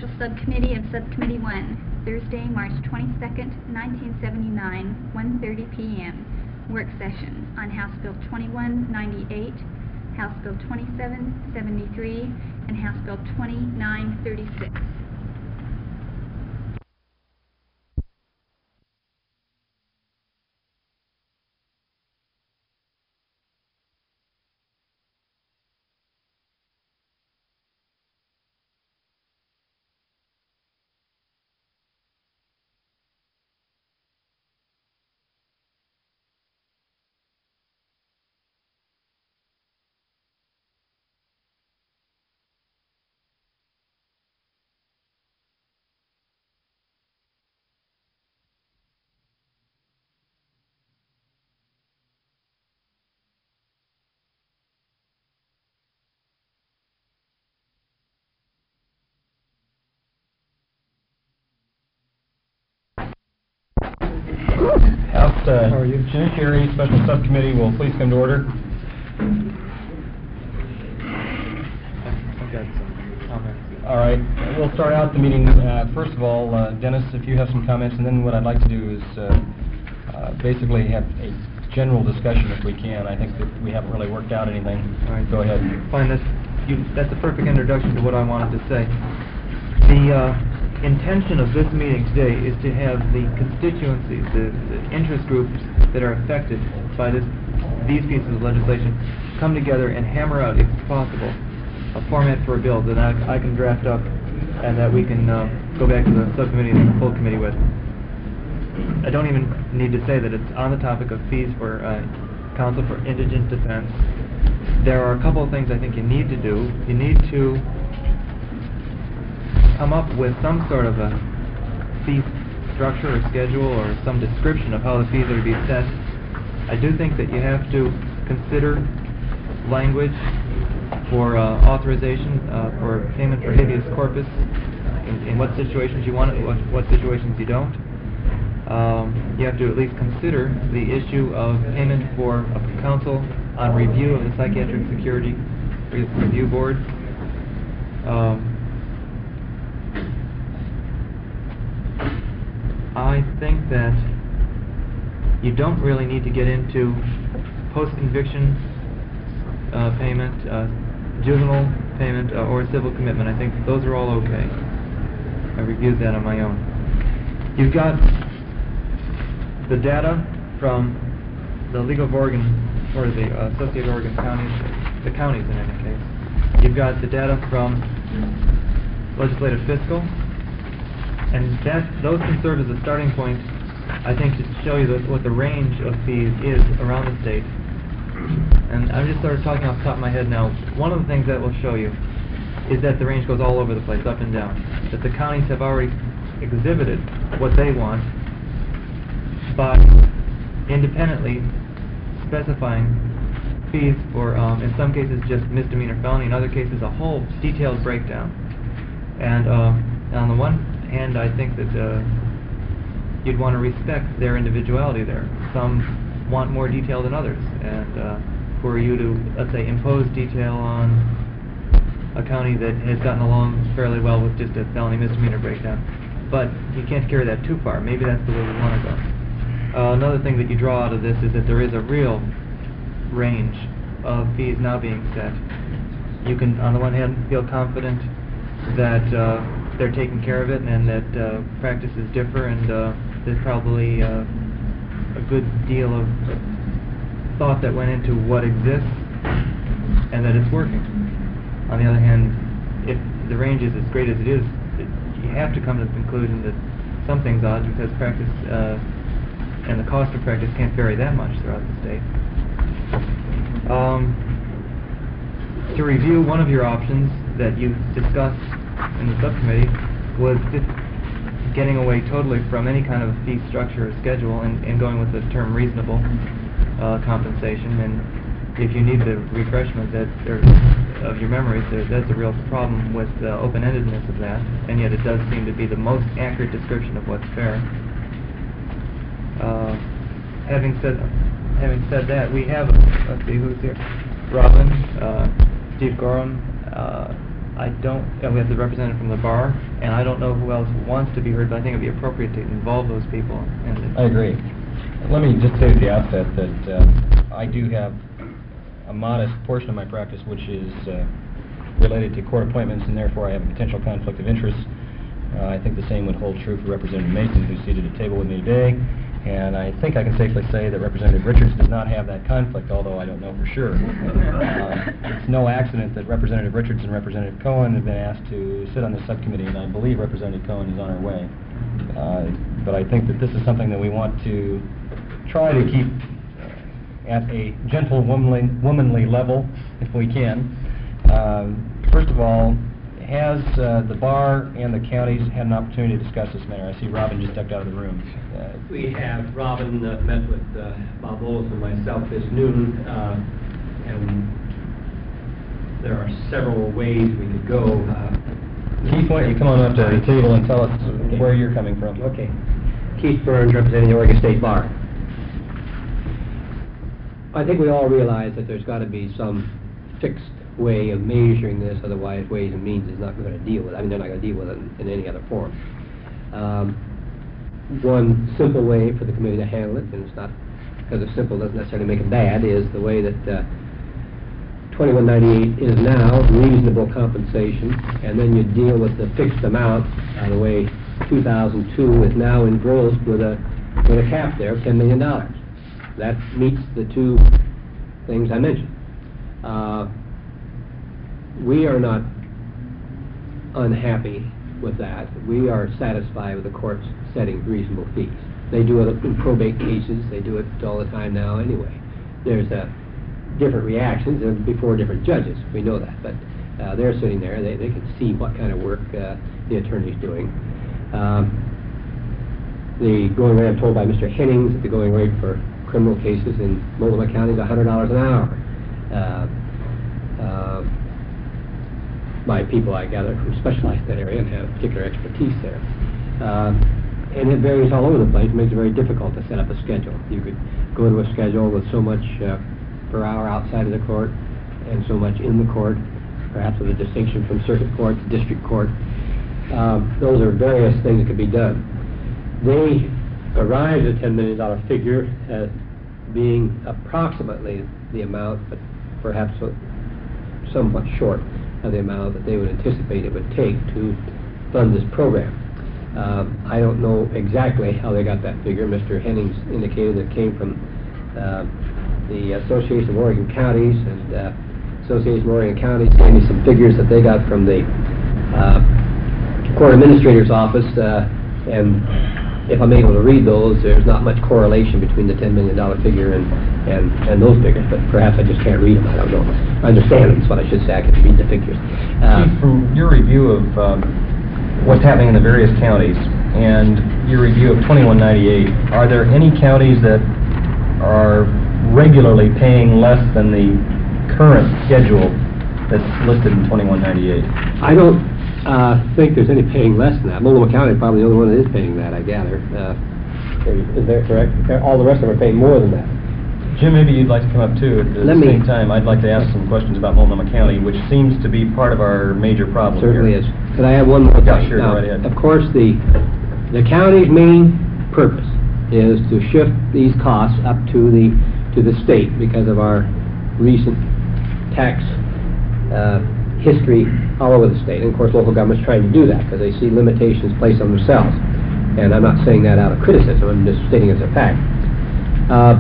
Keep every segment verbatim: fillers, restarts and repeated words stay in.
Special Subcommittee of Subcommittee one, Thursday, March twenty-second, nineteen seventy-nine, one thirty p m Work session on House Bill twenty-one ninety-eight, House Bill twenty-seven seventy-three, and House Bill twenty-nine thirty-six. House uh, Judiciary Special Subcommittee will please come to order. I've got some comments. All right, we'll start out the meeting. Uh, first of all, uh, Dennis, if you have some comments, and then what I'd like to do is uh, uh, basically have a general discussion if we can. I think that we haven't really worked out anything. All right, go ahead. Fine. That's, you, that's a perfect introduction to what I wanted to say. The uh, intention of this meeting today is to have the constituencies, the, the interest groups that are affected by this, these pieces of legislation come together and hammer out, if possible, a format for a bill that I, I can draft up and that we can uh, go back to the subcommittee and the full committee with. I don't even need to say that it's on the topic of fees for uh, Council for Indigent Defense. There are a couple of things I think you need to do. You need to come up with some sort of a fee structure or schedule or some description of how the fees are to be set. I do think that you have to consider language for uh, authorization uh, for payment for habeas corpus, in, in what situations you want it, what, what situations you don't. Um, you have to at least consider the issue of payment for a council on review of the Psychiatric Security Re Review Board. Um, I think that you don't really need to get into post-conviction uh, payment, uh, juvenile payment, uh, or civil commitment. I think those are all okay. I reviewed that on my own. You've got the data from the League of Oregon, or the uh, Associated Oregon Counties, the counties in any case. You've got the data from Legislative Fiscal. And that, those can serve as a starting point, I think, to show you the, what the range of fees is around the state. And I'm just sort of talking off the top of my head now. One of the things that will show you is that the range goes all over the place, up and down. That the counties have already exhibited what they want by independently specifying fees for, um, in some cases, just misdemeanor felony, in other cases, a whole detailed breakdown. And uh, on the one And I think that uh, you'd want to respect their individuality there. Some want more detail than others, and uh, for you to, let's say, impose detail on a county that has gotten along fairly well with just a felony misdemeanor breakdown. But you can't carry that too far. Maybe that's the way we want to go. Uh, another thing that you draw out of this is that there is a real range of fees now being set. You can, on the one hand, feel confident that uh, they're taking care of it, and that uh, practices differ, and uh, there's probably uh, a good deal of thought that went into what exists, and that it's working. On the other hand, if the range is as great as it is, it, you have to come to the conclusion that something's odd, because practice uh, and the cost of practice can't vary that much throughout the state. Um, to review, one of your options that you discussed in the subcommittee was just getting away totally from any kind of fee structure or schedule and, and going with the term reasonable uh, compensation. And if you need the refreshment that or, of your memories, there, that's a real problem with the open-endedness of that, and yet it does seem to be the most accurate description of what's fair. Uh, having said having said that, we have, let's see who's here, Robin, uh, Steve Gorham, uh, I don't, and we have the representative from the bar, and I don't know who else wants to be heard, but I think it'd be appropriate to involve those people. in it. I agree. Let me just say at the outset that uh, I do have a modest portion of my practice which is uh, related to court appointments, and therefore I have a potential conflict of interest. Uh, I think the same would hold true for Representative Mason, who's seated at the table with me today, and I think I can safely say that Representative Richards does not have that conflict, although I don't know for sure. Uh, it's no accident that Representative Richards and Representative Cohen have been asked to sit on this subcommittee, and I believe Representative Cohen is on her way. Uh, but I think that this is something that we want to try to keep at a gentle, womanly, womanly level, if we can. Uh, first of all, has uh, the bar and the counties had an opportunity to discuss this matter? I see Robin just stepped out of the room. Uh, We have, Robin uh, met with uh, Bob Bowles and myself this noon, uh, and there are several ways we could go. Uh, Keith, why don't you come on up to the table and tell us Okay. where you're coming from? Okay. Keith Burns, representing the Oregon State Bar. I think we all realize that there's got to be some fixed way of measuring this, otherwise Ways and Means is not going to deal with it. I mean, they're not going to deal with it in, in any other form. Um, one simple way for the committee to handle it, and it's not because it's simple doesn't necessarily make it bad, is the way that uh, twenty-one ninety-eight is now, reasonable compensation, and then you deal with the fixed amount, uh, the way two thousand two is now engrossed with a with a cap there of ten million dollars. That meets the two things I mentioned. Uh, we are not unhappy with that. We are satisfied with the courts setting reasonable fees. They do it in probate cases. They do it all the time now anyway. There's a different reactions and before different judges. We know that, but uh, they're sitting there. They, they can see what kind of work uh, the attorney's doing. Um, the going rate, I'm told by Mister Hennings, that the going rate for criminal cases in Multnomah County is one hundred dollars an hour. Uh, uh, by people, I gather, who specialize in that area and have particular expertise there. Uh, and it varies all over the place. It makes it very difficult to set up a schedule. You could go to a schedule with so much uh, per hour outside of the court and so much in the court, perhaps with a distinction from circuit court to district court. Um, those are various things that could be done. They arrived at a ten million dollar figure as being approximately the amount, but perhaps somewhat short of the amount that they would anticipate it would take to fund this program. Um, I don't know exactly how they got that figure. Mister Hennings indicated it came from uh, the Association of Oregon Counties, and uh, Association of Oregon Counties gave me some figures that they got from the uh, Court Administrator's Office, uh, and if I'm able to read those, there's not much correlation between the ten million dollar figure and, and, and those figures, but perhaps I just can't read them, I don't know. I understand them, is what I should say, I can read the figures. Uh, Keith, from your review of um, what's happening in the various counties and your review of twenty-one ninety-eight, are there any counties that are regularly paying less than the current schedule that's listed in twenty-one ninety-eight? I don't uh, think there's any paying less than that. Multnomah County is probably the only one that is paying that, I gather. Uh, is that correct? All the rest of them are paying more than that. Jim, maybe you'd like to come up too. At the Let me- same time, I'd like to ask some questions about Multnomah County, which seems to be part of our major problem Certainly here. is. Could I have one more Yeah, thing? sure, Now, go right ahead. Of course, the, the county's main purpose is to shift these costs up to the, to the state because of our recent tax uh, history all over the state. And of course, local government's trying to do that because they see limitations placed on themselves. And I'm not saying that out of criticism, I'm just stating it as a fact. Uh,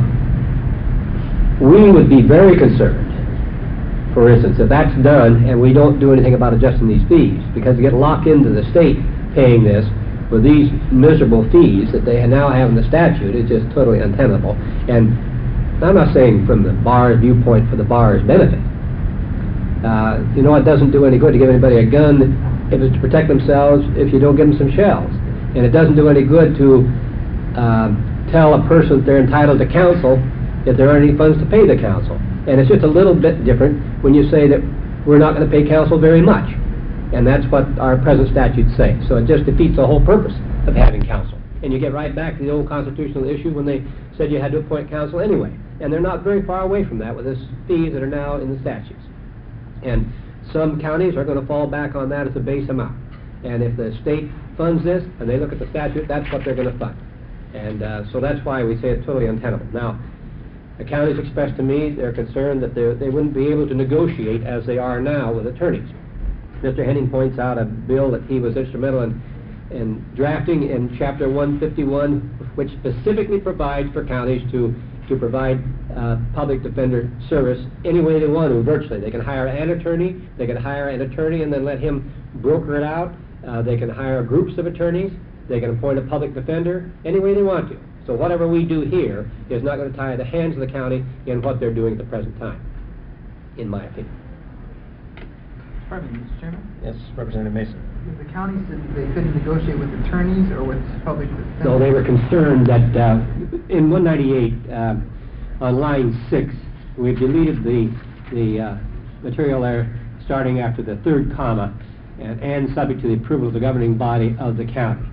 we would be very concerned, for instance, if that's done and we don't do anything about adjusting these fees, because to get locked into the state paying this with these miserable fees that they now have in the statute is just totally untenable. And I'm not saying from the bar's viewpoint for the bar's benefit. Uh, you know, it doesn't do any good to give anybody a gun if it's to protect themselves if you don't give them some shells. And it doesn't do any good to uh, tell a person that they're entitled to counsel if there aren't any funds to pay the counsel. And it's just a little bit different when you say that we're not going to pay counsel very much. And that's what our present statutes say. So it just defeats the whole purpose of having counsel. And you get right back to the old constitutional issue when they said you had to appoint counsel anyway. And they're not very far away from that with the fees that are now in the statutes. And Some counties are going to fall back on that as a base amount. And if the state funds this, and they look at the statute, that's what they're going to fund. And uh, so that's why we say it's totally untenable. Now, the counties expressed to me they're concerned that they wouldn't be able to negotiate as they are now with attorneys. Mister Henning points out a bill that he was instrumental in, in drafting in Chapter one fifty-one, which specifically provides for counties to, to provide uh, public defender service any way they want to, virtually. They can hire an attorney, they can hire an attorney and then let him broker it out. Uh, they can hire groups of attorneys, they can appoint a public defender, any way they want to. So whatever we do here is not going to tie the hands of the county in what they're doing at the present time, in my opinion. Pardon me, Mister Chairman? Yes, Representative Mason. The county said they couldn't negotiate with attorneys or with public defenders. So they were concerned that uh, in one ninety-eight, uh, on line six, we've deleted the, the uh, material there starting after the third comma, and, and subject to the approval of the governing body of the county.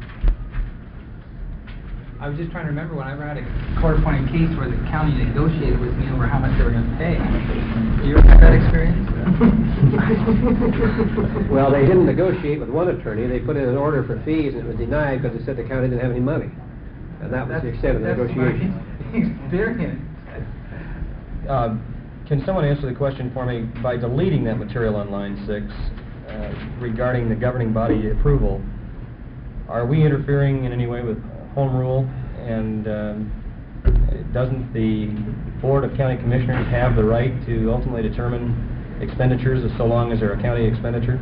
I was just trying to remember when I had a court-appointed case where the county negotiated with me over how much they were going to pay. Do you ever have that experience? Well, they didn't negotiate with one attorney. They put in an order for fees, and it was denied because they said the county didn't have any money. And that was the extent of the negotiation. Experience. Uh, can someone answer the question for me? By deleting that material on line six uh, regarding the governing body approval, are we interfering in any way with home rule? And um, doesn't the Board of County Commissioners have the right to ultimately determine expenditures as so long as they're a county expenditure?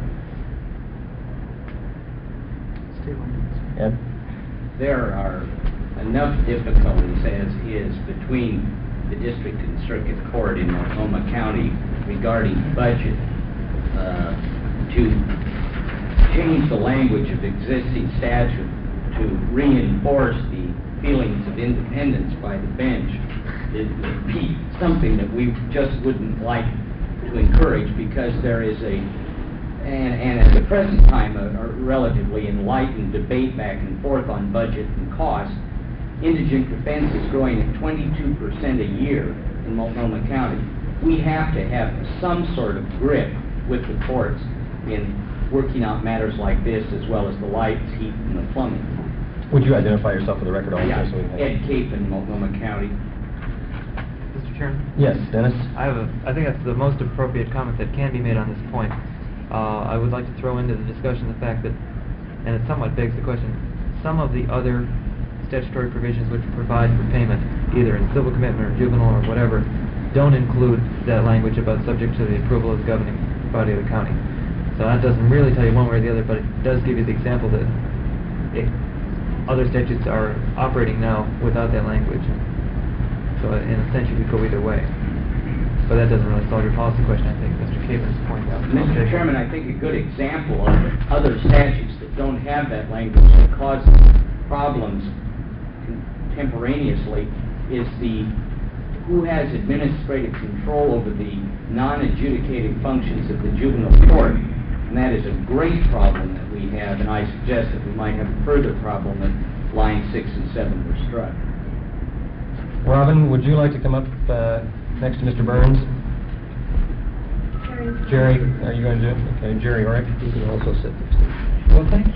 Ed? There are enough difficulties as is between the district and circuit court in Multnomah County regarding budget uh, to change the language of existing statute to reinforce the feelings of independence by the bench is something that we just wouldn't like to encourage, because there is a And, and at the present time, a, a relatively enlightened debate back and forth on budget and cost. Indigent defense is growing at twenty-two percent a year in Multnomah County. We have to have some sort of grip with the courts in working out matters like this, as well as the lights, heat, and the plumbing. Would you identify yourself for the record also? Yeah, So we can- Ed Cape in Multnomah County. Mister Chairman? Yes, Dennis? I have a, I think that's the most appropriate comment that can be made on this point. Uh, I would like to throw into the discussion the fact that, and it somewhat begs the question, some of the other statutory provisions which provide for payment, either in civil commitment or juvenile or whatever, don't include that language about subject to the approval of the governing body of the county. So that doesn't really tell you one way or the other, but it does give you the example that it, other statutes are operating now without that language. So in a sense, you could go either way. But that doesn't really solve your policy question, I think, Mister Capen's pointed out. Mister Chairman, I think a good example of other statutes that don't have that language that causes problems contemporaneously is the who has administrative control over the non-adjudicating functions of the juvenile court. And that is a great problem that we have, and I suggest that we might have a further problem if line six and seven were struck. Robin, would you like to come up uh, next to Mister Burns? Jerry, are you going to do it? Okay, Jerry, all right. You can also sit next to him. Well, thank you.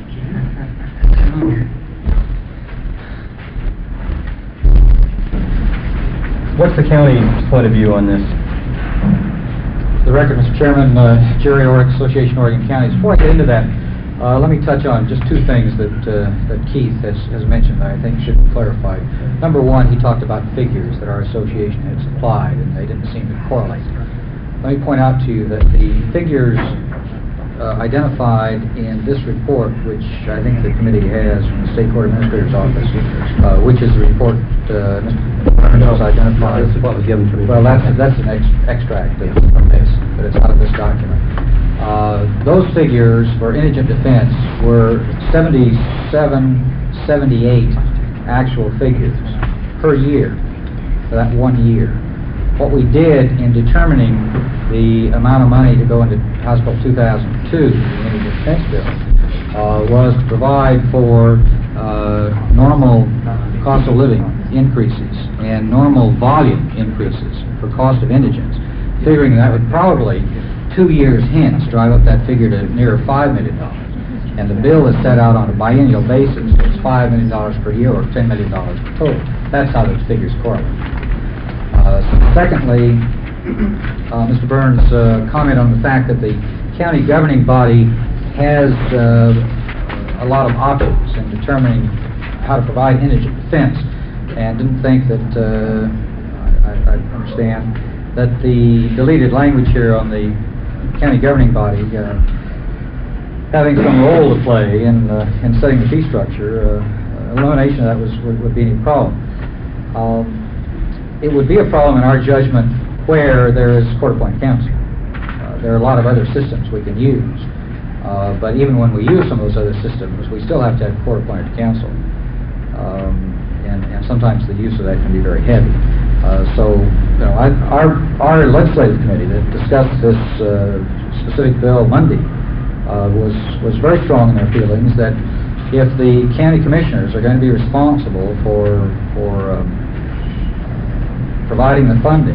What's the county's point of view on this? The record, Mister Chairman, uh, Jerry Orrick, Association of Oregon Counties. Before I get into that, uh, let me touch on just two things that uh, that Keith has, has mentioned that I think should be clarified. Number one, he talked about figures that our association had supplied, and they didn't seem to correlate. Let me point out to you that the figures uh, identified in this report, which I think the committee has from the State Court Administrator's Office, uh, which is the report uh, Mister Burns identified. That's what was given to me. Well, that's, that's an ex extract of, from this, but it's out of this document. Uh, those figures for indigent defense were seventy-seven, seventy-eight actual figures per year for that one year. What we did in determining the amount of money to go into House Bill two thousand two, the Indigent Defense Bill, uh, was to provide for uh, normal cost of living increases and normal volume increases for cost of indigents, figuring that would probably two years hence drive up that figure to near five million dollars. And the bill is set out on a biennial basis. It's five million dollars per year or ten million dollars per total. That's how those figures correlate. Uh, secondly, uh, Mister Burns' uh, comment on the fact that the county governing body has uh, a lot of options in determining how to provide indigent defense, and didn't think that, uh, I, I understand, that the deleted language here on the county governing body uh, having some role to play in, uh, in setting the fee structure, uh, elimination of that was, would, would be any problem. Um, it would be a problem in our judgment where there is court-appointed counsel. Uh, there are a lot of other systems we can use, uh, but even when we use some of those other systems, we still have to have court-appointed counsel, um, and, and sometimes the use of that can be very heavy. Uh, so, you know, I, our, our legislative committee that discussed this uh, specific bill Monday Uh, was was very strong in their feelings that if the county commissioners are going to be responsible for for um, providing the funding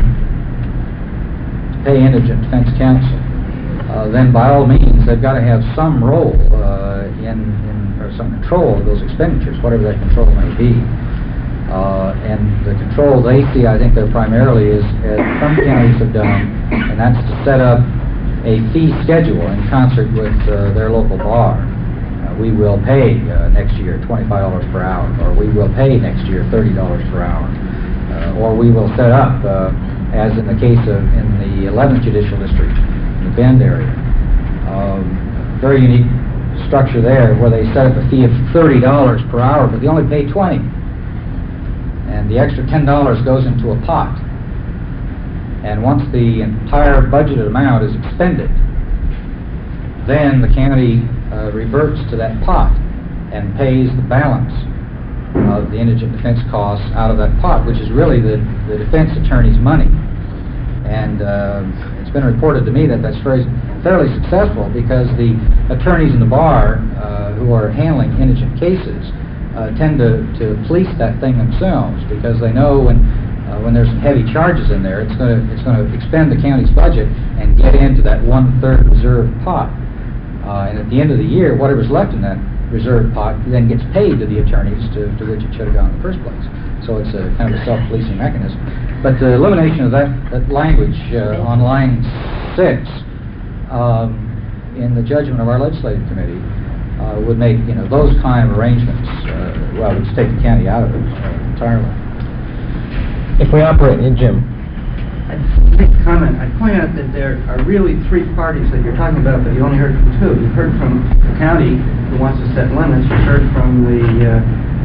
to pay indigent defense counsel, uh, then by all means they've got to have some role uh, in, in or some control of those expenditures, whatever that control may be. Uh, and the control they see, I think, they're primarily is, as some counties have done, and that's to set up a fee schedule in concert with uh, their local bar. Uh, we will pay uh, next year twenty-five dollars per hour, or we will pay next year thirty dollars per hour, uh, or we will set up, uh, as in the case of in the eleventh Judicial District, in the Bend area, um, very unique structure there where they set up a fee of thirty dollars per hour, but they only pay twenty dollars, and the extra ten dollars goes into a pot. And once the entire budgeted amount is expended, then the county uh, reverts to that pot and pays the balance of the indigent defense costs out of that pot, which is really the, the defense attorney's money. And uh, it's been reported to me that that's very, fairly successful because the attorneys in the bar uh, who are handling indigent cases uh, tend to, to police that thing themselves, because they know when Uh, when there's some heavy charges in there, it's going to it's going to expend the county's budget and get into that one-third reserve pot. Uh, and at the end of the year, whatever's left in that reserve pot then gets paid to the attorneys to, to which it should have gone in the first place. So it's a kind of a self-policing mechanism. But the elimination of that, that language uh, on line six um, in the judgment of our legislative committee uh, would make, you know, those kind of arrangements, uh, well, would take the county out of it uh, entirely. If we operate, in Jim. I'd make a comment. I'd point out that there are really three parties that you're talking about, but you only heard from two. You've heard from the county, who wants to set limits. You've heard from the, uh,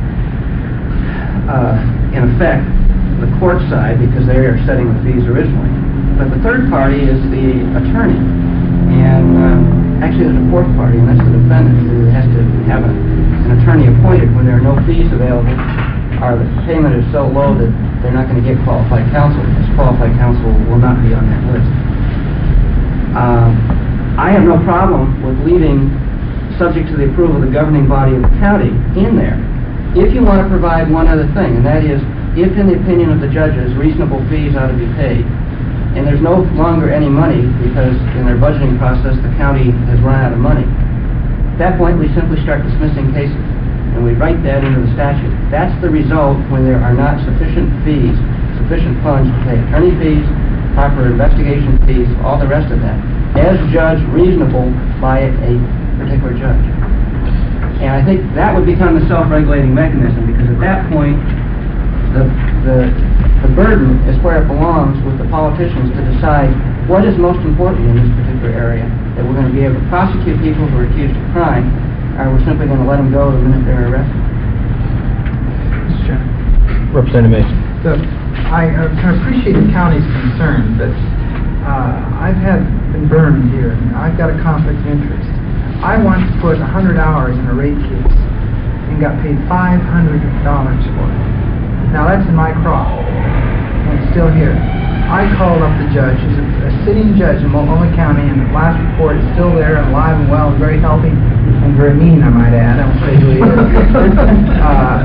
uh, in effect, the court side, because they are setting the fees originally. But the third party is the attorney. And uh, actually there's a fourth party, and that's the defendant, who has to have a, an attorney appointed when there are no fees available, or the payment is so low that they're not going to get qualified counsel, because qualified counsel will not be on that list. Um, I have no problem with leaving, subject to the approval of the governing body of the county, in there, if you want to provide one other thing, and that is, if in the opinion of the judges, reasonable fees ought to be paid, and there's no longer any money, because in their budgeting process the county has run out of money, at that point we simply start dismissing cases. And we write that into the statute. That's the result when there are not sufficient fees, sufficient funds to pay attorney fees, proper investigation fees, all the rest of that, as judged reasonable by a particular judge. And I think that would become the self-regulating mechanism, because at that point, the, the, the burden is where it belongs with the politicians to decide what is most important in this particular area, that we're going to be able to prosecute people who are accused of crime, or we're simply going to let them go the minute they're arrested. Mister Chairman. Representative Mason. So, I uh, can appreciate the county's concern, but uh, I've had been burned here, and I've got a conflict of interest. I once put one hundred hours in a rape case and got paid five hundred dollars for it. Now that's in my crop, and it's still here. I called up the judge. He's a, a sitting judge in Multnomah County, and the last report is still there, and alive and well, and very healthy, and very mean, I might add. I won't say who he is. uh,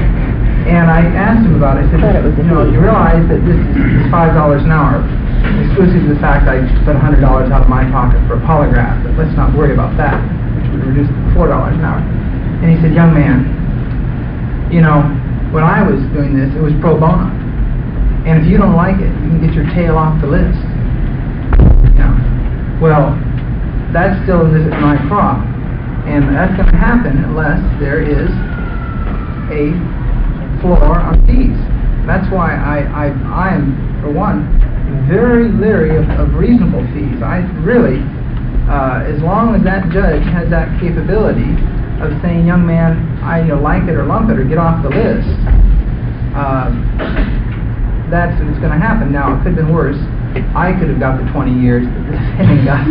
and I asked him about it. I said, you know, you realize that this is five dollars an hour. He said, exclusive to the fact I spent one hundred dollars out of my pocket for a polygraph, but let's not worry about that, which would reduce it to four dollars an hour. And he said, young man, you know, when I was doing this, it was pro bono. And if you don't like it, you can get your tail off the list. Yeah. Well, that's still in, this, in my crop. And that's going to happen unless there is a floor on fees. That's why I, I, I am, for one, very leery of, of reasonable fees. I really, uh, as long as that judge has that capability of saying, young man, I you know, like it or lump it or get off the list, uh, that's what's going to happen. Now, it could have been worse. I could have got the twenty years that the defendant got.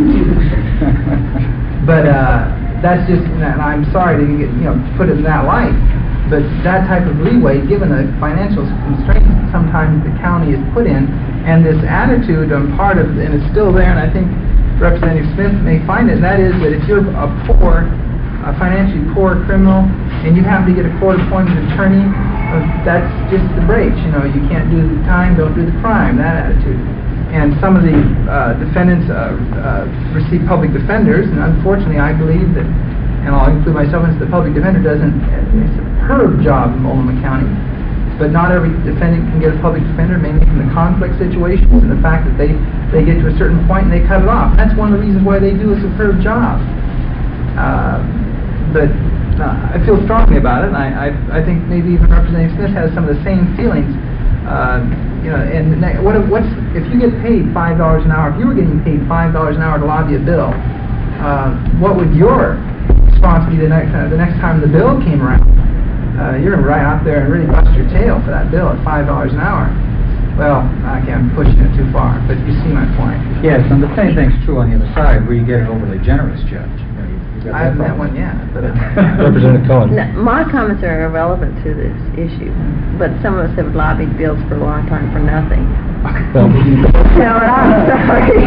But uh, that's just, and I'm sorry to get, you know, put it in that light, but that type of leeway, given the financial constraints sometimes the county is put in, and this attitude on part of, and it's still there, and I think Representative Smith may find it, and that is that if you're a poor, a financially poor criminal, and you happen to get a court-appointed attorney, uh, that's just the breaks. You know, you can't do the time, don't do the crime, that attitude. And some of the uh, defendants uh, uh, receive public defenders, and unfortunately I believe that, and I'll include myself in this, the public defender doesn't a superb job in Multnomah County. But not every defendant can get a public defender, mainly from the conflict situations and the fact that they, they get to a certain point and they cut it off. That's one of the reasons why they do a superb job. Uh, but uh, I feel strongly about it, and I, I, I think maybe even Representative Smith has some of the same feelings. Uh, you know, and what if, what's, if you get paid five dollars an hour, if you were getting paid five dollars an hour to lobby a bill, uh, what would your response be the next, uh, the next time the bill came around? Uh, you're right out there and really bust your tail for that bill at five dollars an hour. Well, I can't pushing it too far, but you see my point. Yes, and the same thing's true on the other side, where you get an overly generous judge. You know, you- you've got I haven't that met problem. one yet, but uh, Representative Cohen. No, my comments are irrelevant to this issue, but some of us have lobbied bills for a long time for nothing. Well, No, I'm sorry.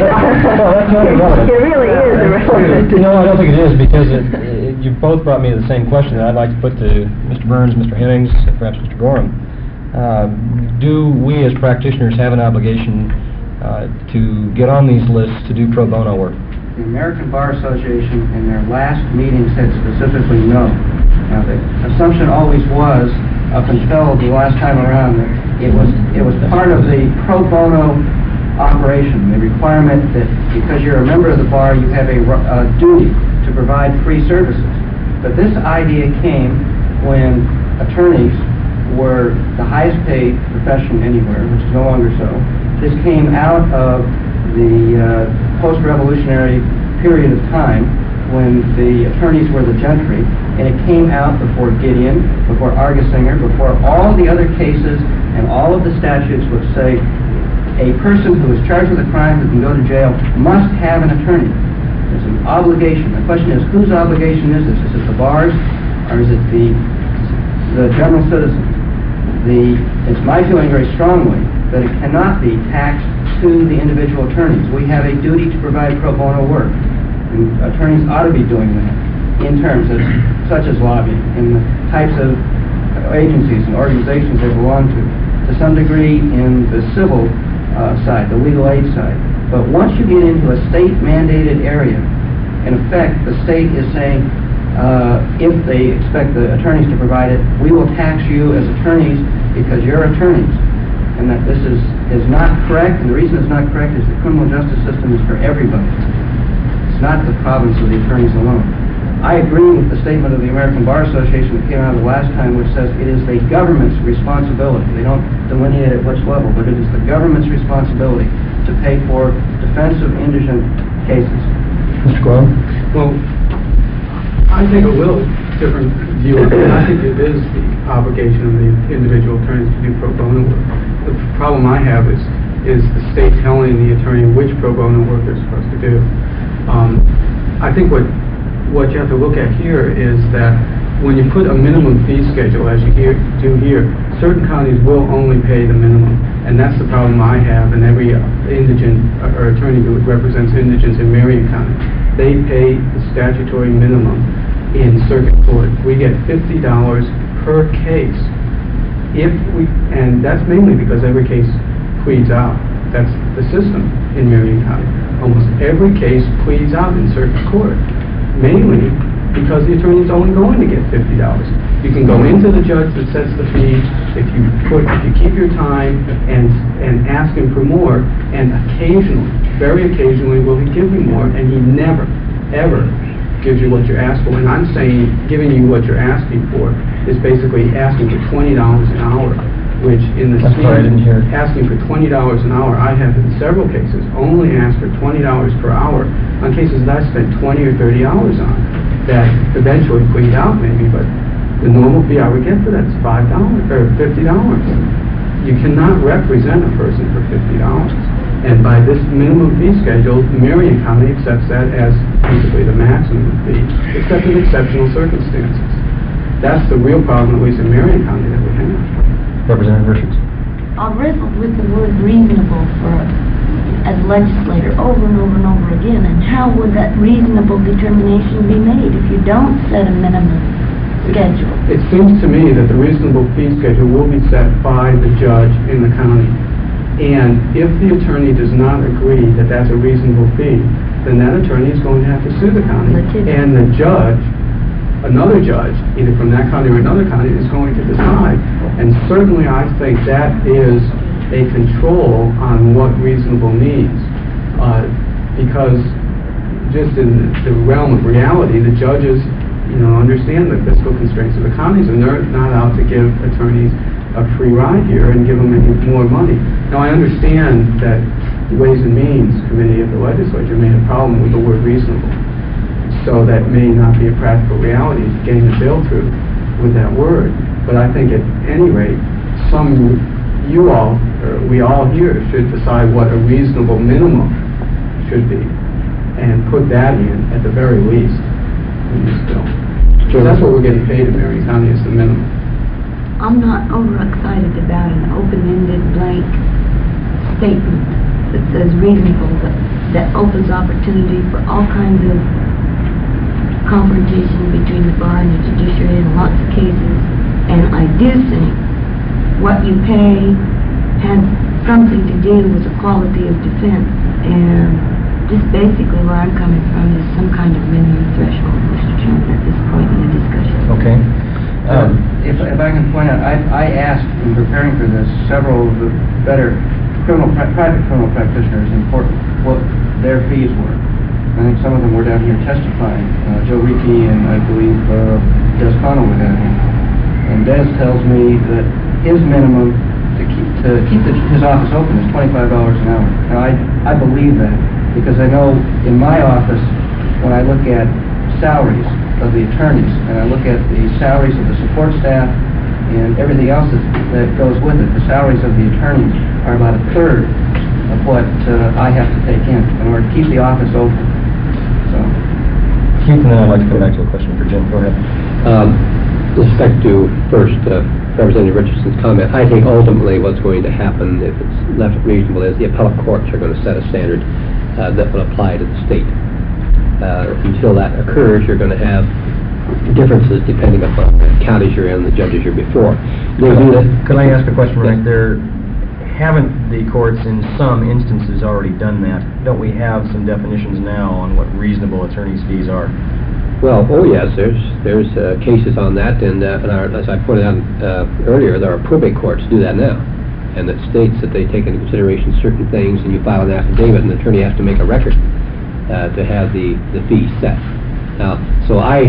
No, that's not irrelevant. It really is irrelevant. No, I don't think it is, because it, it, you both brought me the same question that I'd like to put to Mister Burns, Mister Hemmings, perhaps Mister Gorham. Uh, do we as practitioners have an obligation uh, to get on these lists to do pro bono work? The American Bar Association in their last meeting said specifically no. Now, the assumption always was, up until the last time around, that it was it was part of the pro bono operation, the requirement that because you're a member of the bar, you have a, a duty to provide free services. But this idea came when attorneys were the highest paid profession anywhere, which is no longer so. This came out of the uh, post-revolutionary period of time when the attorneys were the gentry, and it came out before Gideon, before Argesinger, before all the other cases and all of the statutes which say a person who is charged with a crime who can go to jail must have an attorney. There's an obligation. The question is, whose obligation is this? Is it the bars, or is it the the general citizen? The, it's my feeling very strongly that it cannot be taxed to the individual attorneys. We have a duty to provide pro bono work, and attorneys ought to be doing that in terms of, such as lobbying, and the types of agencies and organizations they belong to, to some degree in the civil uh, side, the legal aid side. But once you get into a state-mandated area, in effect, the state is saying, uh, if they expect the attorneys to provide it, we will tax you as attorneys because you're attorneys. And that this is, is not correct, and the reason it's not correct is the criminal justice system is for everybody. It's not the province of the attorneys alone. I agree with the statement of the American Bar Association that came out the last time, which says it is the government's responsibility. They don't delineate at which level, but it is the government's responsibility to pay for defense of indigent cases. Mister Gorham? Well, I take a little different view of it. I think it is the obligation of the individual attorneys to do pro bono work. The problem I have is is the state telling the attorney which pro bono work they're supposed to do. Um, I think what what you have to look at here is that when you put a minimum fee schedule, as you hear, do here, certain counties will only pay the minimum, and that's the problem I have, and every indigent uh, or attorney who represents indigents in Marion County. They pay the statutory minimum in circuit court. We get fifty dollars per case. If we, and that's mainly because every case pleads out. That's the system in Marion County. Almost every case pleads out in circuit court, mainly because the attorney's only going to get fifty dollars. You can go into the judge that sets the fee if you put, if you keep your time and and ask him for more, and occasionally, very occasionally, will he give you more, and he never, ever gives you what you ask for. And I'm saying giving you what you're asking for is basically asking for twenty dollars an hour, which in the I'm sorry, I didn't hear. asking for twenty dollars an hour, I have in several cases only asked for twenty dollars per hour on cases that I spent twenty or thirty hours on, that eventually cleaned out maybe, but the normal fee I would get for that is five dollars or fifty dollars. You cannot represent a person for fifty dollars. And by this minimum fee schedule, Marion County accepts that as basically the maximum fee, except in exceptional circumstances. That's the real problem, at least in Marion County, that we have. Representative Richards. I've wrestled with the word reasonable for a, as a legislator over and over and over again, and how would that reasonable determination be made if you don't set a minimum schedule? It seems to me that the reasonable fee schedule will be set by the judge in the county. And if the attorney does not agree that that's a reasonable fee, then that attorney is going to have to sue the county. And the judge, another judge, either from that county or another county, is going to decide. And certainly I think that is a control on what reasonable means. Uh, because just in the realm of reality, the judges, you know, understand the fiscal constraints of the counties, and they're not out to give attorneys a free ride here and give them any more money. Now, I understand that the Ways and Means Committee of the legislature made a problem with the word reasonable. So that may not be a practical reality, getting the bill through with that word. But I think at any rate, some, you all, or we all here, should decide what a reasonable minimum should be and put that in at the very least in this bill. So that's what we're getting paid in Marion County, is the minimum. I'm not overexcited about an open-ended blank statement that says reasonable, but that opens opportunity for all kinds of confrontation between the bar and the judiciary in lots of cases. And I do think what you pay has something to do with the quality of defense. And just basically where I'm coming from is some kind of minimum threshold, Mister Chairman, at this point in the discussion. Okay. Um, if, if I can point out, I, I asked in preparing for this several of the better criminal, private criminal practitioners in Portland what their fees were. I think some of them were down here testifying. Uh, Joe Ricci and I believe uh, Des Connell were down here. And Des tells me that his minimum to keep to keep the, his office open is twenty-five dollars an hour. Now I I believe that because I know in my office when I look at salaries of the attorneys, and I look at the salaries of the support staff and everything else that, that goes with it, the salaries of the attorneys are about a third of what uh, I have to take in in order to keep the office open. So, Keith, and then I'd like to come back to a question for Jim. Go ahead. Um, with respect to first uh, Representative Richardson's comment, I think ultimately what's going to happen, if it's left reasonable, is the appellate courts are going to set a standard uh, that will apply to the state. Uh, until that occurs, you're going to have differences depending upon the counties you're in, the judges you're before. They do that. Could I ask a question right there? Haven't the courts in some instances already done that? Don't we have some definitions now on what reasonable attorney's fees are? Well, oh yes, there's there's uh, cases on that, and, uh, and our, as I pointed out uh, earlier, there are probate courts do that now, and it states that they take into consideration certain things, and you file an affidavit, and the attorney has to make a record uh, to have the the fee set. Now, so I,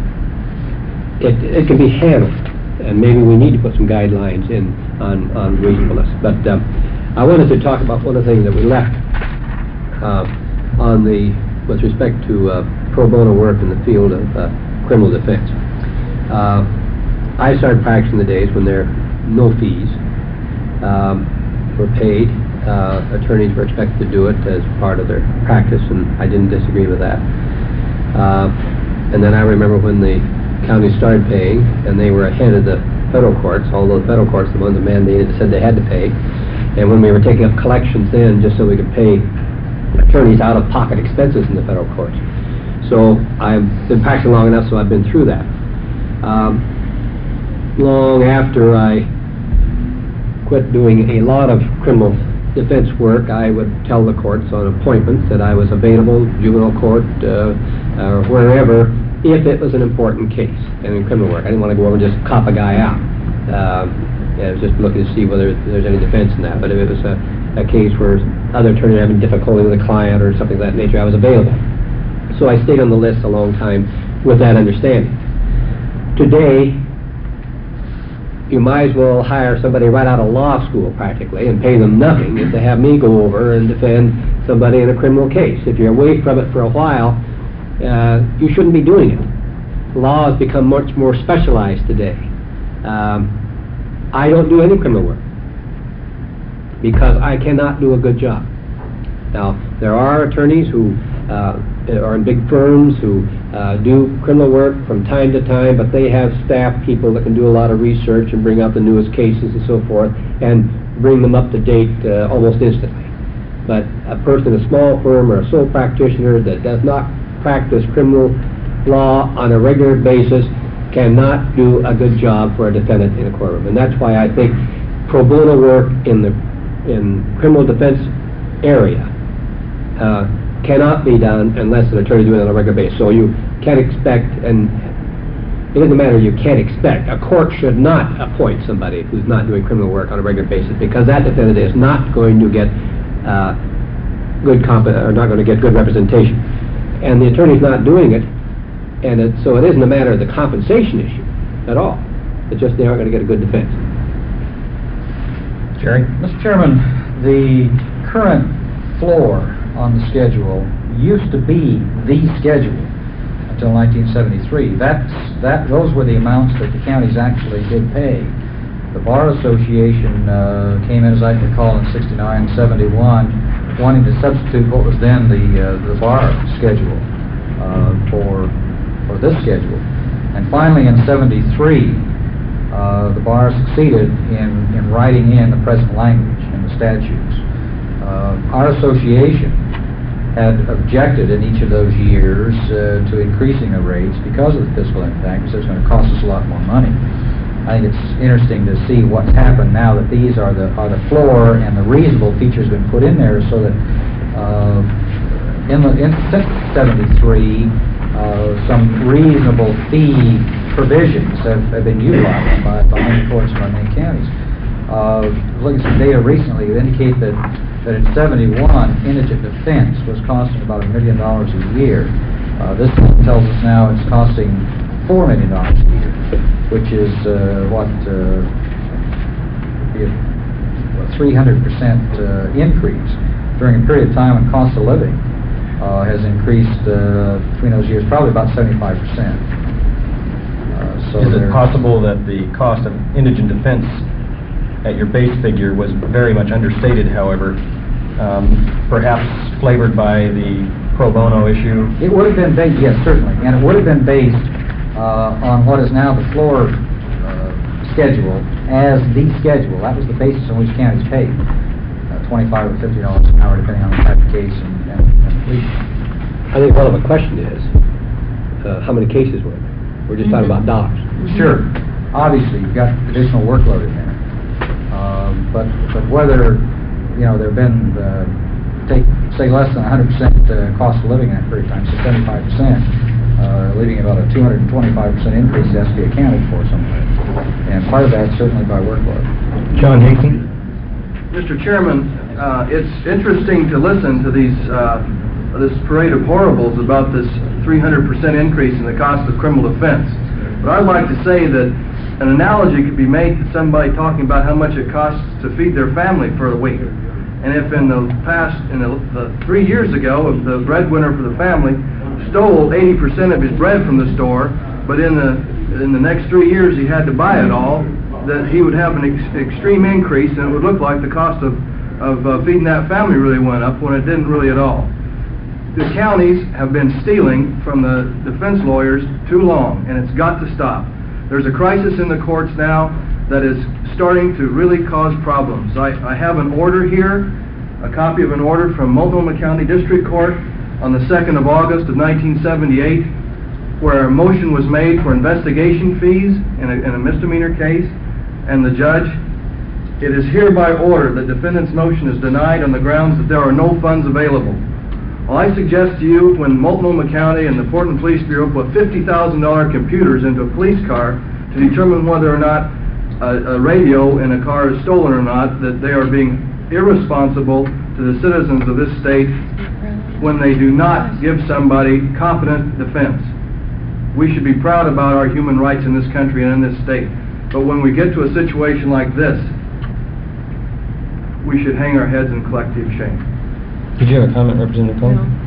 it it can be handled, and maybe we need to put some guidelines in on on reasonableness. But um, I wanted to talk about one of the things that we left uh, on the with respect to uh, pro bono work in the field of uh, criminal defense. Uh, I started practicing the days when there were no fees um, were paid. Uh, attorneys were expected to do it as part of their practice, and I didn't disagree with that. Uh, and then I remember when the counties started paying, and they were ahead of the federal courts, although the federal courts, the ones that mandated, said they had to pay. And when we were taking up collections then, just so we could pay attorneys out-of-pocket expenses in the federal courts. So I've been practicing long enough, so I've been through that. Um, long after I quit doing a lot of criminal defense work, I would tell the courts on appointments that I was available, juvenile court, uh, uh, wherever, if it was an important case. And in criminal work, I didn't want to go over and just cop a guy out. Uh, I was just looking to see whether there's any defense in that. But if it was a, a case where other attorneys having difficulty with a client or something of that nature, I was available. So I stayed on the list a long time with that understanding. Today, you might as well hire somebody right out of law school practically and pay them nothing if they have me go over and defend somebody in a criminal case. If you're away from it for a while, uh, you shouldn't be doing it. Law has become much more specialized today. Um, I don't do any criminal work because I cannot do a good job. Now, there are attorneys who uh, are in big firms who uh, do criminal work from time to time, but they have staff people that can do a lot of research and bring out the newest cases and so forth and bring them up to date uh, almost instantly. But a person in a small firm or a sole practitioner that does not practice criminal law on a regular basis cannot do a good job for a defendant in a courtroom. And that's why I think pro bono work in the in criminal defense area uh, cannot be done unless an attorney is doing it on a regular basis. So you can't expect, and it doesn't matter, you can't expect. A court should not appoint somebody who's not doing criminal work on a regular basis, because that defendant is not going to get uh, good comp or not going to get good representation. And the attorney's not doing it, and it, so it isn't a matter of the compensation issue at all. It's just they aren't going to get a good defense. Jerry? Mister Chairman, the current floor on the schedule used to be the schedule until nineteen seventy-three. That's, that, those were the amounts that the counties actually did pay. The Bar Association uh, came in, as I recall, in sixty-nine, seventy-one, wanting to substitute what was then the uh, the bar schedule uh, for for this schedule. And finally, in seventy-three, uh, the bar succeeded in in writing in the present language in the statutes. Uh, our association had objected in each of those years uh, to increasing the rates because of the fiscal impact, because it's going to cost us a lot more money. I think it's interesting to see what's happened now that these are the are the floor and the reasonable features have been put in there, so that uh, in the in since seventy-three, uh, some reasonable fee provisions have, have been utilized by, by many courts and by many counties. Uh, looking at some data recently, it indicate that that in seventy-one, indigent defense was costing about a million dollars a year. Uh, this tells us now it's costing four million dollars a year, which is uh, what uh, a three hundred percent uh, increase during a period of time when cost of living uh, has increased uh, between those years probably about seventy-five percent. Uh, so is it possible that the cost of indigent defense at your base figure was very much understated, however, um, perhaps flavored by the pro bono issue? It would have been based, yes, certainly, and it would have been based Uh, on what is now the floor uh, schedule as the schedule. That was the basis on which counties paid, uh, twenty-five or fifty dollars an hour, depending on the type of case and, and, and completion. I think one of the question is uh, how many cases were there? We're just talking about dollars. Sure, obviously you've got additional workload in there, uh, but but whether you know there have been uh, take say less than one hundred percent uh, cost of living in that period of time, so seventy-five percent. Uh, leaving about a two hundred twenty-five percent increase has to be accounted for somewhere. And part of that certainly by workload. John Hinkson? Mister Chairman, uh, it's interesting to listen to these uh, this parade of horribles about this three hundred percent increase in the cost of criminal defense. But I'd like to say that an analogy could be made to somebody talking about how much it costs to feed their family for a week. And if in the past, in the, the three years ago, if the breadwinner for the family stole eighty percent of his bread from the store, but in the in the next three years he had to buy it all, that he would have an ex extreme increase, and it would look like the cost of, of uh, feeding that family really went up when it didn't really at all. The counties have been stealing from the defense lawyers too long, and it's got to stop. There's a crisis in the courts now that is starting to really cause problems. I, I have an order here, a copy of an order from Multnomah County District Court on the second of August of nineteen seventy-eight, where a motion was made for investigation fees in a, in a misdemeanor case, and the judge It is hereby ordered that defendant's motion is denied on the grounds that there are no funds available. Well, I suggest to you, when Multnomah County and the Portland Police Bureau put fifty thousand dollar computers into a police car to determine whether or not a, a radio in a car is stolen or not, that they are being irresponsible to the citizens of this state when they do not give somebody competent defense. We should be proud about our human rights in this country and in this state. But when we get to a situation like this, we should hang our heads in collective shame. Did you have a comment, Representative Cohen? No.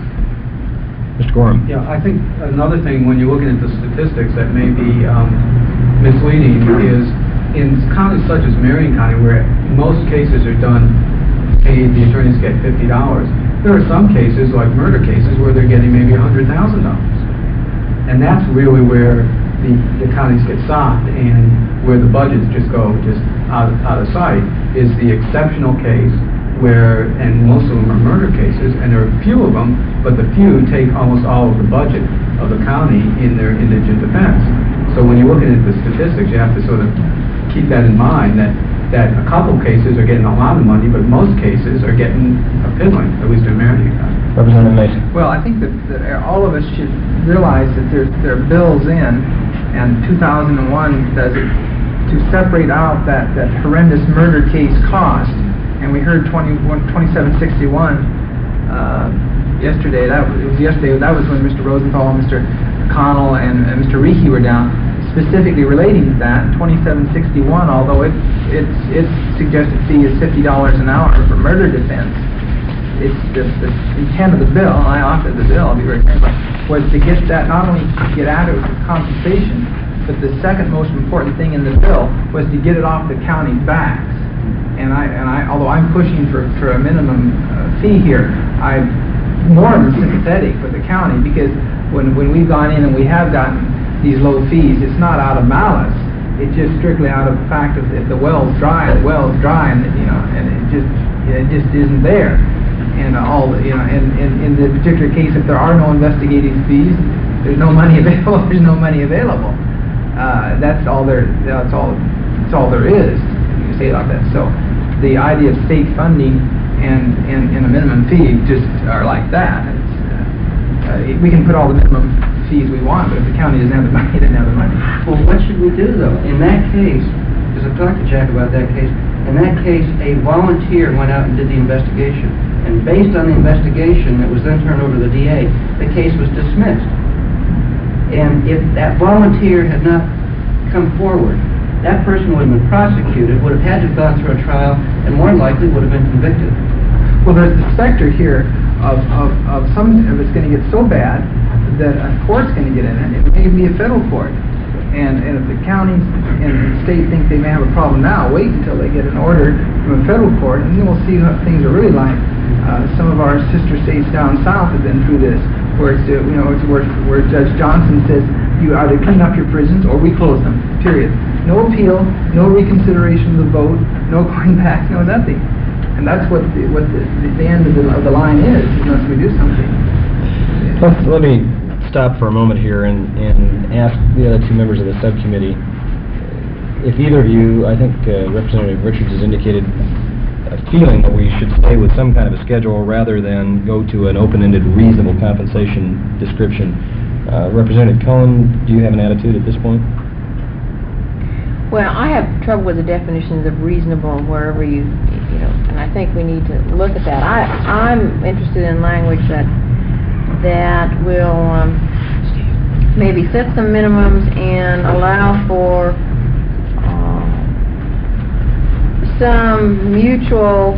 Mister Gorham? Yeah, I think another thing when you're looking at the statistics that may be um, misleading is in counties such as Marion County, where most cases are done, paid, the attorneys get fifty dollars. There are some cases, like murder cases, where they're getting maybe one hundred thousand dollars. And that's really where the, the counties get socked and where the budgets just go just out, out of sight, is the exceptional case where, and most of them are murder cases, and there are few of them, but the few take almost all of the budget of the county in their indigent defense. So when you're looking at the statistics, you have to sort of keep that in mind, that, that a couple cases are getting a lot of money, but most cases are getting a piddling, at least in Marion County. Representative Mason? Well, I think that, that all of us should realize that there's, there are bills in, and two thousand one does it, to separate out that, that horrendous murder case cost. And we heard twenty-seven sixty-one uh, yesterday. That was, it was yesterday. That was when Mister Rosenthal, Mister Connell, and, and Mister Reekie were down, specifically relating to that. twenty-seven sixty-one, although it, its its suggested fee is fifty dollars an hour for murder defense, it's the, the intent of the bill. And I authored the bill. I'll be very careful. Was to get that, not only to get adequate compensation, but the second most important thing in the bill was to get it off the county's backs. And I, and I, although I'm pushing for, for a minimum uh, fee here, I'm more than sympathetic with the county, because when, when we've gone in and we have gotten these low fees, it's not out of malice. It's just strictly out of the fact of if the well's dry, the well's dry, and you know, and it just, it just isn't there. And uh, all, the, you know, and in the particular case, if there are no investigative fees, there's no money available. There's no money available. Uh, that's all there. That's all. That's all there is. You say about that. So, the idea of state funding and, and, and a minimum fee just are like that. It's, uh, uh, we can put all the minimum fees we want, but if the county doesn't have the money, it doesn't have the money. Well, what should we do, though? In that case, because I've talked to Jack about that case, in that case, a volunteer went out and did the investigation. And based on the investigation that was then turned over to the D A, the case was dismissed. And if that volunteer had not come forward, that person would have been prosecuted, would have had to have gone through a trial, and more than likely would have been convicted. Well, there's the specter here of, of, of some of it's going to get so bad that a court's going to get in it. It may be a federal court. And, and if the counties and the state think they may have a problem now, wait until they get an order from a federal court, and then we'll see what things are really like. Uh, some of our sister states down south have been through this, where it's, uh, you know, it's where, where Judge Johnson says, you either clean up your prisons or we close them, period. No appeal, no reconsideration of the vote, no going back, no nothing. And that's what the, what the, the end of the, of the line is, unless we do something. Let's, let me stop for a moment here and, and ask the other two members of the subcommittee, if either of you, I think uh, Representative Richards has indicated a feeling that we should stay with some kind of a schedule rather than go to an open-ended reasonable compensation description. Uh, Representative Cohen, do you have an attitude at this point? Well, I have trouble with the definitions of reasonable wherever you, you know, and I think we need to look at that. I, I'm interested in language that that will um, maybe set some minimums and allow for uh, some mutual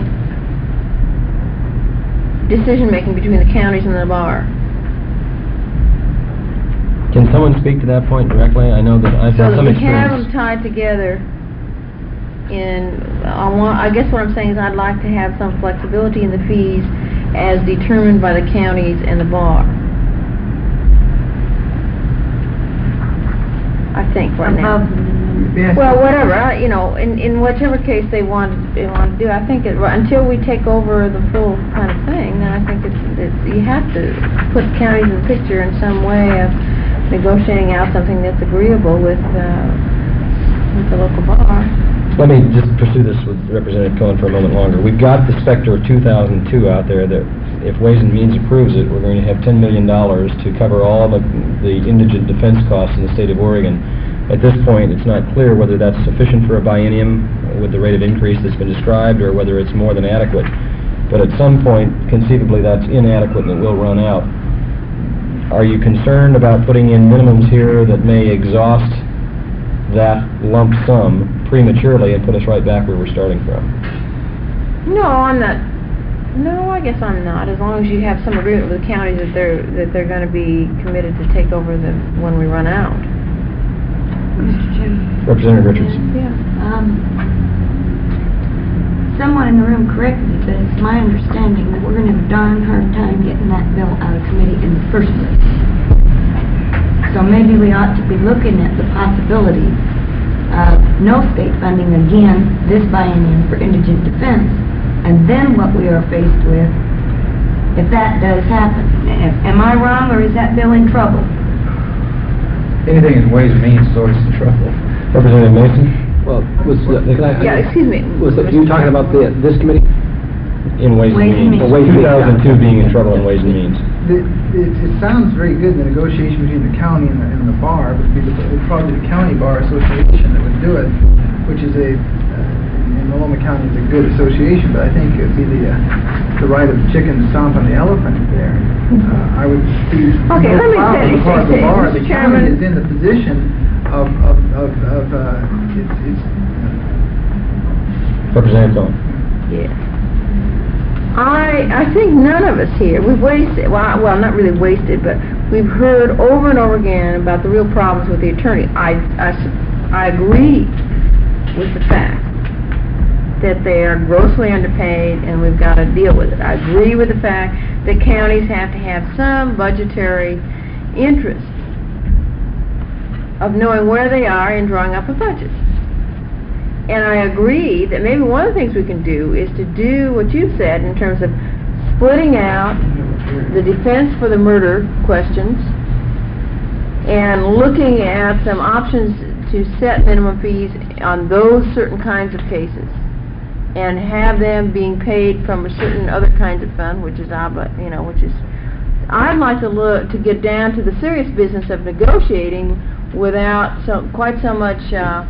decision-making between the counties and the bar. Can someone speak to that point directly? I know that I've So had that some we experience. have them tied together in, I want, I guess what I'm saying is I'd like to have some flexibility in the fees as determined by the counties and the bar. I think right now. Yes. Well, whatever, I- you know, in, in whichever case they want, they want to do, I think it, until we take over the full kind of thing, then I think it's, it's, you have to put counties in the picture in some way of negotiating out something that's agreeable with, uh, with the local bar. Let me just pursue this with Representative Cohen for a moment longer. We've got the specter of two thousand two out there that if Ways and Means approves it, we're going to have ten million dollars to cover all the, the indigent defense costs in the state of Oregon. At this point, it's not clear whether that's sufficient for a biennium with the rate of increase that's been described or whether it's more than adequate. But at some point, conceivably, that's inadequate and it will run out. Are you concerned about putting in minimums here that may exhaust that lump sum prematurely and put us right back where we're starting from? No, I'm not. No, I guess I'm not. As long as you have some agreement with the counties that they're that they're going to be committed to take over the when we run out. Mister Chairman. Representative Richards. Yeah. Um, someone in the room corrected me, but it's my understanding that we're going to have a darn hard time getting that bill out of committee in the first place. So maybe we ought to be looking at the possibility of no state funding again this biennium for indigent defense, and then what we are faced with if that does happen. Am I wrong, or is that bill in trouble? Anything in Ways and Means is always in trouble. Representative Mason? Well, was, uh, can I... Yeah, excuse me. Was it, you talking about the, this committee? In Ways, Ways and Means. and Means. Oh, Ways and Means, two thousand two yeah. being in trouble in Ways and Means. The, it, it sounds very good, the negotiation between the county and the, and the bar, but it'd be the, it'd probably be the County Bar Association that would do it, which is a, uh, in Maloma County is a good association, but I think it'd be the, uh, the right of the chicken to stomp on the elephant there. Uh, I would see Okay, no let me problem finish, because the say, bar, Mister the Chairman. county is in the position of, of, of, of uh, it's, it's, Representative Cohen. Yeah. I I think none of us here, we've wasted, well, I- well, not really wasted, but we've heard over and over again about the real problems with the attorney. I, I, s- I agree with the fact that they are grossly underpaid and we've got to deal with it. I agree with the fact that counties have to have some budgetary interest of knowing where they are in drawing up a budget. And I agree that maybe one of the things we can do is to do what you said in terms of splitting out the defense for the murder questions and looking at some options to set minimum fees on those certain kinds of cases and have them being paid from a certain other kinds of fund, which is, obli- you know, which is, I'd like to look to get down to the serious business of negotiating without so quite so much uh,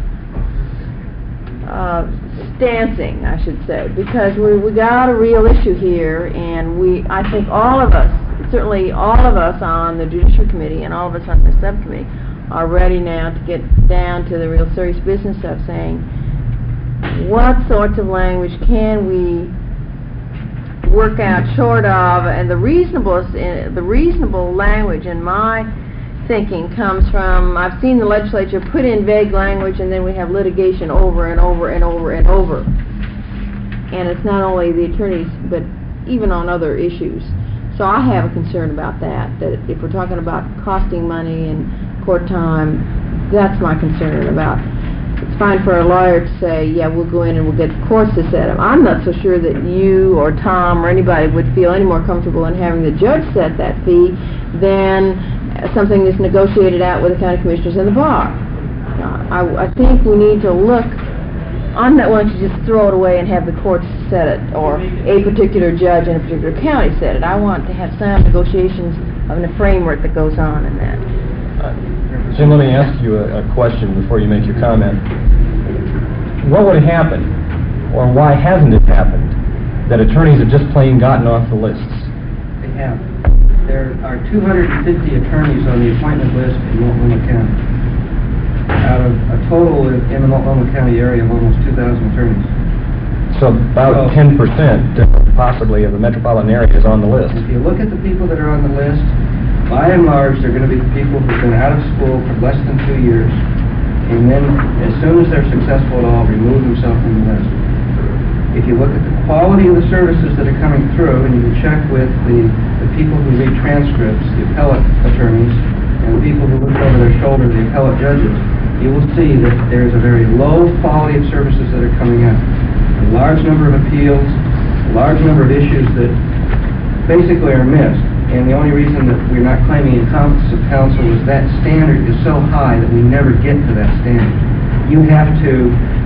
uh, stancing, I should say, because we we got a real issue here, and we I think all of us, certainly all of us on the Judiciary Committee and all of us on the subcommittee, are ready now to get down to the real serious business of saying, what sorts of language can we work out short of, and the reasonable, the reasonable language in my thinking comes from, I've seen the legislature put in vague language and then we have litigation over and over and over and over. And it's not only the attorneys, but even on other issues. So I have a concern about that, that if we're talking about costing money and court time, that's my concern about. It's fine for a lawyer to say, yeah, we'll go in and we'll get the courts to set them. I'm not so sure that you or Tom or anybody would feel any more comfortable in having the judge set that fee than something that's negotiated out with the county commissioners and the bar. Uh, I, I think we need to look, I'm not willing to just throw it away and have the courts set it, or a particular judge in a particular county set it. I want to have some negotiations of the framework that goes on in that. Uh, Jim, let me ask you a, a question before you make your comment. What would have happened, or why hasn't it happened, that attorneys have just plain gotten off the lists? They have. There are two hundred fifty attorneys on the appointment list in Multnomah County, out of a total in in the Multnomah County area of almost two thousand attorneys. So about ten percent possibly of the metropolitan area is on the list. If you look at the people that are on the list, by and large, they're going to be people who've been out of school for less than two years, and then as soon as they're successful at all, remove themselves from the list. If you look at the quality of the services that are coming through, and you can check with the, the people who read transcripts, the appellate attorneys, and the people who look over their shoulder, the appellate judges, you will see that there's a very low quality of services that are coming out. A large number of appeals, a large number of issues that basically are missed. And the only reason that we're not claiming incompetence of counsel is that standard is so high that we never get to that standard. You have to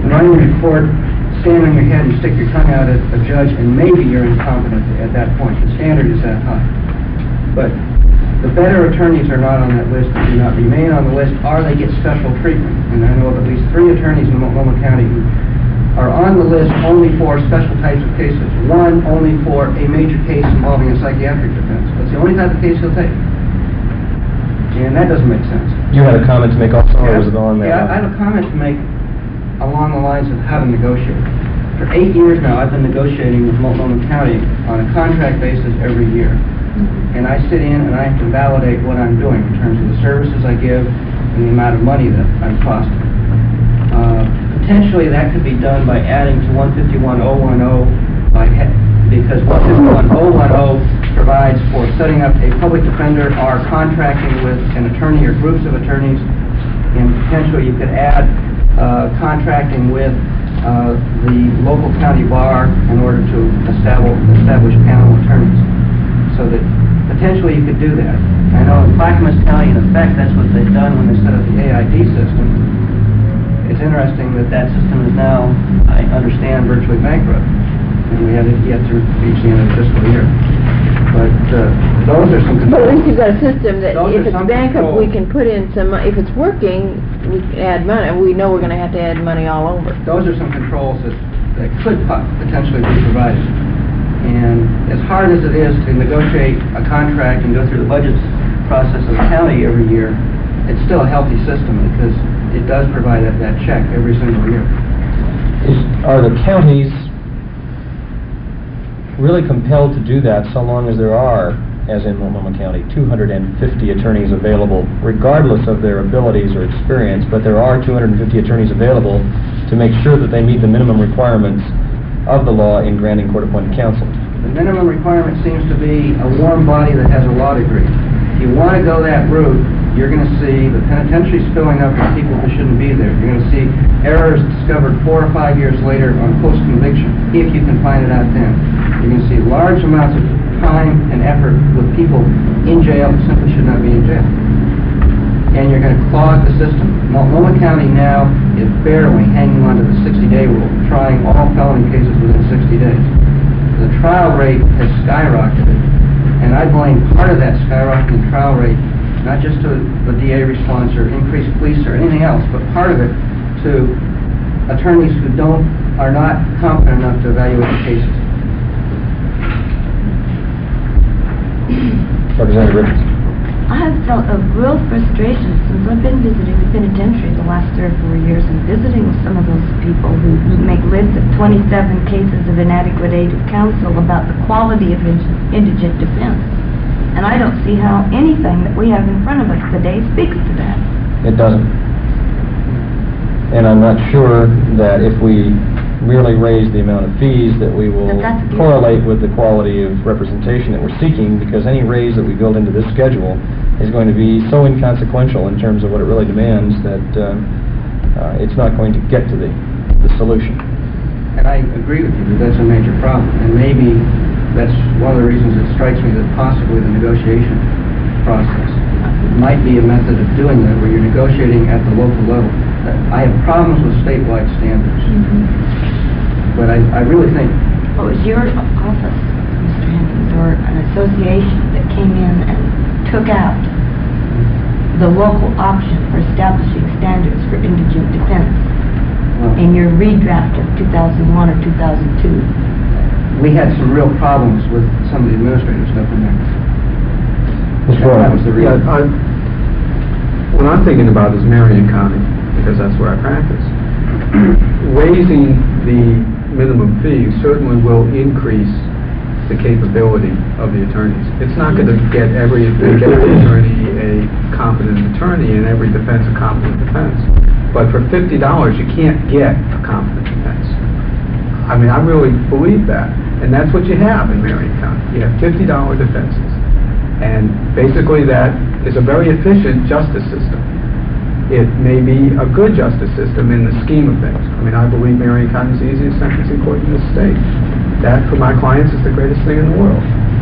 running your court, stand on your head and stick your tongue out at a judge, and maybe you're incompetent at that point. The standard is that high. But the better attorneys are not on that list, that do not remain on the list, or they get special treatment. And I know of at least three attorneys in Multnomah County who are on the list only for special types of cases. One only for a major case involving a psychiatric defense. That's the only type of case he'll take. And that doesn't make sense. You had a comment to make also, or was it on that? Yeah, I have a comment to make along the lines of how to negotiate. For eight years now, I've been negotiating with Multnomah County on a contract basis every year. And I sit in and I have to validate what I'm doing in terms of the services I give and the amount of money that I'm costing. Uh, potentially that could be done by adding to one fifty-one oh ten by he because one fifty-one oh ten provides for setting up a public defender or contracting with an attorney or groups of attorneys, and potentially you could add uh, contracting with uh, the local county bar in order to establish, establish panel attorneys. So that potentially you could do that. I know in Clackamas County, in effect, that's what they've done when they set up the A I D system. It's interesting that that system is now, I understand, virtually bankrupt. And we haven't yet to reach the end of the fiscal year. But uh, those are some controls. But at least you've got a system that Those if are it's some bankrupt, controls. we can put in some, mo- if it's working, we can add money. We know we're going to have to add money all over. Those are some controls that, that could po- potentially be provided. And as hard as it is to negotiate a contract and go through the budget process of the county every year, it's still a healthy system because it does provide that, that check every single year. Is, are the counties really compelled to do that so long as there are, as in Multnomah County, two hundred fifty attorneys available, regardless of their abilities or experience, but there are two hundred fifty attorneys available to make sure that they meet the minimum requirements of the law in granting court-appointed counsel? The minimum requirement seems to be a warm body that has a law degree. If you want to go that route, you're going to see the penitentiary spilling up with people who shouldn't be there. You're going to see errors discovered four or five years later on post-conviction, if you can find it out then. You're going to see large amounts of time and effort with people in jail who simply should not be in jail. And you're going to clog the system. Multnomah County now is barely hanging on to the sixty-day rule, trying all felony cases within sixty days. The trial rate has skyrocketed, and I blame part of that skyrocketing trial rate not just to the D A response or increased police or anything else, but part of it to attorneys who don't are not competent enough to evaluate the cases. Representative Richards. I have felt a real frustration since I've been visiting the penitentiary the last three or four years and visiting with some of those people who make lists of twenty-seven cases of inadequate aid of counsel about the quality of indigent defense. And I don't see how anything that we have in front of us today speaks to that. It doesn't. And I'm not sure that if we merely raise the amount of fees that we will But that's good. correlate with the quality of representation that we're seeking, because any raise that we build into this schedule is going to be so inconsequential in terms of what it really demands that uh, uh, it's not going to get to the, the solution. And I agree with you that that's a major problem. And maybe that's one of the reasons it strikes me that possibly the negotiation process might be a method of doing that, where you're negotiating at the local level. I have problems with statewide standards. Mm-hmm. But I, I really think... Well, it was your office, Mister Hankins, or an association that came in and took out the local option for establishing standards for indigent defense Well, in your redraft of two thousand one or two thousand two. we had some real problems with some of the administrative stuff in there. Mister That was the Yeah, reason. I, what I'm thinking about is Marion County, because that's where I practice. Raising the minimum fee certainly will increase the capability of the attorneys. It's not going to get every, get every attorney a competent attorney and every defense a competent defense. But for fifty dollars, you can't get a competent defense. I mean, I really believe that. And that's what you have in Marion County. You have fifty dollar defenses. And basically that is a very efficient justice system. It may be a good justice system in the scheme of things. I mean, I believe Marion County is the easiest sentencing court in the state. That, for my clients, is the greatest thing in the world.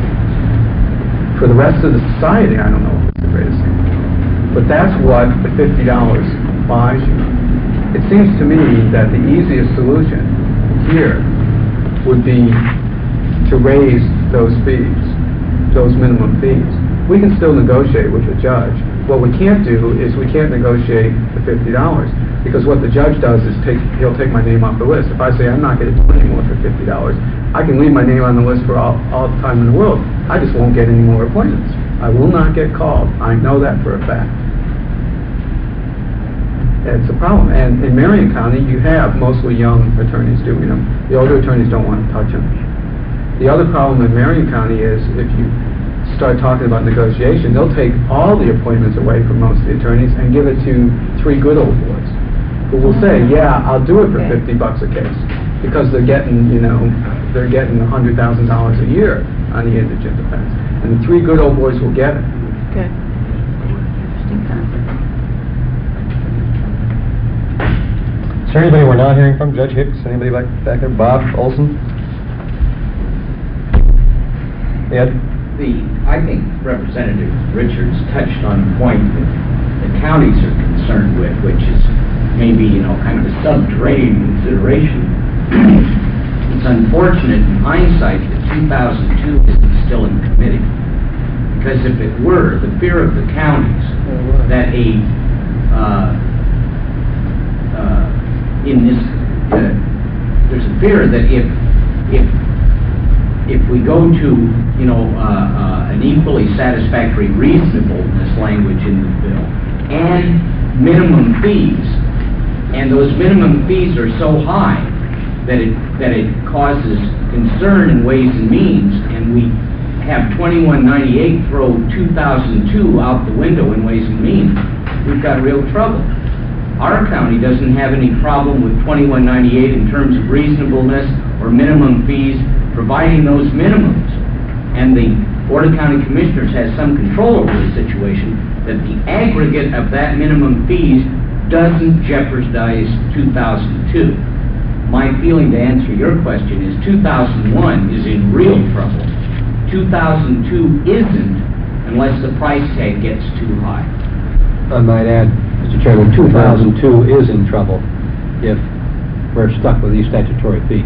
For the rest of the society, I don't know if it's the greatest thing in the world. But that's what the fifty dollars buys you. it seems to me that the easiest solution here would be to raise those fees, those minimum fees. We can still negotiate with the judge. What we can't do is we can't negotiate the fifty dollars, because what the judge does is take, he'll take my name off the list. If I say I'm not going to do any more for fifty dollars, I can leave my name on the list for all, all the time in the world. I just won't get any more appointments. I will not get called. I know that for a fact. It's a problem. And in Marion County, you have mostly young attorneys doing them. The older attorneys don't want to touch them. The other problem in Marion County is if you start talking about negotiation, they'll take all the appointments away from most of the attorneys and give it to three good old boys who will say, yeah, I'll do it for Okay. fifty bucks a case, because they're getting, you know, they're getting a hundred thousand dollars a year on the indigent defense. And the three good old boys will get it. Okay. Interesting concept. Is there anybody we're not hearing from? Judge Hicks, anybody back, back there? Bob Olson? Ed? The, I think Representative Richards touched on a point that the counties are concerned with, which is maybe, you know, kind of a subterranean consideration. It's unfortunate in hindsight that two thousand two isn't still in committee. Because if it were, the fear of the counties that a, uh, uh, in this, uh, there's a fear that if, if if we go to, you know, uh, uh, an equally satisfactory reasonableness language in the bill and minimum fees, and those minimum fees are so high that it that it causes concern in Ways and Means, and we have twenty-one ninety-eight throw two thousand two out the window in Ways and Means, we've got real trouble. Our county doesn't have any problem with twenty-one ninety-eight in terms of reasonableness or minimum fees, providing those minimums, and the Board of County Commissioners has some control over the situation, that the aggregate of that minimum fees doesn't jeopardize two thousand two. My feeling, to answer your question, is two thousand one is in real trouble. two thousand two isn't, unless the price tag gets too high. I might add, Mister Chairman, two thousand two is in trouble if we're stuck with these statutory fees.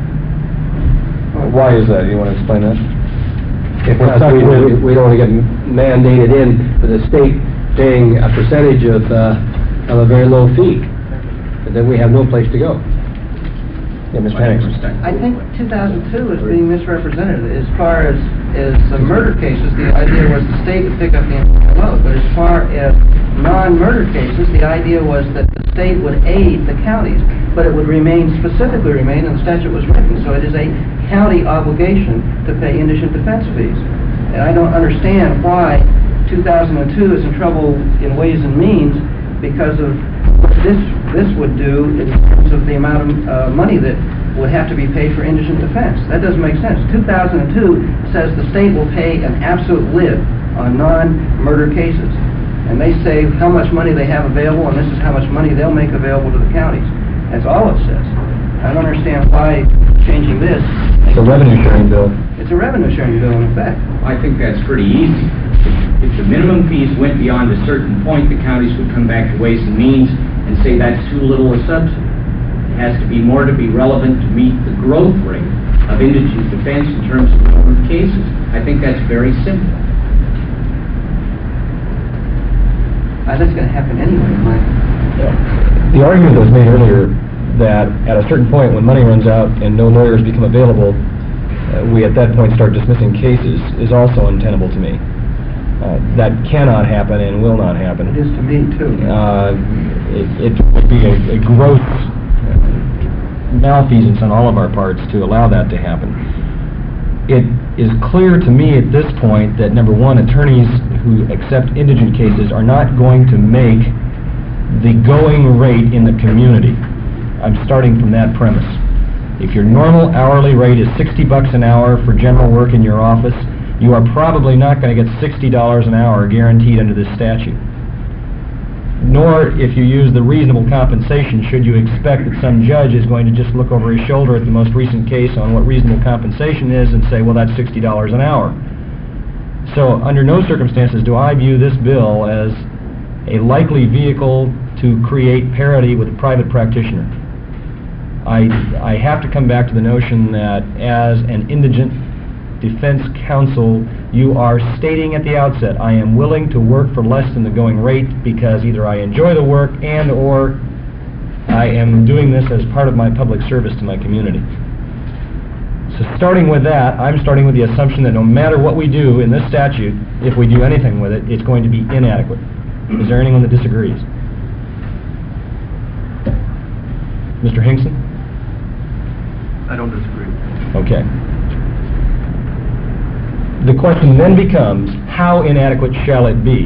Why is that? You want to explain that? If we're Because stuck we, we, with... we don't want to get mandated in for the state paying a percentage of, uh, of a very low fee, and then we have no place to go. Yeah, Mister Henning. I think two thousand two is being misrepresented. As far as, as the murder cases, the idea was the state would pick up the entire load. But as far as non-murder cases, the idea was that the state would aid the counties, but it would remain, specifically remain, and the statute was written, so it is a county obligation to pay indigent defense fees. And I don't understand why two thousand two is in trouble in Ways and Means, because of what this, this would do in terms of the amount of uh, money that would have to be paid for indigent defense. That doesn't make sense. two thousand two says the state will pay an absolute lid on non-murder cases. And they say how much money they have available, and this is how much money they'll make available to the counties. That's all it says. I don't understand why changing this... It's a revenue sharing bill. It's a revenue sharing bill, in effect. I think that's pretty easy. If the minimum fees went beyond a certain point, the counties would come back to Ways and Means and say that's too little a subsidy. It has to be more to be relevant to meet the growth rate of indigent defense in terms of number of cases. I think that's very simple. Uh, that's going to happen anyway, Mike. The argument that was made earlier that at a certain point when money runs out and no lawyers become available, uh, we at that point start dismissing cases is also untenable to me. Uh, that cannot happen and will not happen. It is to me, too. Uh, it, it would be a, a gross malfeasance on all of our parts to allow that to happen. It is clear to me at this point that, number one, attorneys who accept indigent cases are not going to make the going rate in the community. I'm starting from that premise. If your normal hourly rate is sixty bucks an hour for general work in your office, you are probably not going to get sixty dollars an hour guaranteed under this statute. Nor, if you use the reasonable compensation, should you expect that some judge is going to just look over his shoulder at the most recent case on what reasonable compensation is and say, well, that's sixty dollars an hour. So, under no circumstances do I view this bill as a likely vehicle to create parity with a private practitioner. I, I have to come back to the notion that as an indigent defense counsel, you are stating at the outset, I am willing to work for less than the going rate because either I enjoy the work and or I am doing this as part of my public service to my community. So starting with that, I'm starting with the assumption that no matter what we do in this statute, if we do anything with it, it's going to be inadequate. Is there anyone that disagrees? Mister Hinkson? I don't disagree. Okay. The question then becomes, how inadequate shall it be?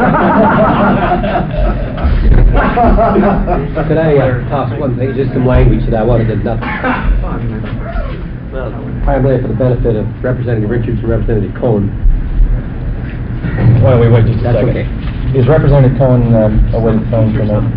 Could I uh, toss one thing, just some language that I wanted to, not, primarily for the benefit of Representative Richards and Representative Cohen. Why don't we wait just a That's second? okay. Is Representative Cohen um, away from the phone for a moment?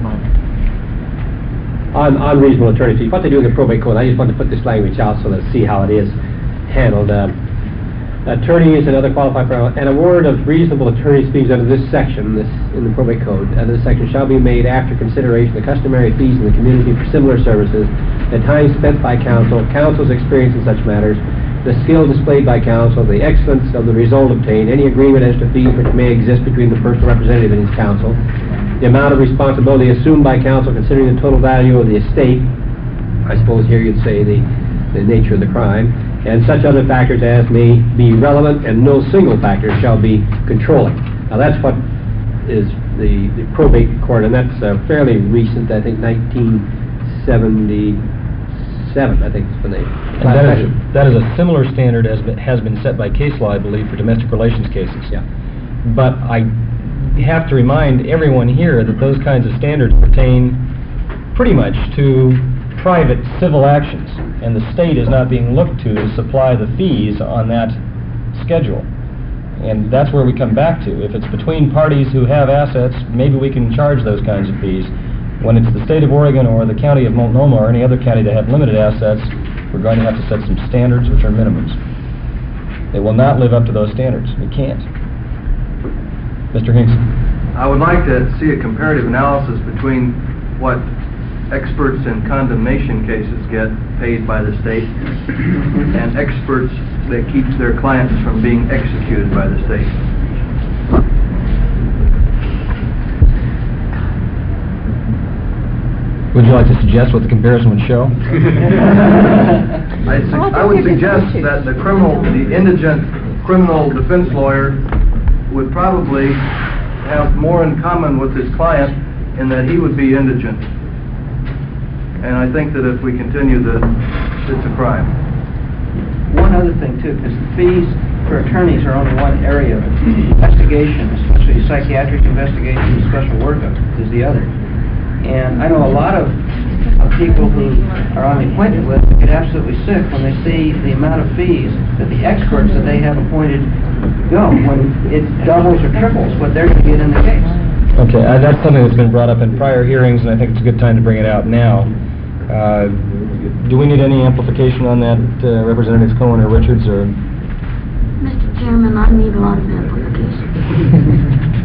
On, on reasonable attorney fees, what they do in the probate code, I just wanted to put this language out so let's see how it is handled. Um, attorneys and other qualified for an award of reasonable attorney's fees under this section, this in the probate code, under this section shall be made after consideration of the customary fees in the community for similar services, the time spent by counsel, counsel's experience in such matters, the skill displayed by counsel, the excellence of the result obtained, any agreement as to fees which may exist between the personal representative and his counsel, the amount of responsibility assumed by counsel considering the total value of the estate, I suppose here you'd say the, the nature of the crime, and such other factors as may be relevant, and no single factor shall be controlling. Now that's what is the, the probate court, and that's uh, fairly recent, I think nineteen seventy-seven, I think is when they... And that is, that is a similar standard as be- has been set by case law, I believe, for domestic relations cases. Yeah. But I have to remind everyone here that those kinds of standards pertain pretty much to private civil actions, and the state is not being looked to to supply the fees on that schedule. And that's where we come back to. If it's between parties who have assets, maybe we can charge those kinds of fees. When it's the state of Oregon or the county of Multnomah or any other county that have limited assets, we're going to have to set some standards which are minimums. They will not live up to those standards. We can't. Mister Hinkson. I would like to see a comparative analysis between what experts in condemnation cases get paid by the state and experts that keeps their clients from being executed by the state. Would you like to suggest what the comparison would show? I, su- I would suggest that the criminal, the indigent criminal defense lawyer would probably have more in common with his client in that he would be indigent. And I think that if we continue this, it's a crime. One other thing too, because the fees for attorneys are only one area of it. Investigation, especially psychiatric investigation and special workup, is the other. And I know a lot of, of people who are on the appointment list that get absolutely sick when they see the amount of fees that the experts that they have appointed go, when it doubles or triples what they're going to get in the case. Okay, uh, that's something that's been brought up in prior hearings, and I think it's a good time to bring it out now. Uh, do we need any amplification on that, uh, Representatives Cohen or Richards, or? Mister Chairman, I need a lot of amplification.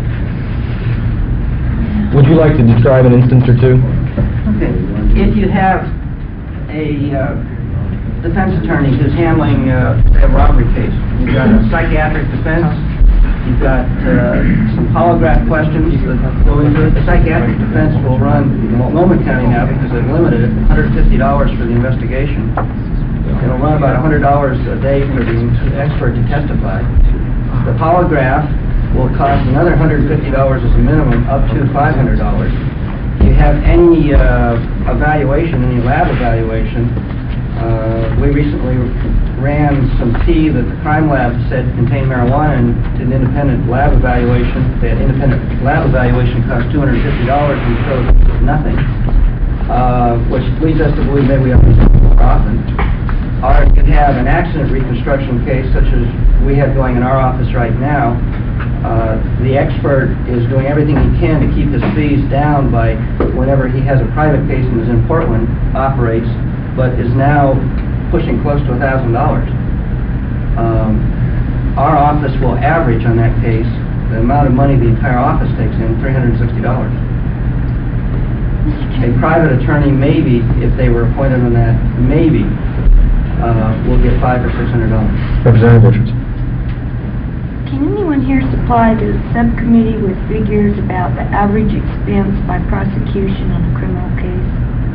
Would you like to describe an instance or two? Okay. If you have a uh, defense attorney who's handling uh, say a robbery case, you've got a psychiatric defense, you've got uh, some polygraph questions that go into it. The psychiatric defense will run in Multnomah County now because they've limited it, one hundred fifty dollars for the investigation. It'll run about one hundred dollars a day for the expert to testify. The polygraph will cost another one hundred fifty dollars as a minimum, up to five hundred dollars. If you have any uh, evaluation, any lab evaluation, uh, we recently ran some tea that the crime lab said contained marijuana and did an independent lab evaluation. The independent lab evaluation cost two hundred fifty dollars and showed nothing, uh, which leads us to believe maybe we have to do more often. Or if you have an accident reconstruction case, such as we have going in our office right now, Uh, the expert is doing everything he can to keep his fees down by whenever he has a private case and is in Portland, operates, but is now pushing close to one thousand dollars. Um, our office will average on that case, the amount of money the entire office takes in, three hundred sixty dollars. A private attorney, maybe, if they were appointed on that, maybe, uh, will get five or six hundred dollars. Representative Richards. Can anyone here supply the subcommittee with figures about the average expense by prosecution on a criminal case?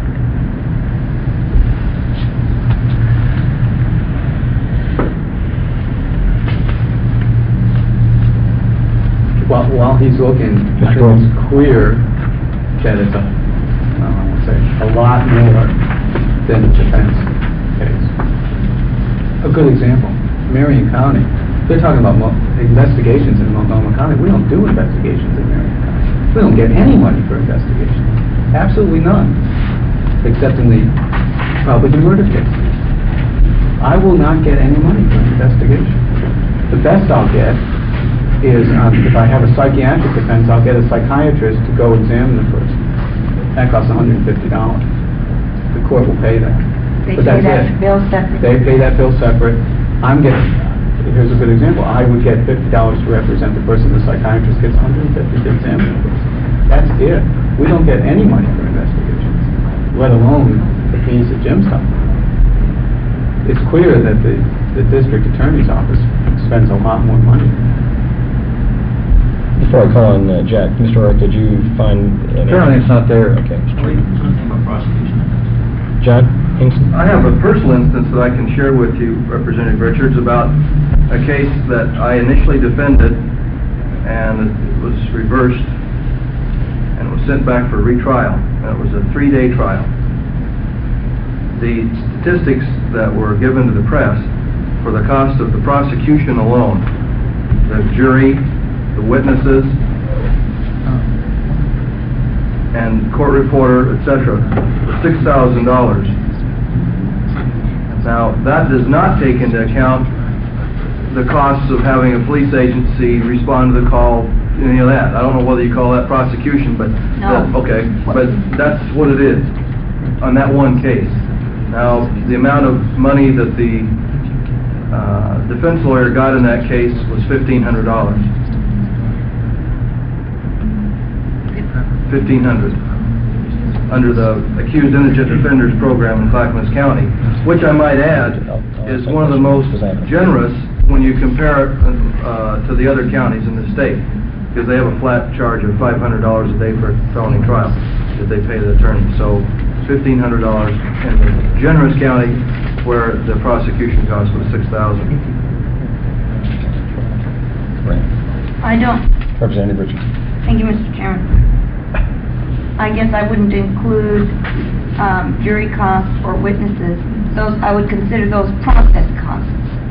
While, while he's looking, I think it's clear that it's a, I would say, a lot more than a defense case. A good example, Marion County, they're talking about mo- investigations in Multnomah County. We don't do investigations in Marion County. We don't get any money for investigations. Absolutely none, except in the Republican murder case. I will not get any money for an investigation. The best I'll get is, um, if I have a psychiatric defense, I'll get a psychiatrist to go examine the person. That costs one hundred fifty dollars. The court will pay that. They But pay that's that it. bill separately? They pay that bill separate. I'm getting, here's a good example, I would get fifty dollars to represent the person, the psychiatrist gets one hundred fifty dollars to examine the person. That's it. We don't get any money for investigations, let alone the fees that Jim's talking about. It's clear that the, the district attorney's office spends a lot more money. Before I call on uh, Jack, Mister Orrick, did you find any? Apparently it's not there. Okay. Wait, there's nothing about prosecution. John Hinkson? I have a personal instance that I can share with you, Representative Richards, about a case that I initially defended, and it was reversed, and it was sent back for retrial, and it was a three-day trial. The statistics that were given to the press for the cost of the prosecution alone, the jury, the witnesses, and court reporter, et cetera, six thousand dollars. Now, that does not take into account the costs of having a police agency respond to the call, any of that. I don't know whether you call that prosecution, but, No. that- okay, but that's what it is on that one case. Now, the amount of money that the uh, defense lawyer got in that case was fifteen hundred dollars. fifteen hundred dollars under the Accused Indigent Defenders Program in Clackamas County, which I might add is one of the most generous when you compare it uh, to the other counties in the state, because they have a flat charge of five hundred dollars a day for a felony trial that they pay the attorney. So fifteen hundred dollars in the generous county where the prosecution cost was six thousand dollars. Right. I don't, Representative Richards. thank you, Mister Chairman. I guess I wouldn't include um, jury costs or witnesses. Those, I would consider those process costs.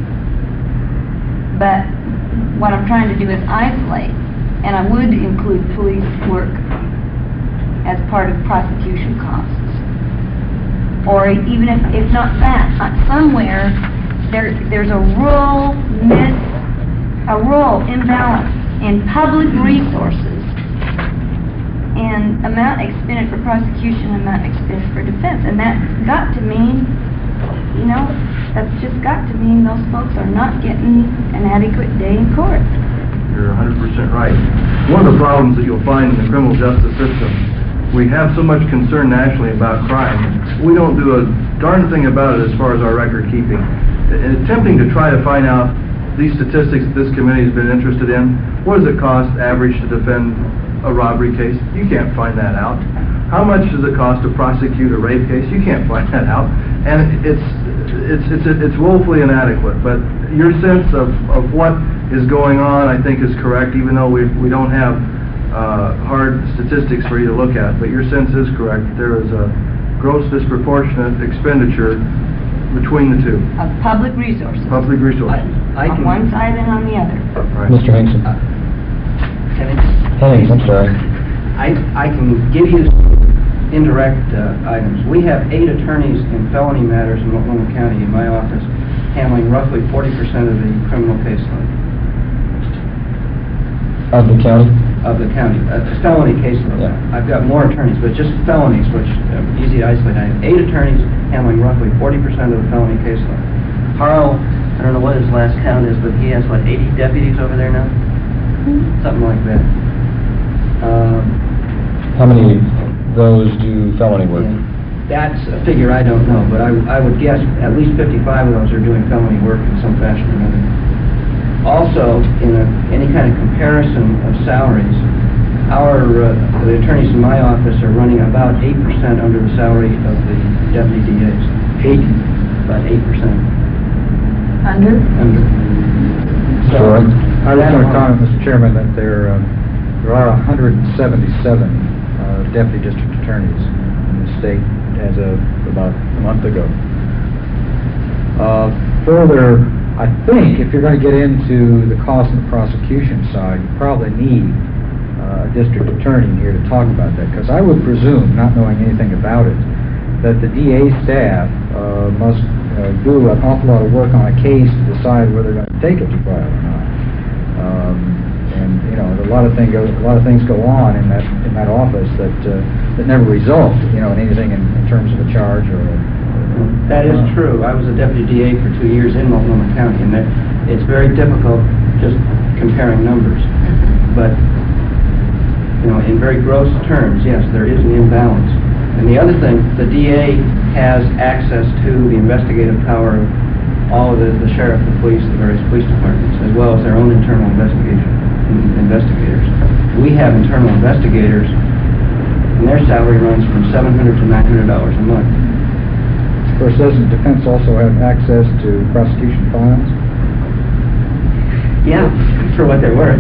But what I'm trying to do is isolate, and I would include police work as part of prosecution costs. Or even if, if not that, uh, somewhere there, there's a rural miss, a rural imbalance in public resources and amount expended for prosecution, amount expended for defense. And that's got to mean, you know, that's just got to mean those folks are not getting an adequate day in court. You're one hundred percent right. One of the problems that you'll find in the criminal justice system, we have so much concern nationally about crime. We don't do a darn thing about it as far as our record keeping. In attempting to try to find out these statistics that this committee has been interested in, what does it cost average to defend a robbery case? You can't find that out. How much does it cost to prosecute a rape case? You can't find that out. And it's it's it's it's woefully inadequate. But your sense of of what is going on, I think, is correct, even though we we don't have uh, hard statistics for you to look at. But your sense is correct. There is a gross disproportionate expenditure between the two. Of public resources. Public resources. I On can- one side and on the other. Right. Mister Hinkson. Can I- Hennings, I'm sorry. I, I can give you indirect uh, items. We have eight attorneys in felony matters in Multnomah County in my office, handling roughly forty percent of the criminal caseload Of the county? of the county, uh, felony caseload. Yeah. I've got more attorneys, but just felonies, which are easy to isolate. I have eight attorneys handling roughly forty percent of the felony caseload. Harl, I don't know what his last count is, but he has, what, eighty deputies over there now? Something like that. Um, How many those do felony work? Yeah. That's a figure I don't know, but I, I would guess at least fifty-five of those are doing felony work in some fashion or another. Also, in a, any kind of comparison of salaries, our, uh, the attorneys in my office are running about eight percent under the salary of the deputy D As. Eight? About eight percent. Under? Under. So, I was going to comment, Mister Chairman, that there, um, there are one hundred seventy-seven uh, deputy district attorneys in the state as of about a month ago. Uh, further, I think if you're going to get into the cost and the prosecution side, you probably need uh, a district attorney here to talk about that, because I would presume, not knowing anything about it, that the D A staff uh, must uh, do an awful lot of work on a case to decide whether they're going to take it to trial or not. Um, and you know, a lot of things go, a lot of things go on in that in that office that uh, that never result, you know, in anything in, in terms of a charge or. or That is uh, true. I was a deputy D A for two years in Multnomah County, and that it's very difficult just comparing numbers. But you know, in very gross terms, yes, there is an imbalance. And the other thing, the D A has access to the investigative power of all of the, the sheriff, the police, the various police departments, as well as their own internal investigation investigators. We have internal investigators, and their salary runs from seven hundred to nine hundred dollars a month. Of course, doesn't defense also have access to prosecution files? Yeah, for what they're worth.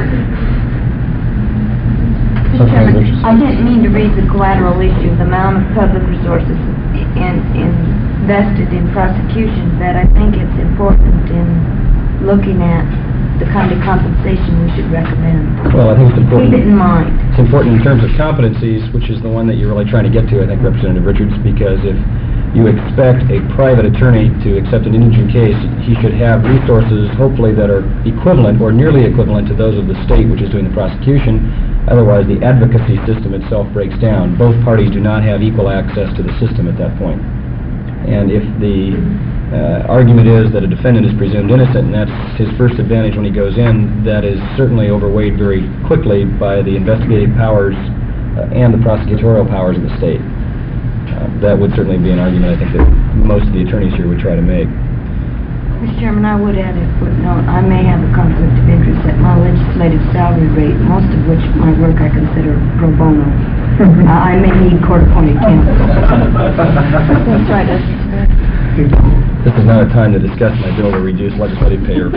Mister Chairman, I didn't mean to raise the collateral issue, the amount of public resources in, invested in prosecution, but I think it's important in looking at the kind of compensation we should recommend. Well, I think it's important. Keep it in mind. It's important in terms of competencies, which is the one that you're really trying to get to, I think, Representative Richards, because if you expect a private attorney to accept an indigent case, he should have resources, hopefully, that are equivalent or nearly equivalent to those of the state, which is doing the prosecution. Otherwise, the advocacy system itself breaks down. Both parties do not have equal access to the system at that point. And if the uh, argument is that a defendant is presumed innocent, and that's his first advantage when he goes in, that is certainly overweighed very quickly by the investigative powers uh, and the prosecutorial powers of the state. Uh, that would certainly be an argument, I think, that most of the attorneys here would try to make. Mister Chairman, I would add a footnote. I may have a conflict of interest at my legislative salary rate, most of which my work I consider pro bono. uh, I may need court-appointed counsel. That's right. That's This is not a time to discuss my bill to reduce legislative pay. Or You're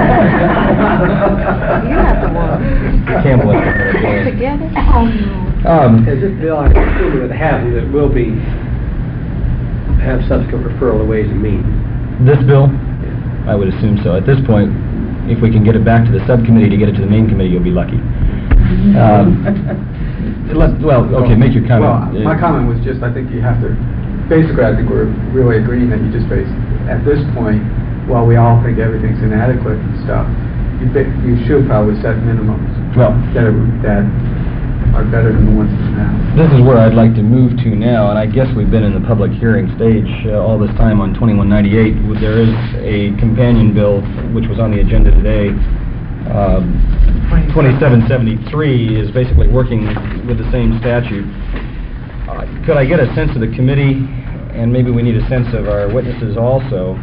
not the one. Campbell. Together? Um, As this bill, I assume it happens, it will be, have subsequent referral to Ways and Means. This bill? I would assume so. At this point, if we can get it back to the subcommittee to get it to the main committee, you'll be lucky. Um, let, well, okay, make your comment. Well, my comment was just, I think you have to, basically, I think we're really agreeing that you just face, at this point, while we all think everything's inadequate and stuff, you, you should probably set minimums Well, that are, that are better than the ones that are now. this is where I'd like to move to now, and I guess we've been in the public hearing stage uh, all this time on twenty-one ninety-eight. There is a companion bill which was on the agenda today. Um, twenty-seven seventy-three is basically working with the same statute. Uh, could I get a sense of the committee, and maybe we need a sense of our witnesses also,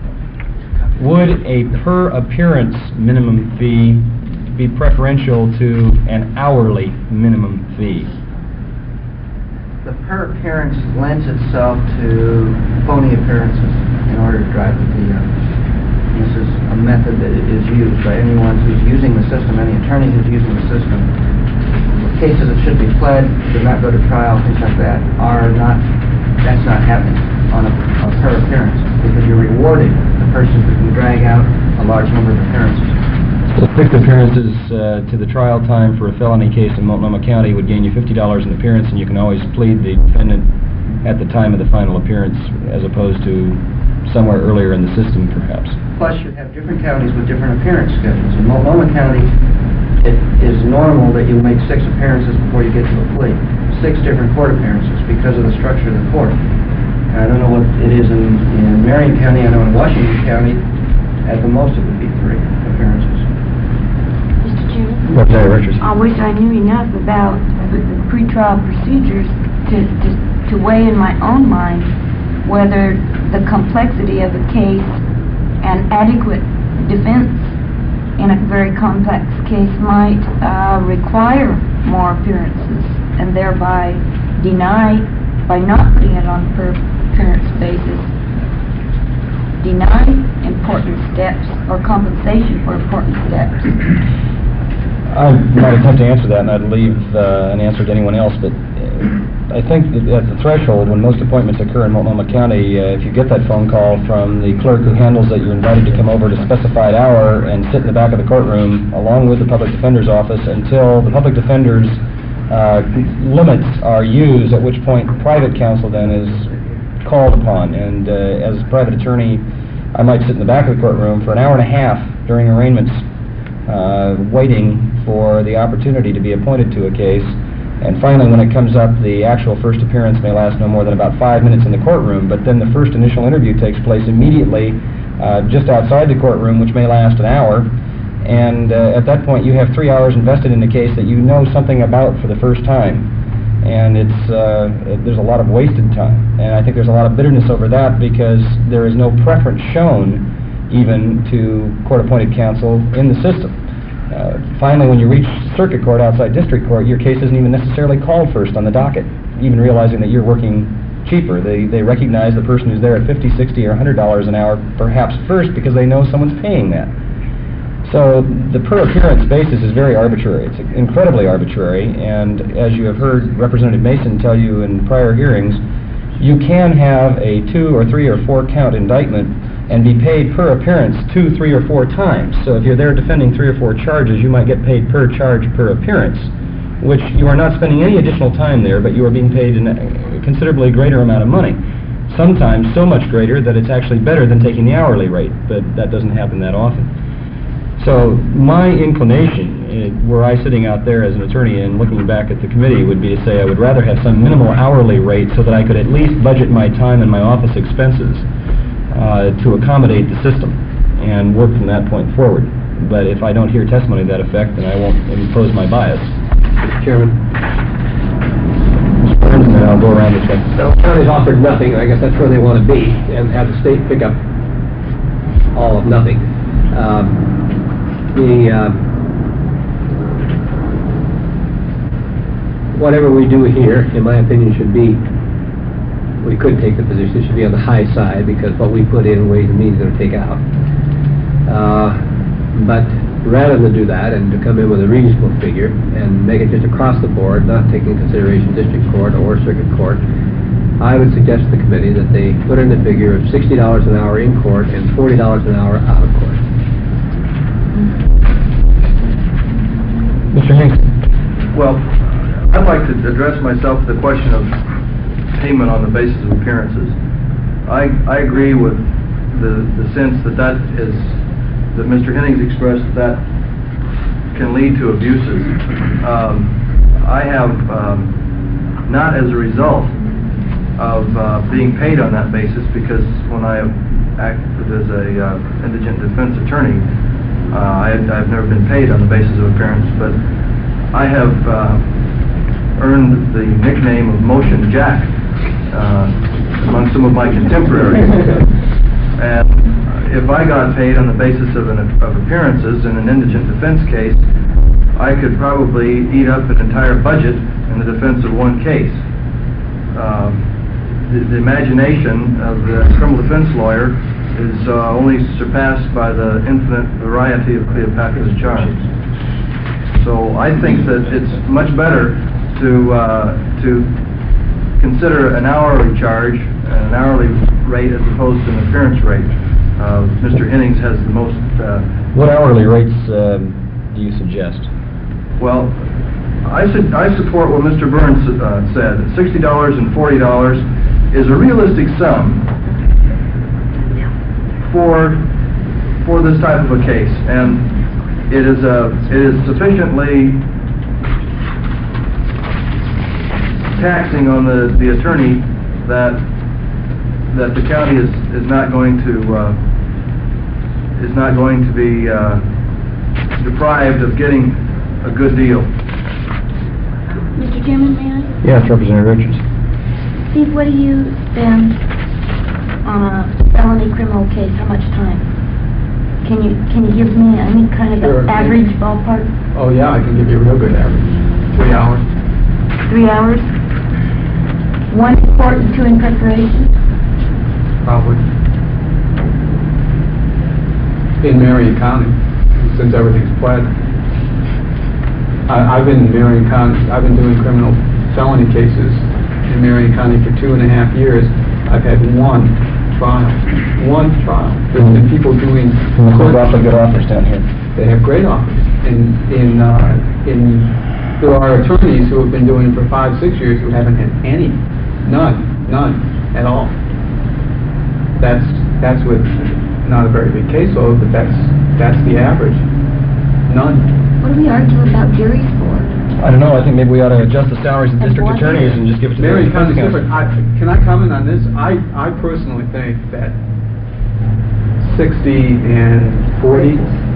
would a per appearance minimum fee be preferential to an hourly minimum fee? The per appearance lends itself to phony appearances in order to drive the fee up. This is a method that is used by anyone who's using the system, any attorney who's using the system. Cases that should be pled, do not go to trial, things like that, are not, that's not happening on a, a per appearance, because you're rewarding the person who can drag out a large number of appearances. So six appearances uh, to the trial time for a felony case in Multnomah County would gain you fifty dollars an appearance, and you can always plead the defendant at the time of the final appearance, as opposed to somewhere earlier in the system, perhaps. Plus, you have different counties with different appearance schedules. In Multnomah County, it is normal that you make six appearances before you get to a plea. Six different court appearances because of the structure of the court. And I don't know what it is in, in Marion County. I know in Washington County, at the most it would be three appearances. Mister Chairman? Representative Richards. I wish I knew enough about the pretrial procedures to, to, to weigh in my own mind whether the complexity of a case and adequate defense in a very complex case might uh, require more appearances and thereby deny, by not putting it on a per appearance basis, deny important steps or compensation for important steps. I might attempt to answer that, and I'd leave uh, an answer to anyone else, but uh, I think that at the threshold, when most appointments occur in Multnomah County, uh, if you get that phone call from the clerk who handles it, you're invited to come over at a specified hour and sit in the back of the courtroom along with the public defender's office until the public defender's uh, limits are used, at which point private counsel then is called upon. And uh, as a private attorney, I might sit in the back of the courtroom for an hour and a half during arraignments, uh, waiting for the opportunity to be appointed to a case. And finally, when it comes up, the actual first appearance may last no more than about five minutes in the courtroom, but then the first initial interview takes place immediately uh, just outside the courtroom, which may last an hour. And uh, at that point, you have three hours invested in the case that you know something about for the first time. And it's uh, it, there's a lot of wasted time. And I think there's a lot of bitterness over that because there is no preference shown even to court-appointed counsel in the system. Uh, finally, when you reach circuit court outside district court, your case isn't even necessarily called first on the docket, even realizing that you're working cheaper. They, they recognize the person who's there at fifty, sixty, or one hundred dollars an hour perhaps first because they know someone's paying that. So the per appearance basis is very arbitrary. It's incredibly arbitrary, and as you have heard Representative Mason tell you in prior hearings, you can have a two or three or four count indictment and be paid per appearance two, three, or four times. So if you're there defending three or four charges, you might get paid per charge per appearance, which you are not spending any additional time there, but you are being paid a considerably greater amount of money. Sometimes so much greater that it's actually better than taking the hourly rate, but that doesn't happen that often. So my inclination, uh, were I sitting out there as an attorney and looking back at the committee, would be to say I would rather have some minimal hourly rate so that I could at least budget my time and my office expenses uh, to accommodate the system and work from that point forward. But if I don't hear testimony to that effect, then I won't impose my bias. Mister Chairman. Mister Burns, and then I'll go around this way. So the county's offered nothing. I guess that's where they want to be, and have the state pick up all of nothing. Um, the uh, whatever we do here, in my opinion, should be, we could take the position, it should be on the high side, because what we put in Ways and Means is going to take out. Uh, but rather than do that and to come in with a reasonable figure and make it just across the board, not taking into consideration district court or circuit court, I would suggest to the committee that they put in the figure of sixty dollars an hour in court and forty dollars an hour out of court. Mister Hinks. Well, I'd like to address myself to the question of payment on the basis of appearances. I, I agree with the, the sense that that is, that Mister Hennings expressed that, that can lead to abuses. Um, I have, um, not as a result of uh, being paid on that basis, because when I acted as a uh, indigent defense attorney, uh, I had, I've never been paid on the basis of appearance, but I have uh, earned the nickname of Motion Jack uh, among some of my contemporaries. And if I got paid on the basis of, an, of appearances in an indigent defense case, I could probably eat up an entire budget in the defense of one case. Um, the, the imagination of the criminal defense lawyer is uh, only surpassed by the infinite variety of Cleopatra's charms. So I think that it's much better to uh, to consider an hourly charge, an hourly rate, as opposed to an appearance rate. Uh, Mister Hennings has the most... Uh, what hourly rates uh, do you suggest? Well, I, su I support what Mister Burns uh, said. sixty dollars and forty dollars is a realistic sum for for this type of a case, and it is a it is sufficiently taxing on the the attorney that that the county is is not going to uh, is not going to be uh, deprived of getting a good deal. Mister Chairman, may I? Yes, Representative Richards. Steve, what do you spend on a felony criminal case? How much time? Can you, can you give me any kind of Sure. an average ballpark? Oh, yeah, I can give you a real good average. Three hours. Three hours? One in court and two in preparation? Probably. In Marion County, since everything's pled. I, I've been in Marion County, I've been doing criminal felony cases in Marion County for two and a half years. I've had one trial, one trial. There's been people doing... There's awfully good offers down here. They have great offers. In, in, uh, in, there are attorneys who have been doing it for five, six years who haven't had any, none, none at all. That's, that's with not a very big caseload, but that's, that's the average. None. What do we argue about juries for? I don't know, I think maybe we ought to adjust the salaries of And district what attorneys is- and just give it to the Marion defense County counsel. different. I, can I comment on this? I, I personally think that sixty and forty,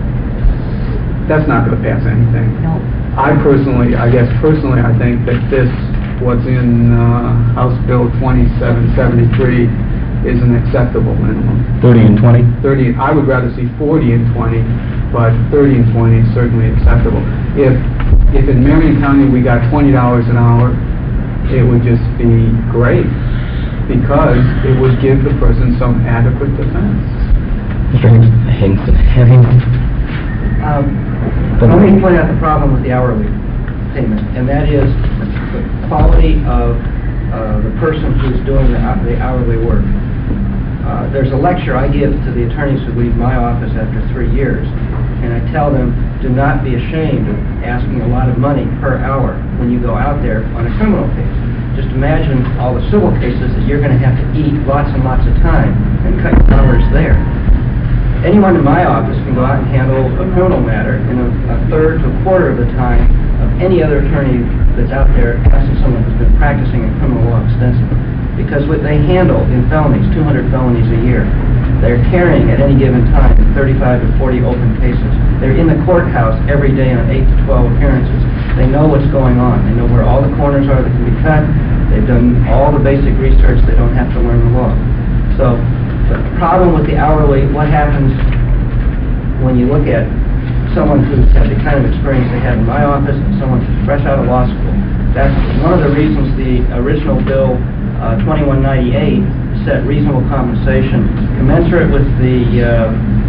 that's not going to pass anything. No. I personally, I guess personally, I think that this, what's in uh, House Bill twenty-seven seventy-three is an acceptable minimum. thirty and twenty? thirty, I would rather see forty and twenty, but thirty and twenty is certainly acceptable. If, if in Marion County we got twenty dollars an hour, it would just be great, because it would give the person some adequate defense. Mister Hingston, Hingston. Um, Let me point out the problem with the hourly payment, and that is the quality of uh, the person who's doing the hou- the hourly work. Uh, There's a lecture I give to the attorneys who leave my office after three years, and I tell them, do not be ashamed of asking a lot of money per hour when you go out there on a criminal case. Just imagine all the civil cases that you're going to have to eat lots and lots of time and cut your hours there. Anyone in my office can go out and handle a criminal matter in a, a third to a quarter of the time of any other attorney that's out there asking someone who's been practicing in criminal law extensively. Because what they handle in felonies, two hundred felonies a year, they're carrying at any given time thirty-five to forty open cases. They're in the courthouse every day on eight to twelve appearances. They know what's going on. They know where all the corners are that can be cut. They've done all the basic research. They don't have to learn the law. So the problem with the hourly, what happens when you look at someone who's had the kind of experience they had in my office and someone who's fresh out of law school? That's one of the reasons the original bill uh, twenty-one ninety-eight set reasonable compensation commensurate with the uh,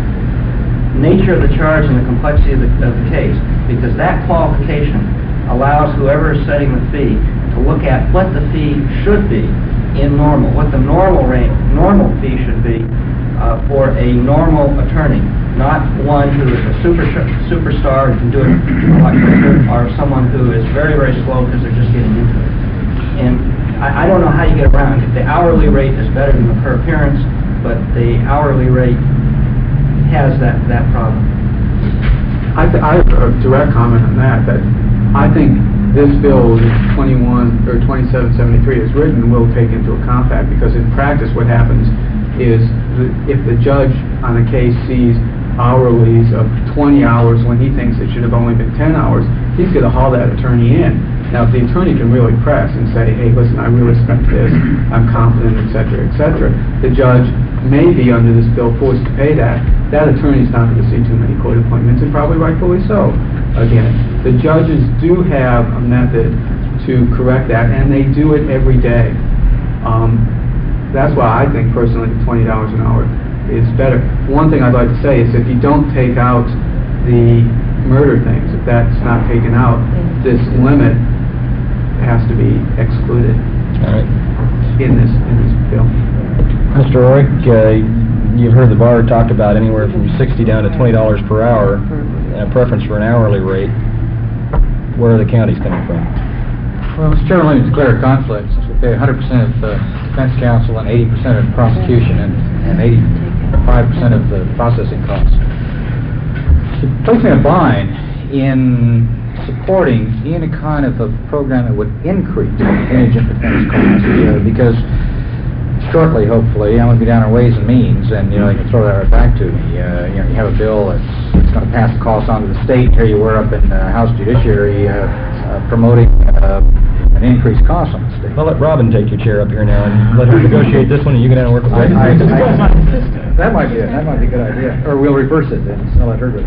nature of the charge and the complexity of the, of the case, because that qualification allows whoever is setting the fee to look at what the fee should be in normal, what the normal range, normal fee should be uh, for a normal attorney, not one who is a super superstar and can do it a lot quicker, or someone who is very, very slow because they're just getting into it. And I, I don't know how you get around it. The hourly rate is better than the per appearance, but the hourly rate has that, that problem. I, th I have a direct comment on that, that I think this bill, twenty-one, or twenty-seven seventy-three is written, will take into account that, because in practice what happens is the, if the judge on a case sees hourlies of twenty hours when he thinks it should have only been ten hours, he's going to haul that attorney in. Now, if the attorney can really press and say, hey, listen, I really spent this, I'm confident, et cetera, et cetera, the judge may be, under this bill, forced to pay that. That attorney's not going to see too many court appointments, and probably rightfully so. Again, the judges do have a method to correct that, and they do it every day. Um, that's why I think, personally, twenty dollars an hour is better. One thing I'd like to say is if you don't take out the murder things, if that's not taken out, this limit has to be excluded All right. in this in this bill. Mister Orick, uh, you've heard the bar talk about anywhere from sixty down to twenty dollars per hour, and a preference for an hourly rate. Where are the counties coming from? Well, Mister Chairman, let me declare a conflict, since we pay one hundred percent of the defense counsel and eighty percent of prosecution and, and eighty-five percent of the processing costs. It places me in a bind in supporting any kind of a program that would increase indigent defense costs, uh, because shortly, hopefully, I'm going to be down on Ways and Means, and you know they can throw that right back to me. Uh, you know, you have a bill that's, that's going to pass the costs on to the state. Here you were up in the House Judiciary uh, uh, promoting uh, an increased cost on the state. I'll let Robin take your chair up here now and let her negotiate this one, and you can work with I- Rick. I- I- That might be it, that might be a good idea. Or we'll reverse it then, I'll let her do it.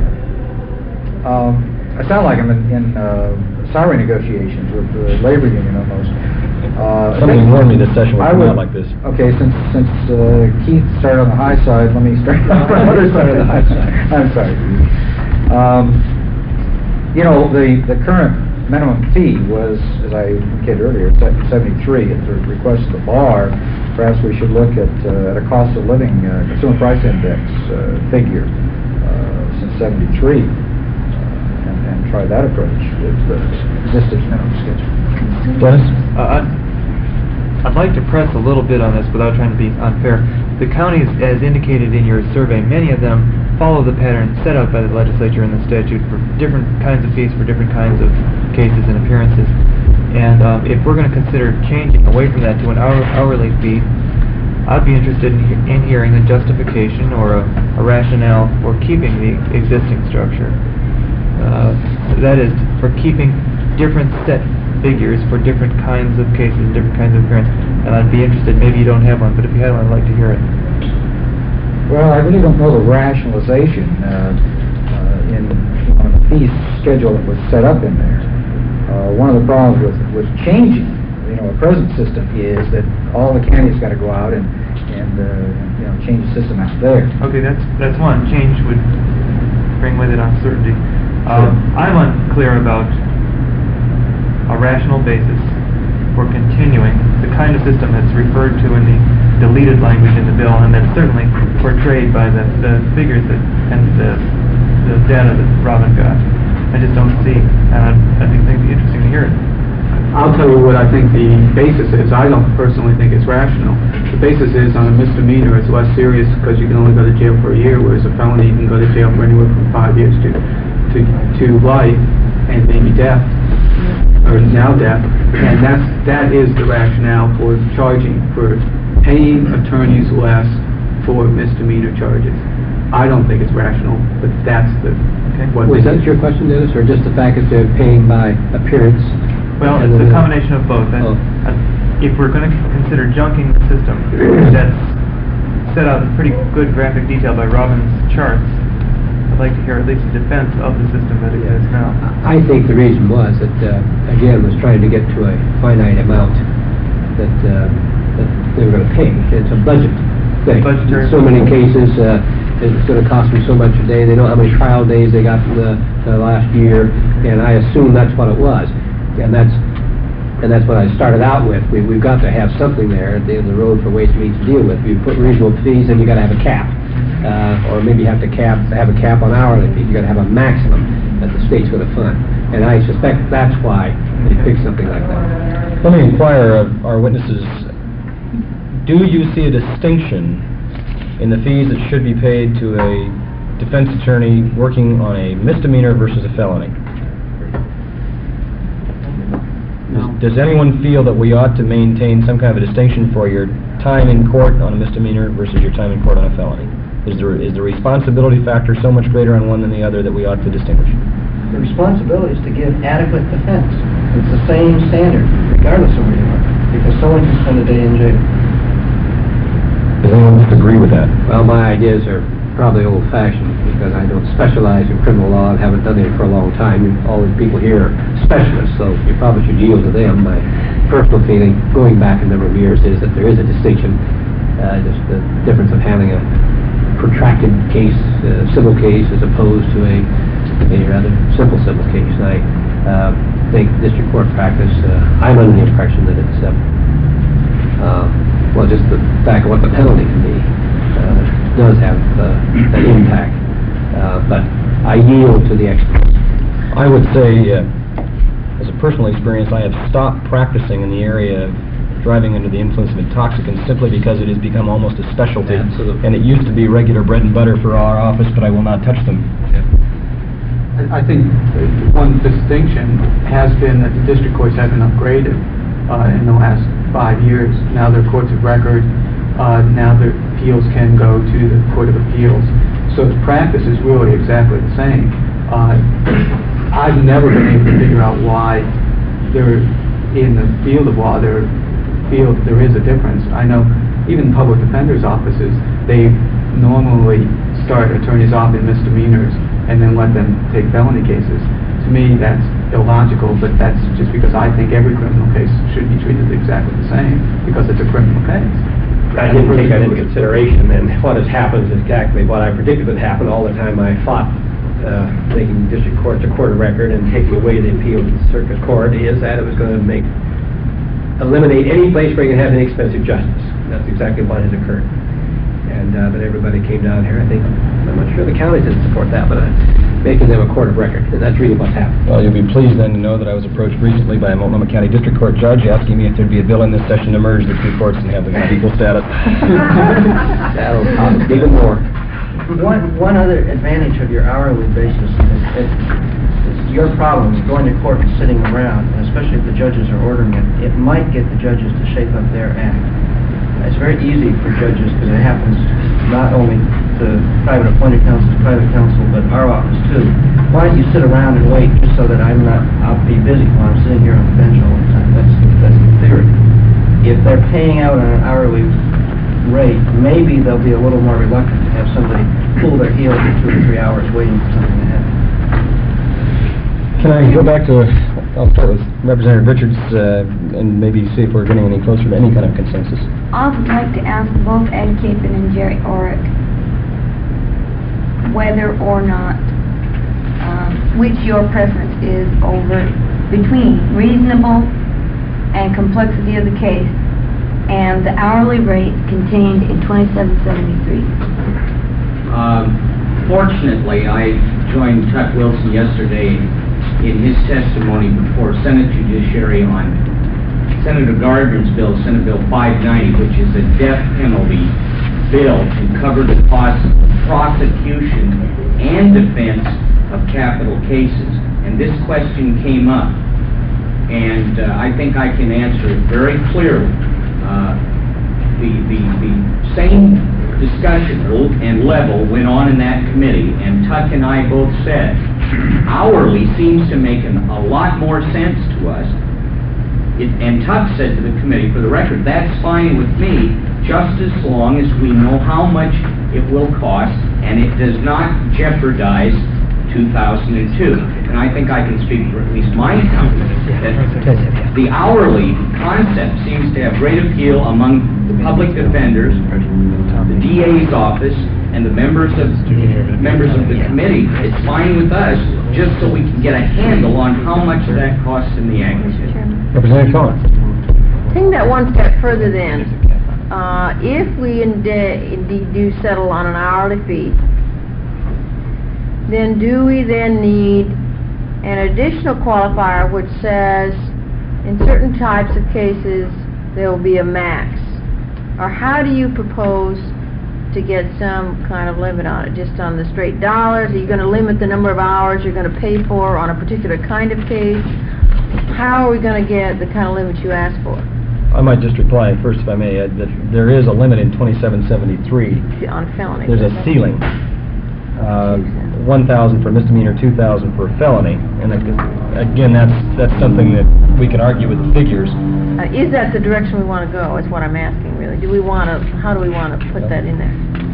Um, I sound like I'm in, in uh, salary negotiations with the labor union almost. Uh, Somebody warned me this session would I come would- out like this. Okay, since, since uh, Keith started on the high side, let me start on the other side of the high side. I'm sorry. Um, you know, the, the current minimum fee was, as I indicated earlier, seventy-three at the request of the bar. Perhaps we should look at, uh, at a cost of living, uh, consumer price index uh, figure uh, since seventy-three, uh, and, and try that approach with the existing minimum schedule. Dennis? Uh, I'd, I'd like to press a little bit on this without trying to be unfair. The counties, as indicated in your survey, many of them follow the pattern set out by the legislature in the statute for different kinds of fees for different kinds of cases and appearances. And um, if we're going to consider changing away from that to an hour, hourly fee, I'd be interested in, he in hearing a justification or a, a rationale for keeping the existing structure. Uh, that is, for keeping different set figures for different kinds of cases and different kinds of appearances. And I'd be interested, maybe you don't have one, but if you had one, I'd like to hear it. Well, I really don't know the rationalization uh, uh, in on the fee schedule that was set up in there. Uh, one of the problems with, with changing, you know, a present system is that all the counties got to go out and, and uh, you know, change the system out there. Okay, that's that's one. Change would bring with it uncertainty. Um, I'm unclear about a rational basis for continuing the kind of system that's referred to in the deleted language in the bill, and that's certainly portrayed by the, the figures that and the, the data that Robin got. I just don't see, and I'd, I think it'd be interesting to hear it. I'll tell you what I think the basis is. I don't personally think it's rational. The basis is on a misdemeanor, it's less serious because you can only go to jail for a year, whereas a felony, you can go to jail for anywhere from five years to to, to life and maybe death, or now death. And that's that is the rationale for charging, for paying attorneys less for misdemeanor charges. I don't think it's rational, but that's the Okay. what Was they that do. your question, Dennis, or just the fact that they're paying by appearance? Well, and it's a then- combination of both. And, Oh. uh, if we're going to consider junking the system, that's set out in pretty good graphic detail by Robin's charts, I'd like to hear at least a defense of the system that exists now. I think the reason was that, uh, again, was trying to get to a finite amount that, uh, that they were going to pay. It's a budget thing. Budgetary. In so many cases, uh, it's going to cost them so much a day. They know how many trial days they got from the, the last year, and I assume that's what it was. And that's and that's what I started out with. We, we've got to have something there at the end of the road for Ways and Means to deal with. You put reasonable fees, and you got to have a cap, uh, or maybe you have to cap have a cap on hourly fees. You got to have a maximum that the state's going to fund. And I suspect that's why they picked something like that. Let me inquire of our witnesses, do you see a distinction in the fees that should be paid to a defense attorney working on a misdemeanor versus a felony? Does, does anyone feel that we ought to maintain some kind of a distinction for your time in court on a misdemeanor versus your time in court on a felony? Is there, is the responsibility factor so much greater on one than the other that we ought to distinguish? The responsibility is to give adequate defense. It's the same standard, regardless of where you are, because someone can spend a day in jail. Does anyone disagree with that? Well, my ideas are probably old-fashioned because I don't specialize in criminal law and haven't done it for a long time. All these people here are specialists, so you probably should yield to them. My personal feeling, going back a number of years, is that there is a distinction, uh, just the difference of handling a protracted case, uh, civil case, as opposed to a, a rather simple civil case. And I uh, think district court practice, uh, I'm under the impression that it's, uh, uh, well, just the fact of what the penalty can be uh, does have uh, an impact. Uh, but I yield to the experts. I would say, uh, as a personal experience, I have stopped practicing in the area of driving under the influence of intoxicants simply because it has become almost a specialty. Absolutely. And it used to be regular bread and butter for our office, but I will not touch them. I I think uh, one distinction has been that the district courts have been upgraded uh, in the last five years. Now they're courts of record. Uh, now the appeals can go to the Court of Appeals. So the practice is really exactly the same. Uh, I've never been able to figure out why there in the field of law, there feel that there is a difference. I know even public defenders' offices, they normally start attorneys off in misdemeanors and then let them take felony cases. To me, that's illogical, but that's just because I think every criminal case should be treated exactly the same, because it's a criminal case. I didn't take that into consideration, and what has happened is exactly what I predicted would happen all the time I fought uh, making district courts a court of record and taking away the appeal to the circuit court, is that it was going to make eliminate any place where you can have inexpensive justice. That's exactly what has occurred. And uh, but everybody came down here. I think I'm not sure the counties didn't support that, but uh, making them a court of record, and that's really what's happened. Well, you'll be pleased then to know that I was approached recently by a Multnomah County District Court judge asking me if there'd be a bill in this session to merge the two courts and have them have equal status. That'll cost even more. One, one other advantage of your hourly basis is, is your problem is going to court and sitting around, and especially if the judges are ordering it, it might get the judges to shape up their act. It's very easy for judges, because it happens not only to private appointed counsel, private counsel, but our office too. Why don't you sit around and wait just so that I'm not, I'll be busy while I'm sitting here on the bench all the time. That's, that's the theory. If they're paying out on an hourly rate, maybe they'll be a little more reluctant to have somebody pull their heels for two or three hours waiting for something to happen. Can I go back to, I'll start with Representative Richards uh, and maybe see if we're getting any closer to any kind of consensus. I would like to ask both Ed Capon and Jerry Orrick whether or not, um, which your preference is over between reasonable and complexity of the case and the hourly rate contained in twenty-seven seventy-three. Um, fortunately, I joined Chuck Wilson yesterday in his testimony before Senate Judiciary on Senator Gardner's bill, Senate Bill five ninety, which is a death penalty bill to cover the cost of prosecution and defense of capital cases. And this question came up, and uh, I think I can answer it very clearly. Uh, the, the, the same discussion and level went on in that committee, and Tuck and I both said hourly seems to make an, a lot more sense to us. It, and Tuck said to the committee, for the record, that's fine with me, just as long as we know how much it will cost and it does not jeopardize two thousand two. And I think I can speak for at least my company that the hourly concept seems to have great appeal among the public defenders, the D A's office, and the members of members of the committee. It's fine with us, just so we can get a handle on how much that costs in the aggregate. Representative Collins. Taking that one step further then, uh, if we indeed, indeed do settle on an hourly fee, then do we then need an additional qualifier which says in certain types of cases there will be a max? Or how do you propose to get some kind of limit on it? Just on the straight dollars? Are you going to limit the number of hours you're going to pay for on a particular kind of case? How are we going to get the kind of limit you ask for? I might just reply first, if I may, Ed, that there is a limit in twenty-seven seventy-three. On felony. There's a ceiling. Uh, one thousand for misdemeanor, two thousand for felony. And uh, again, that's that's something that we can argue with the figures. Uh, is that the direction we want to go, is what I'm asking, really? Do we want to, how do we want to put that in there?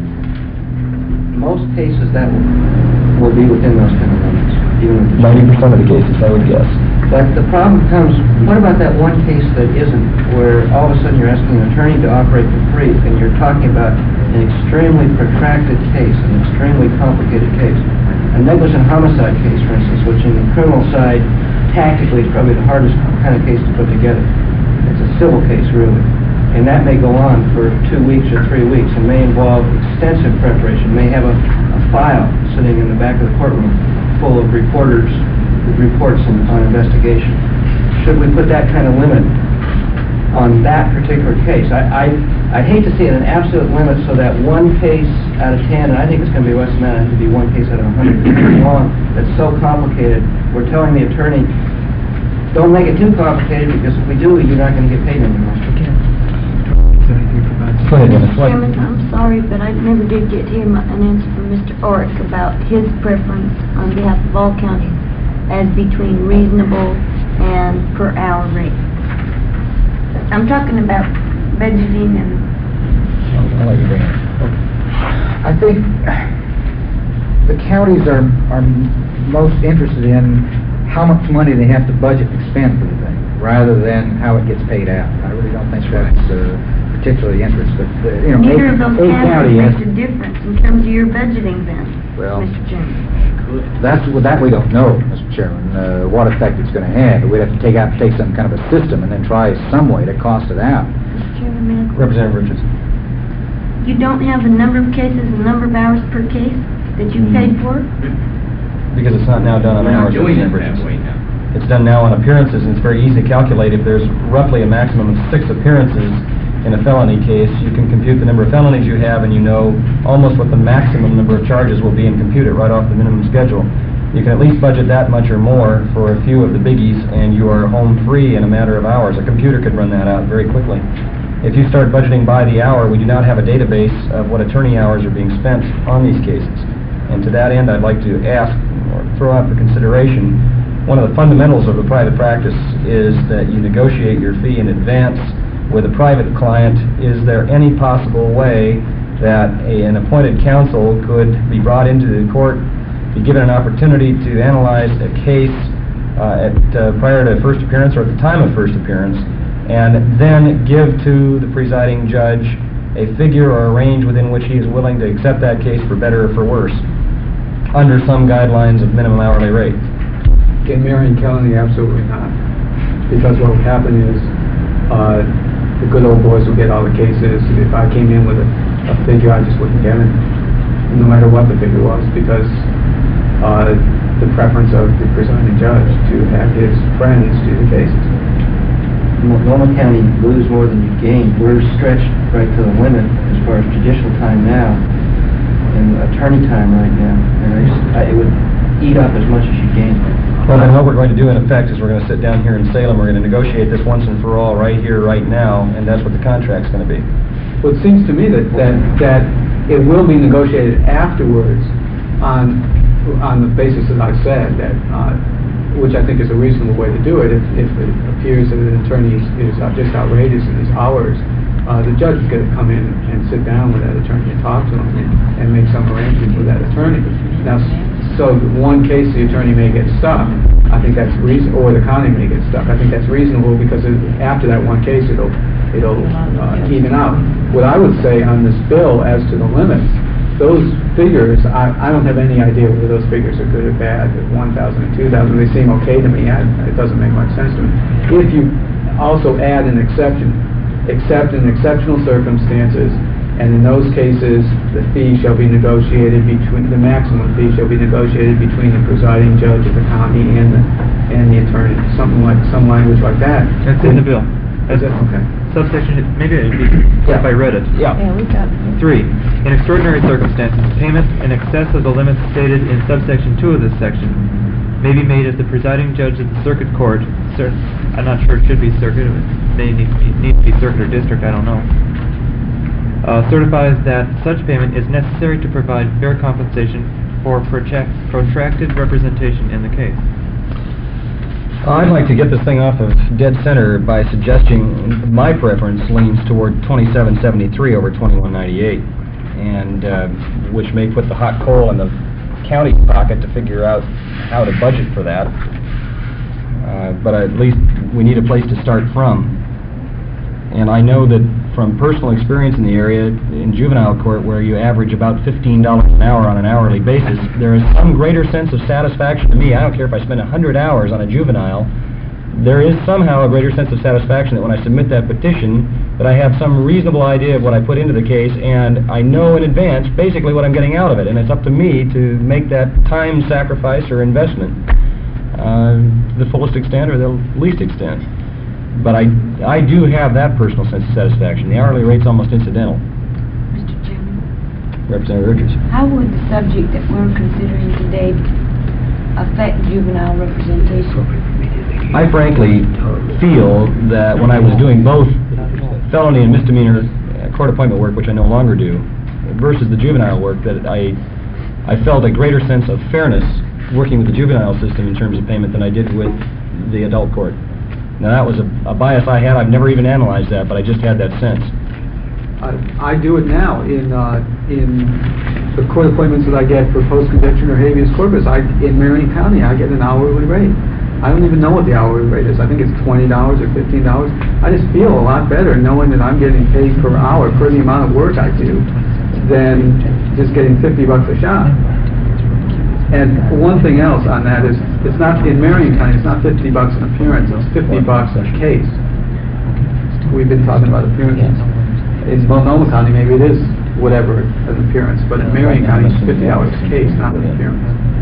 Most cases that will, will be within those kind of limits. ninety percent of the cases, I would guess. But the problem comes, what about that one case that isn't, where all of a sudden you're asking an attorney to operate for free, and you're talking about an extremely protracted case, an extremely complicated case? A negligent homicide case, for instance, which in the criminal side, tactically, is probably the hardest kind of case to put together. It's a civil case, really. And that may go on for two weeks or three weeks, and may involve extensive preparation, may have a, a file sitting in the back of the courtroom full of reporters, reports on, on investigation. Should we put that kind of limit on that particular case? I, I, I'd hate to see it an absolute limit so that one case out of ten, and I think it's going to be less than that, it has to be one case out of a hundred long, that's so complicated, we're telling the attorney, don't make it too complicated, because if we do, you're not going to get paid anymore. Go ahead, Dennis. Chairman, I'm sorry, but I never did get to hear my, an answer from Mister Orrick about his preference on behalf of all counties as between reasonable and per hour rate. I'm talking about budgeting and... I'll let you bring it. I think the counties are, are most interested in how much money they have to budget and spend for the thing, rather than how it gets paid out. I really don't think that's uh, particularly interesting. But, uh, you know, Neither A- of those A County categories has- makes a difference in terms of your budgeting then, Well, Mister Chairman. That's, well, that we don't know, Mister Chairman, uh, what effect it's going to have. We'd have to take out, take some kind of a system and then try some way to cost it out. Mister Chairman, may I quote? Representative Richards. You don't have the number of cases, the number of hours per case that you paid for? Because it's not now done on We're not hours. doing it Representative that Richards. way now. It's done now on appearances, and it's very easy to calculate. If there's roughly a maximum of six appearances in a felony case, you can compute the number of felonies you have, and you know almost what the maximum number of charges will be and compute it right off the minimum schedule. You can at least budget that much or more for a few of the biggies, and you are home free in a matter of hours. A computer could run that out very quickly. If you start budgeting by the hour, we do not have a database of what attorney hours are being spent on these cases. And to that end, I'd like to ask, or throw out for consideration, one of the fundamentals of a private practice is that you negotiate your fee in advance with a private client. Is there any possible way that a, an appointed counsel could be brought into the court, be given an opportunity to analyze a case uh, at uh, prior to first appearance or at the time of first appearance, and then give to the presiding judge a figure or a range within which he is willing to accept that case for better or for worse, under some guidelines of minimum hourly rate? In Marion County, absolutely not. Because what would happen is, uh, the good old boys will get all the cases. If I came in with a, a figure, I just wouldn't get it, no matter what the figure was, because uh, the preference of the presiding judge to have his friends do the cases. Multnomah County lose more than you gain. We're stretched right to the limit as far as judicial time now and attorney time right now. And I just, I, it would eat up as much as you gain. Well, then what we're going to do in effect is we're going to sit down here in Salem, we're going to negotiate this once and for all right here, right now, and that's what the contract's going to be. Well, it seems to me that, that, that it will be negotiated afterwards on, on the basis that I said, that, uh, which I think is a reasonable way to do it. If, if it appears that an attorney is, is just outrageous in his hours, uh, the judge is going to come in and sit down with that attorney and talk to him and, and make some arrangement with that attorney. Now, so one case the attorney may get stuck. I think that's reason, or the county may get stuck. I think that's reasonable because it, after that one case, it'll it'll uh, even out. What I would say on this bill as to the limits, those figures, I, I don't have any idea whether those figures are good or bad. one thousand and two thousand, they seem okay to me. I, it doesn't make much sense to me. If you also add an exception, except in exceptional circumstances, and in those cases, the fee shall be negotiated between, the maximum fee shall be negotiated between the presiding judge of the county and the, and the attorney, something like, some language like that. That's in the bill. Is it? Okay. Subsection, maybe it'd be, if I read it. Yeah. Yeah, we got it. Three, in extraordinary circumstances, payment in excess of the limits stated in subsection two of this section may be made if the presiding judge of the circuit court, cer I'm not sure it should be circuit, it may need, need to be circuit or district, I don't know, uh, certifies that such payment is necessary to provide fair compensation for protract protracted representation in the case. I'd like to get this thing off of dead center by suggesting my preference leans toward twenty-seven seventy-three over twenty-one ninety-eight, and uh, which may put the hot coal in the county's pocket to figure out how to budget for that. Uh, but at least we need a place to start from. And I know that from personal experience in the area, in juvenile court, where you average about fifteen dollars an hour on an hourly basis, there is some greater sense of satisfaction to me. I don't care if I spend one hundred hours on a juvenile. There is somehow a greater sense of satisfaction that when I submit that petition, that I have some reasonable idea of what I put into the case, and I know in advance basically what I'm getting out of it, and it's up to me to make that time sacrifice or investment uh, to the fullest extent or the least extent. But I, I do have that personal sense of satisfaction. The hourly rate's almost incidental. Mister Chairman, Representative Richards. how would the subject that we're considering today affect juvenile representation? I frankly feel that when I was doing both felony and misdemeanor uh, court appointment work, which I no longer do, versus the juvenile work, that I, I felt a greater sense of fairness working with the juvenile system in terms of payment than I did with the adult court. Now, that was a a bias I had. I've never even analyzed that, but I just had that sense. I, I do it now in, uh, in the court appointments that I get for post-conviction or habeas corpus. I, in Marion County, I get an hourly rate. I don't even know what the hourly rate is. I think it's twenty dollars or fifteen dollars. I just feel a lot better knowing that I'm getting paid per hour for the amount of work I do than just getting fifty bucks a shot. And one thing else on that is, it's not, in Marion County, it's not fifty bucks an appearance, it's fifty bucks a case. We've been talking about appearances. In Multnomah County, maybe it is whatever an appearance, but in Marion County, it's fifty dollars a case, not an appearance.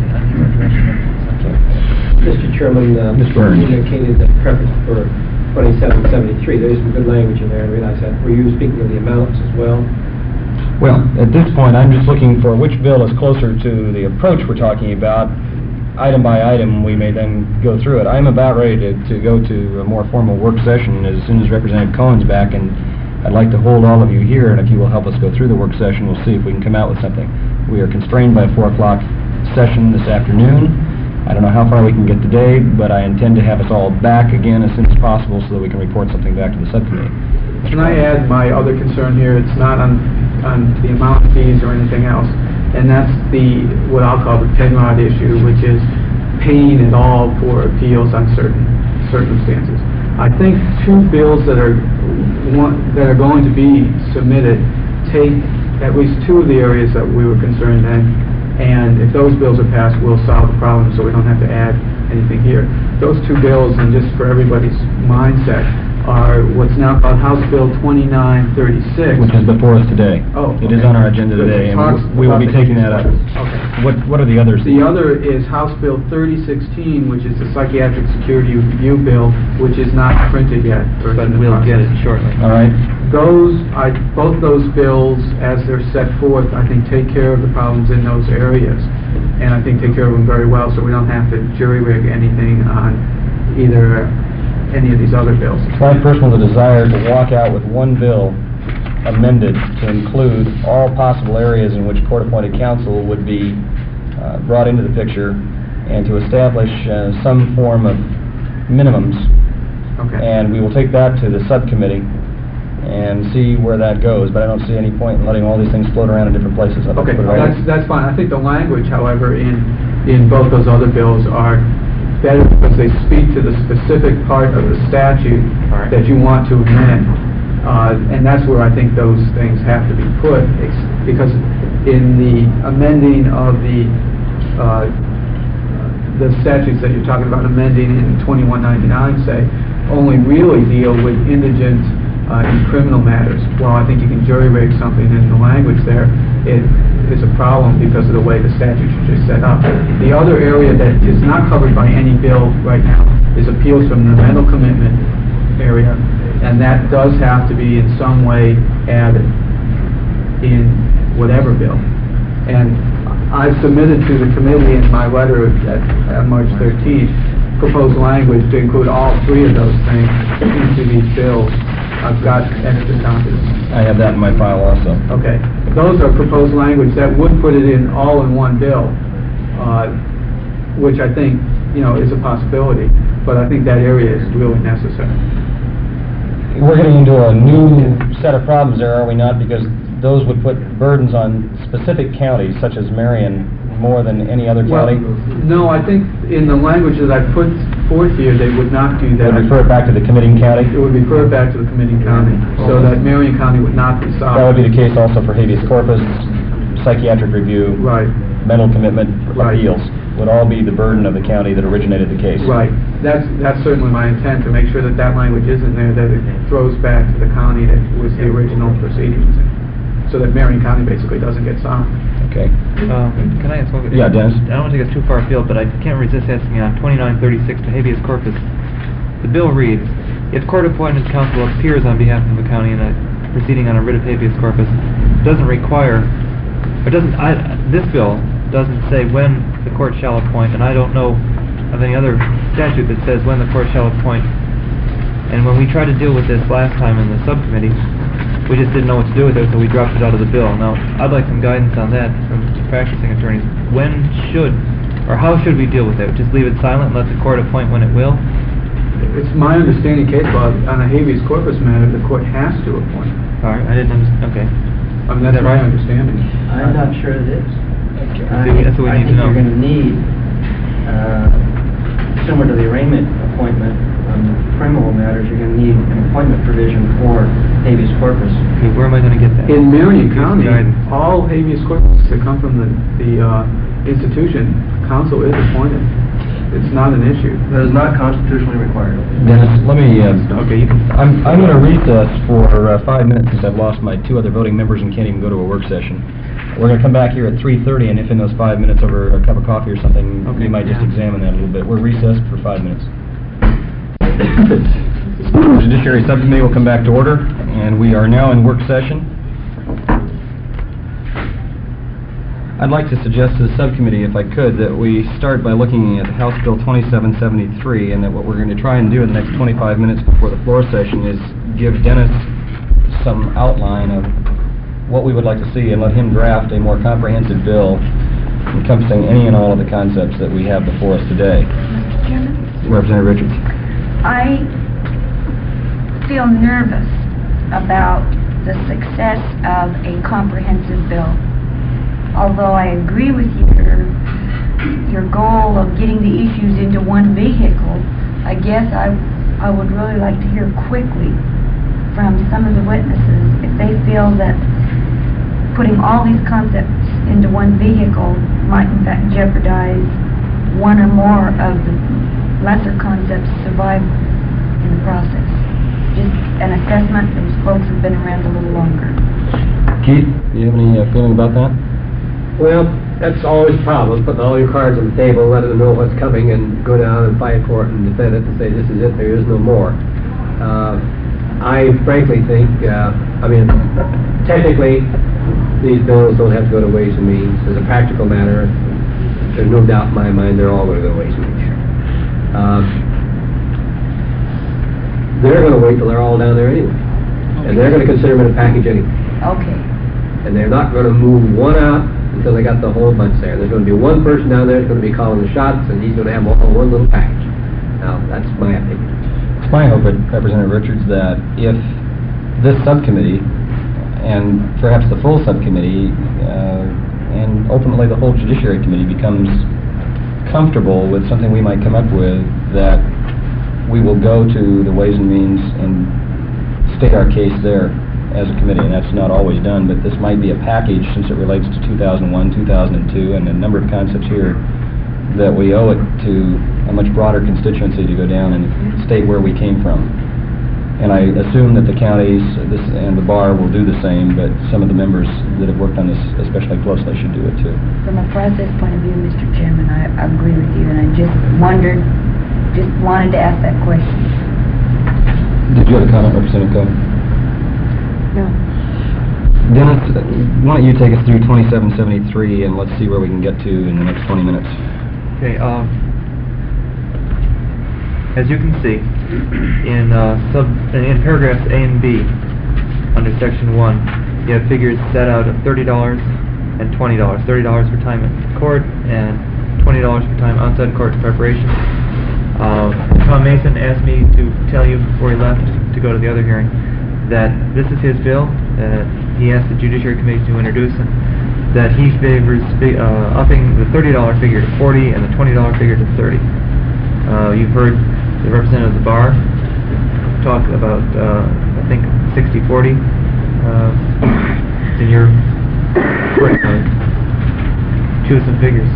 Mister Chairman, uh, Mister Burns indicated the preference for twenty-seven seventy-three. There is some good language in there, I realize that. Were you speaking of the amounts as well? Well, at this point, I'm just looking for which bill is closer to the approach we're talking about. Item by item, we may then go through it. I'm about ready to, to go to a more formal work session as soon as Representative Cohen's back, and I'd like to hold all of you here, and if you will help us go through the work session, we'll see if we can come out with something. We are constrained by a four o'clock session this afternoon. I don't know how far we can get today, but I intend to have us all back again as soon as possible so that we can report something back to the subcommittee. Can I add my other concern here? It's not on, on the amount of fees or anything else, and that's the, what I'll call the Penrod issue, which is paying it all for appeals on certain circumstances. I think two bills that are one, that are going to be submitted take at least two of the areas that we were concerned in, and if those bills are passed, we'll solve the problem so we don't have to add anything here. Those two bills, and just for everybody's mindset, are what's now called House Bill twenty-nine thirty-six. Which is before us today. Oh, It is okay. on our agenda Good. today, and Talks we will be about the taking that up. Okay. What What are the others? The other is House Bill thirty sixteen, which is the Psychiatric Security Review Bill, which is not printed yet. or But in the we'll process. get it shortly. All right. Those, I, both those bills, as they're set forth, I think take care of the problems in those areas, and I think take care of them very well, so we don't have to jury-rig anything on either any of these other bills. It's my personal desire to walk out with one bill amended to include all possible areas in which court-appointed counsel would be uh, brought into the picture, and to establish uh, some form of minimums. Okay. And we will take that to the subcommittee and see where that goes, but I don't see any point in letting all these things float around in different places. I'd like to Okay, put it all- that's, that's fine. I think the language, however, in, in both those other bills are better because they speak to the specific part of the statute that you want to amend. Uh, and that's where I think those things have to be put, ex- because in the amending of the, uh, the statutes that you're talking about amending in twenty-one ninety-nine, say, only really deal with indigent uh, in criminal matters. Well, I think you can jury-rig something in the language there. It is a problem because of the way the statutes are just set up. The other area that is not covered by any bill right now is appeals from the mental commitment area, and that does have to be in some way added in whatever bill. And I submitted to the committee in my letter at, on March thirteenth proposed language to include all three of those things into these bills. I've got extra copies. I have that in my file also. Okay. Those are proposed language that would put it in all in one bill, uh, which I think, you know, is a possibility. But I think that area is really necessary. We're getting into a new set of problems there, are we not? Because those would put burdens on specific counties, such as Marion, more than any other Well, county. no, I think in the language that I put forth here, they would not do that. Would refer it back to the committing county? It would refer back to the committing county, so that Marion County would not be solved. That would be the case also for habeas corpus, psychiatric review, Right, mental commitment, Right. appeals. Would all be the burden of the county that originated the case. right. That's, that's certainly my intent, to make sure that that language is in there, that it throws back to the county that was the original proceedings, so that Marion County basically doesn't get solved. Okay. Um, Can I ask one? Yeah, Dennis. I don't want to take us too far afield, but I can't resist asking on twenty-nine thirty-six to habeas corpus. The bill reads, if court-appointed counsel appears on behalf of the county in a proceeding on a writ of habeas corpus, it doesn't require, it doesn't, I, this bill doesn't say when the court shall appoint, and I don't know of any other statute that says when the court shall appoint. And when we tried to deal with this last time in the subcommittee, we just didn't know what to do with it, so we dropped it out of the bill. Now, I'd like some guidance on that from practicing attorneys. When should, or how should we deal with it? Just leave it silent and let the court appoint when it will? It's my understanding, case law, on a habeas corpus matter, the court has to appoint. All right, I didn't understand, okay. I mean, that's Is that my right? understanding. I'm not sure it is. I See, that's what we I need to think know. you're gonna need, uh, similar to the arraignment appointment on criminal matters, you're gonna need an appointment provision for habeas corpus. Okay, where am I gonna get that? In Marion Use County, guidance. all habeas corpus that come from the, the uh, institution, counsel is appointed. It's not an issue. That is not constitutionally required. Dennis, let me, uh, Okay, you can. I'm, I'm going to recess for uh, five minutes since I've lost my two other voting members and can't even go to a work session. We're going to come back here at three thirty, and if in those five minutes over a cup of coffee or something, Okay. we might just Yeah. examine that a little bit. We're recessed for five minutes. The Judiciary Subcommittee will come back to order, and we are now in work session. I'd like to suggest to the subcommittee, if I could, that we start by looking at House Bill twenty-seven seventy-three, and that what we're going to try and do in the next twenty-five minutes before the floor session is give Dennis some outline of what we would like to see and let him draft a more comprehensive bill encompassing any and all of the concepts that we have before us today. Mister Chairman? Representative Richards. I feel nervous about the success of a comprehensive bill. Although I agree with your, your goal of getting the issues into one vehicle, I guess I, I would really like to hear quickly from some of the witnesses if they feel that putting all these concepts into one vehicle might in fact jeopardize one or more of the lesser concepts survive in the process. Just an assessment, those folks have been around a little longer. Keith, do you have any uh, feeling about that? Well, that's always a problem, putting all your cards on the table, letting them know what's coming, and go down and fight for it and defend it and say, this is it, there is no more. Uh, I frankly think, uh, I mean, technically, these bills don't have to go to Ways and Means. As a practical matter, there's no doubt in my mind they're all going to go to Ways and Means. Uh, they're going to wait till they're all down there anyway. And they're going to consider them in a package anyway. Okay. And they're not going to move one out until they got the whole bunch there. There's going to be one person down there that's going to be calling the shots, and he's going to have all one little package. Now, that's my opinion. It's my hope, Representative Richards, that if this subcommittee, and perhaps the full subcommittee, uh, and ultimately the whole Judiciary Committee becomes comfortable with something we might come up with, that we will go to the Ways and Means and state our case there as a committee, and that's not always done, but this might be a package since it relates to two thousand one, two thousand two, and a number of concepts here that we owe it to a much broader constituency to go down and state where we came from. And I assume that the counties this, and the bar will do the same, but some of the members that have worked on this especially closely should do it too. From a process point of view, Mister Chairman, I agree with you, and I just wondered, just wanted to ask that question. Did you have a comment, Representative Cohen? No. Dennis, why don't you take us through twenty-seven seventy-three, and let's see where we can get to in the next twenty minutes. Okay, um, as you can see, in uh, sub in paragraphs A and B, under section one, you have figures set out of thirty dollars and twenty dollars. Thirty dollars for time in court and twenty dollars for time outside court preparation. Uh, Tom Mason asked me to tell you before he left to go to the other hearing that this is his bill. Uh, he asked the Judiciary Committee to introduce it. That he favors uh, upping the thirty dollar figure to forty and the twenty dollar figure to thirty. Uh, you've heard the representative of the bar talk about, uh, I think, sixty forty. Uh, it's in your court. Uh, choose some figures.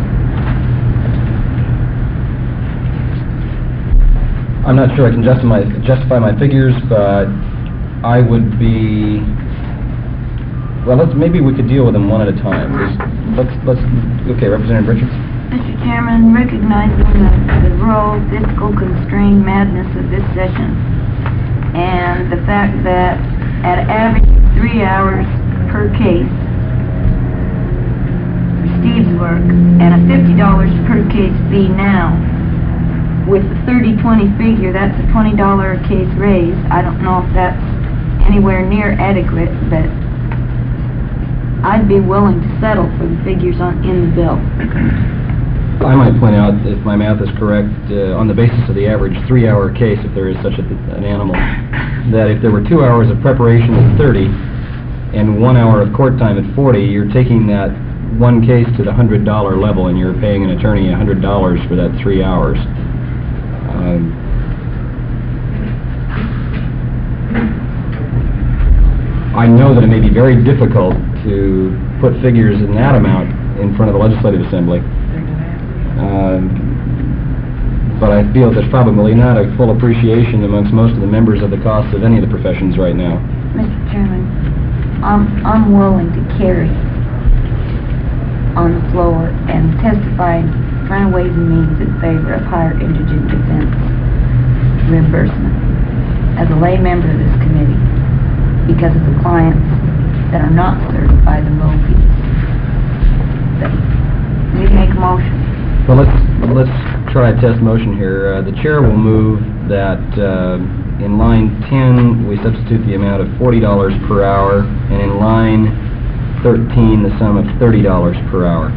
I'm not sure I can justify justify my figures, but I would be. Well, let's maybe we could deal with them one at a time. Just, let's let's. Okay, Representative Richards. Mister Chairman, recognizing the, the rural fiscal constrained madness of this session and the fact that at average three hours per case for Steve's work and a fifty dollars per case fee now, with the thirty twenty figure, that's a twenty dollar a case raise. I don't know if that's anywhere near adequate, but I'd be willing to settle for the figures on in the bill. I might point out, if my math is correct, uh, on the basis of the average three-hour case, if there is such a, an animal, that if there were two hours of preparation at thirty and one hour of court time at forty, you're taking that one case to the one hundred dollar level and you're paying an attorney one hundred dollars for that three hours. Um, I know that it may be very difficult to put figures in that amount in front of the Legislative Assembly. Um, but I feel there's probably not a full appreciation amongst most of the members of the cost of any of the professions right now. Mister Chairman, I'm, I'm willing to carry on the floor and testify in front of Ways and Means in favor of higher indigent defense reimbursement as a lay member of this committee because of the clients that are not served by the low fees. But we make a motion. Well, let's let's try a test motion here. Uh, the chair will move that uh, in line ten we substitute the amount of forty dollars per hour, and in line thirteen the sum of thirty dollars per hour.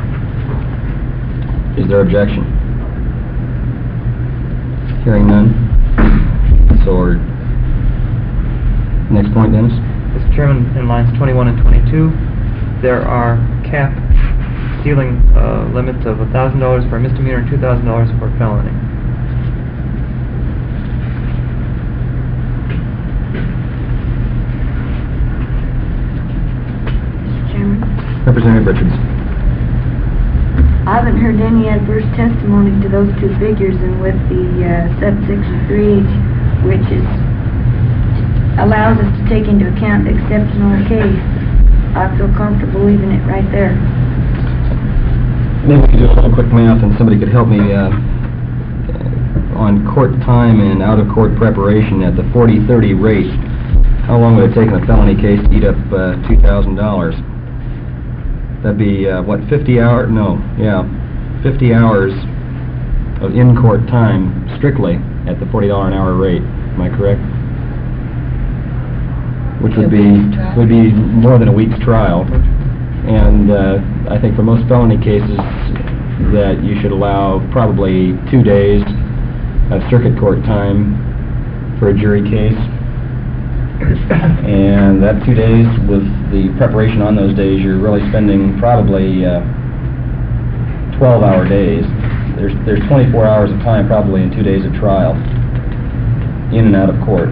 Is there objection? Hearing none. So ordered. Next point, Dennis. Mister Chairman, in lines twenty-one and twenty-two, there are cap ceiling uh, limits of one thousand dollars for a misdemeanor and two thousand dollars for a felony. Mister Chairman, Representative Richards. I haven't heard any adverse testimony to those two figures, and with the uh, subsection three, which is allows us to take into account the exceptional case, I feel comfortable leaving it right there. Maybe we could do a little quick math and somebody could help me uh, on court time and out-of-court preparation at the forty thirty rate. How long would it take in a felony case to eat up uh, two thousand dollars? That'd be, uh, what, fifty hours? No, yeah, fifty hours of in-court time strictly at the forty dollar an hour rate. Am I correct? Which would be would be more than a week's trial. And uh, I think for most felony cases that you should allow probably two days of circuit court time for a jury case. And that two days with the preparation on those days, you're really spending probably uh, twelve hour days. There's, there's twenty-four hours of time probably in two days of trial, in and out of court.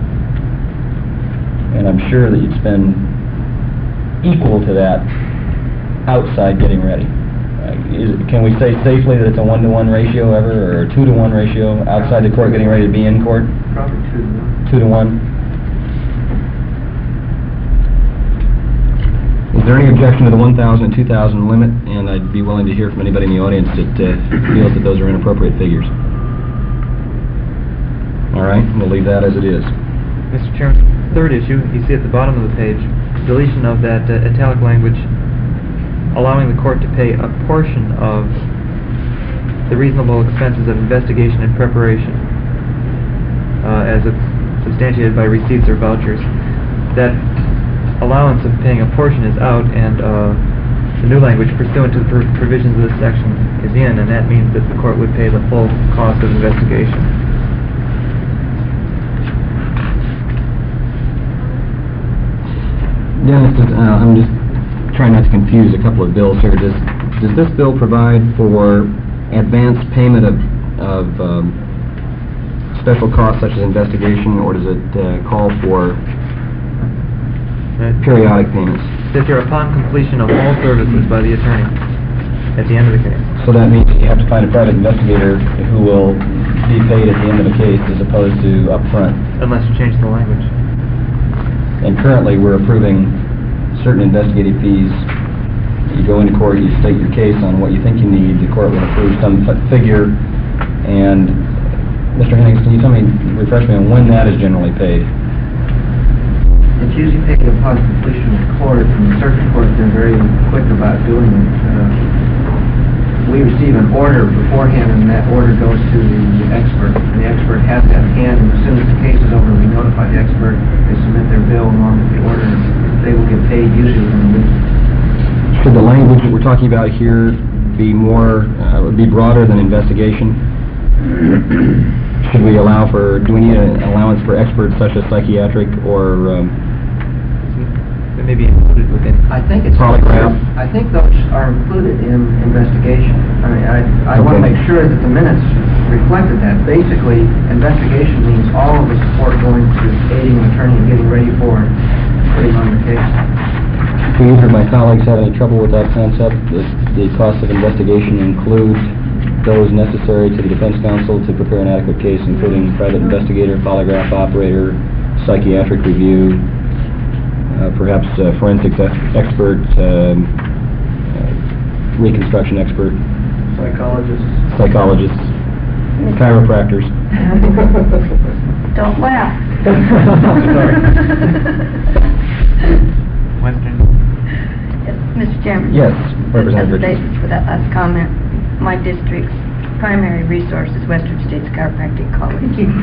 And I'm sure that you'd spend equal to that outside getting ready. Uh, is, can we say safely that it's a one-to-one ratio ever, or a two-to-one ratio outside the court getting ready to be in court? Probably two to one. Two to one. Is there any objection to the one thousand and two thousand limit? And I'd be willing to hear from anybody in the audience that uh, feels that those are inappropriate figures. All right, we'll leave that as it is. Mister Chairman, third issue, you see at the bottom of the page, deletion of that uh, italic language, allowing the court to pay a portion of the reasonable expenses of investigation and preparation, uh, as it's substantiated by receipts or vouchers. That allowance of paying a portion is out, and uh, the new language pursuant to the pr provisions of this section is in, and that means that the court would pay the full cost of investigation. Dennis, uh, I'm just trying not to confuse a couple of bills here. Does does this bill provide for advance payment of of um, special costs such as investigation, or does it uh, call for periodic payments? That you're upon completion of all services by the attorney at the end of the case. So that means that you have to find a private investigator who will be paid at the end of the case as opposed to up front. Unless you change the language. And currently, we're approving certain investigative fees. You go into court, you state your case on what you think you need, the court will approve some figure, and Mister Hennings, can you tell me, refresh me on when that is generally paid? It's usually paid upon completion of court, and the circuit court, they're very quick about doing it. Uh, we receive an order beforehand, and that order goes to the expert, and the expert has that in hand, and as soon as the case is over, we notify the expert, they submit their bill along with the order, and they will get paid usually within a week. Should the language that we're talking about here be more, uh, would be broader than investigation? Should we allow for, do we need an allowance for experts such as psychiatric or um, It may be included within. I think it's... Polygraph. I think those are included in investigation. I mean, I, I want to Okay. make sure that the minutes reflected that. Basically, investigation means all of the support going to aiding an attorney and getting ready for and putting on the case. do either of my colleagues have any trouble with that concept, that the costs of investigation include those necessary to the defense counsel to prepare an adequate case, including private investigator, polygraph operator, psychiatric review, uh, perhaps uh, forensics ex- expert, um, uh, reconstruction expert, Psychologists. psychologists, chiropractors. Don't laugh. Western. Mister Chairman. Yes, Representative As a Richards. basis for that last comment, my district's primary resource is Western States Chiropractic College.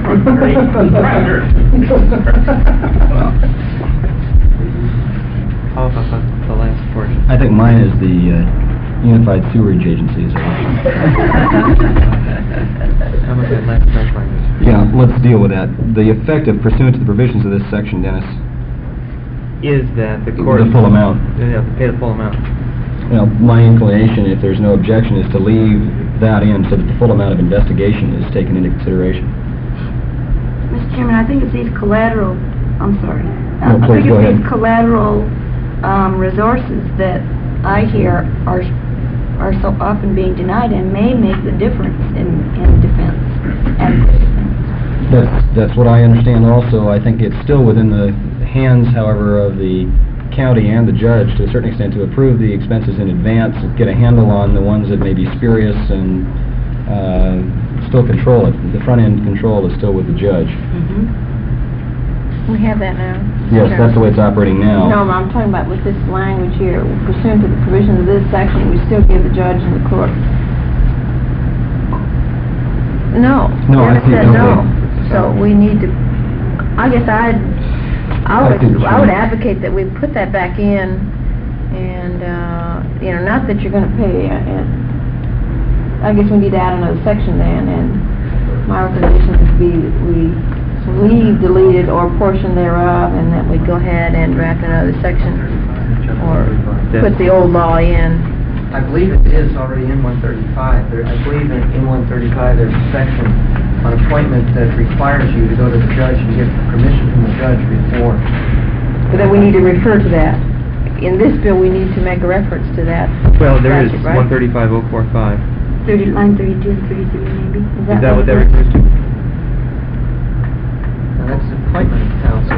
How about the, the last portion? I think mine is the uh, Unified Sewerage Agency. Is How about that last part language? Yeah, let's deal with that. The effect of pursuant to the provisions of this section, Dennis, Is that the court... the full amount. Yeah, pay the full amount. Well, my inclination, if there's no objection, is to leave that in so that the full amount of investigation is taken into consideration. Mister Chairman, I think it's these collateral, I'm sorry. No, I please think go it's ahead. these collateral um, resources that I hear are are so often being denied and may make the difference in, in defense, adequate defense. That's, that's what I understand also. I think it's still within the hands, however, of the county and the judge to a certain extent to approve the expenses in advance, get a handle on the ones that may be spurious and uh, still control it. The front-end control is still with the judge. Mm-hmm. We have that now. Yes, that's the way it's operating now. No, I'm talking about with this language here, pursuant to the provisions of this section, we still give the judge and the court. No. No, I Dennis see, said no. okay. So we need to, I guess I'd, I would, I see what you're I would saying. advocate that we put that back in, and, uh, you know, not that you're gonna pay, uh, uh, I guess we need to add another section then, and my recommendation would be that we leave deleted or portion thereof, and that we go ahead and draft another section, or put the old law in. I believe it is already in one thirty-five. There, I believe in, in one thirty-five there's a section on appointment that requires you to go to the judge and get permission from the judge before. But then we need to refer to that. In this bill, we need to make a reference to that. Well, there is statute, right? one thirty-five oh four five. Thirty, line thirty-two and thirty-three maybe. Is that what that refers to? And that's appointment of counsel.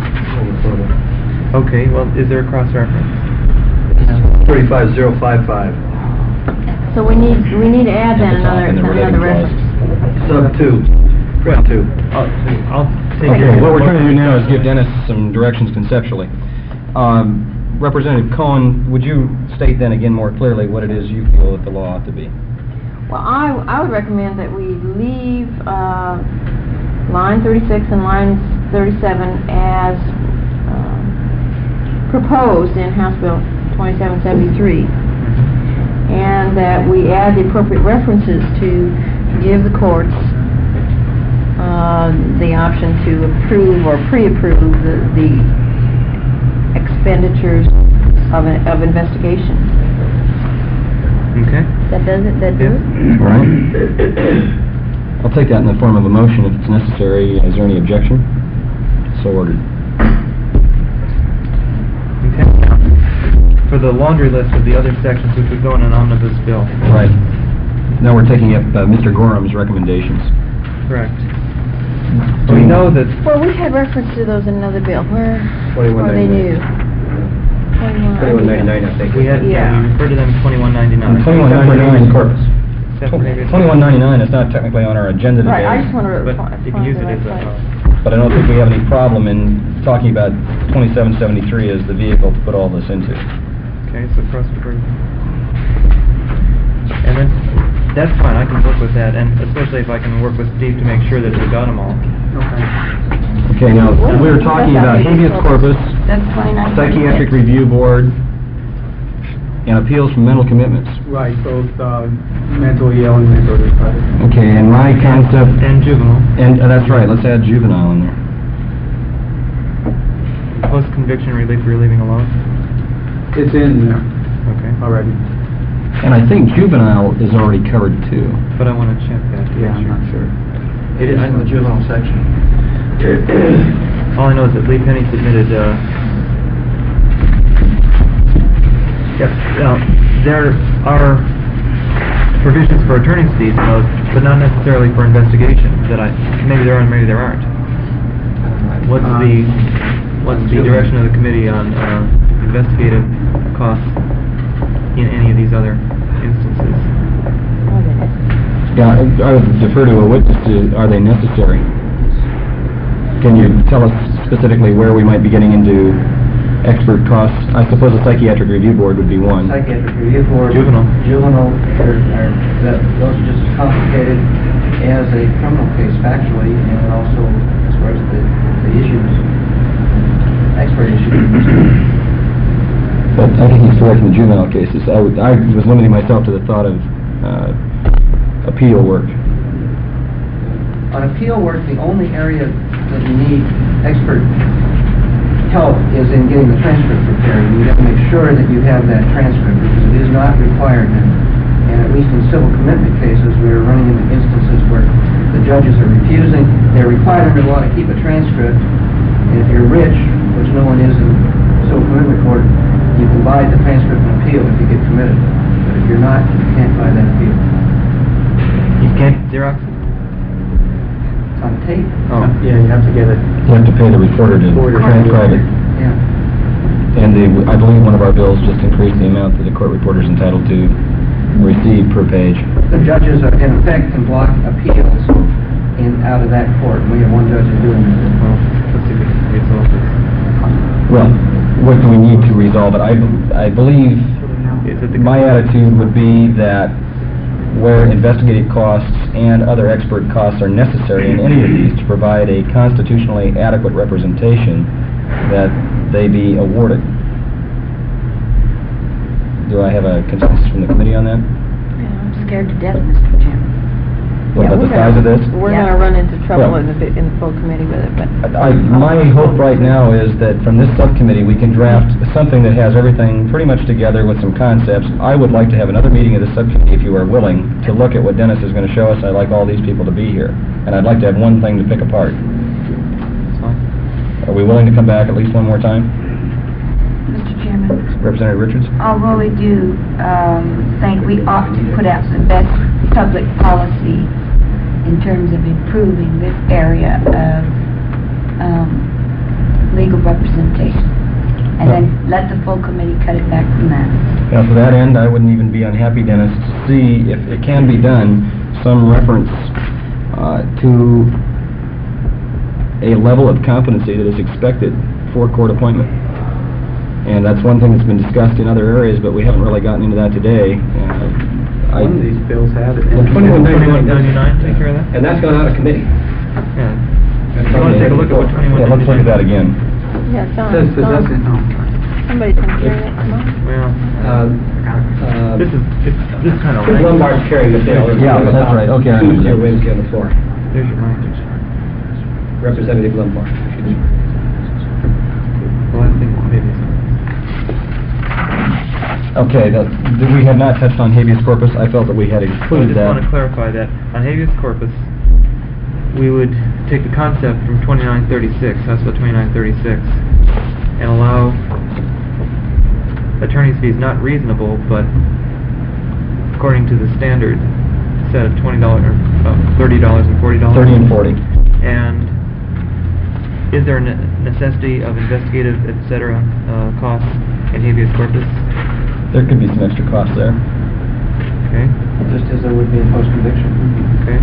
Okay, well, is there a cross-reference? thirty-five oh five five. So we need, we need to add that At the top another, in the related another clause. reference. Sub two. Well, two. I'll, I'll take Okay, care of what it. we're trying to do now is give Dennis some directions conceptually. Um, Representative Cohen, would you state then again more clearly what it is you feel that the law ought to be? Well, I, I would recommend that we leave, uh, line thirty-six and line thirty-seven as, um, proposed in House Bill twenty-seven seventy-three, and that we add the appropriate references to give the courts uh, the option to approve or pre-approve the, the expenditures of, a- of investigation. Okay. That does it, that do it? All right. I'll take that in the form of a motion if it's necessary. Is there any objection? So ordered. Okay. For the laundry list of the other sections which would go in an omnibus bill. Right. Now we're taking up uh, Mister Gorham's recommendations. Correct. We know that... Well, we had reference to those in another bill. Where twenty-one are they new? Twenty-one ninety-nine, I think. We had, yeah, Yeah. we referred to them as twenty-one ninety-nine. Twenty-one ninety-nine corpus. Except for maybe... Twenty-one ninety-nine is not technically on our agenda today. Right, I just want to... But you can use it as a... But I don't think we have any problem in talking about twenty-seven seventy-three as the vehicle to put all this into. Okay, so cross refer. And then, that's fine, I can work with that, and especially if I can work with Steve to make sure that we got them all. Okay, now, we were talking about habeas corpus, That's twenty-nine. psychiatric review board, and appeals from mental commitments. Right, both uh, mental Yale and mental retarded. Okay, and my concept... And juvenile. And, uh, that's right, let's add juvenile in there. Post-conviction relief we're leaving alone? It's in there Okay. already. And I think juvenile is already covered too. But I want to check that. to Yeah, make I'm sure. not sure. It is in the juvenile section. All I know is that Lee Penny submitted, uh, yep, uh, there are provisions for attorney's fees in those, but not necessarily for investigation, that I, maybe there are and maybe there aren't. What's Uh, the, what's the direction of the committee on, uh, investigative costs in any of these other instances? Yeah, I I would defer to a witness to, are they necessary? Can you tell us specifically where we might be getting into expert costs? I suppose a psychiatric review board would be one. Psychiatric review board. Juvenile. Juvenile, are, are, that, those are just as complicated as a criminal case factually, and also as far as the, the issues, expert issues. But I think he's correct in the juvenile cases. I would, I was limiting myself to the thought of uh, appeal work. On appeal work, the only area that you need expert help is in getting the transcript prepared. You have to make sure that you have that transcript, because it is not required now. And at least in civil commitment cases, we're running into instances where the judges are refusing. They're required under law to keep a transcript, and if you're rich, which no one is in civil commitment court, you can buy the transcript and appeal if you get committed. But if you're not, you can't buy that appeal. You can't Xerox it? It's on tape. Oh. Yeah, you have to get it. You have to pay the reporter to Reporter. transcribe it. Yeah. And the, I believe one of our bills just increased the amount that the court reporter is entitled to receive per page. The judges, are, in effect, can block appeals in, out of that court. We have one judge who's doing that. Well, let's see if we can resolve this. Well, what do we need to resolve it? I, I believe Is it the my attitude would be that where investigative costs and other expert costs are necessary in any of these to provide a constitutionally adequate representation, that they be awarded. Do I have a consensus from the committee on that? I'm scared to death, Mister Chairman. What Yeah, about the we're size of gonna- this? We're Yeah. gonna run into trouble Well- in the, bi- in the full committee with it, but. I, my hope right now is that from this subcommittee, we can draft something that has everything pretty much together with some concepts. I would like to have another meeting of the subcommittee, if you are willing, to look at what Dennis is going to show us. I'd like all these people to be here, and I'd like to have one thing to pick apart. That's fine. Are we willing to come back at least one more time? Mister Chairman, Representative Richards? although we do um, think we ought to put out the best public policy in terms of improving this area of um, legal representation, and then let the full committee cut it back from that. Now, to that end, I wouldn't even be unhappy, Dennis, to see if it can be done, some reference uh, to a level of competency that is expected for court appointment. And that's one thing that's been discussed in other areas, but we haven't really gotten into that today. Uh, I- One of these bills have it. Well, twenty-one Twenty-one ninety-nine, ninety-nine, take care of that? and that's gone out of committee. Yeah. You wanna take a look at what twenty-one Yeah, let's look at that again. Yeah, John, Says John, possessing, oh. somebody's gonna carry it, come on. Well, Um, uh, this is, it's, this is kind of. Chris Lombard's carrying the bill. Yeah, that's right. Okay, I Tuesday, understand. Wednesday on the floor. There's your language. Representative Lombard. Well, I think maybe it's. Okay, that, that we had not touched on habeas corpus. I felt that we had So I included just want to that. clarify that on habeas corpus, we would take the concept from twenty-nine thirty-six, House Bill twenty-nine thirty-six, and allow attorney's fees not reasonable, but according to the standard set of twenty dollars, or uh, thirty dollars and forty dollars. thirty and forty. And is there a ne- necessity of investigative, et cetera, uh, costs in habeas corpus? There could be some extra costs there. Okay, Just as there would be in post-conviction. okay.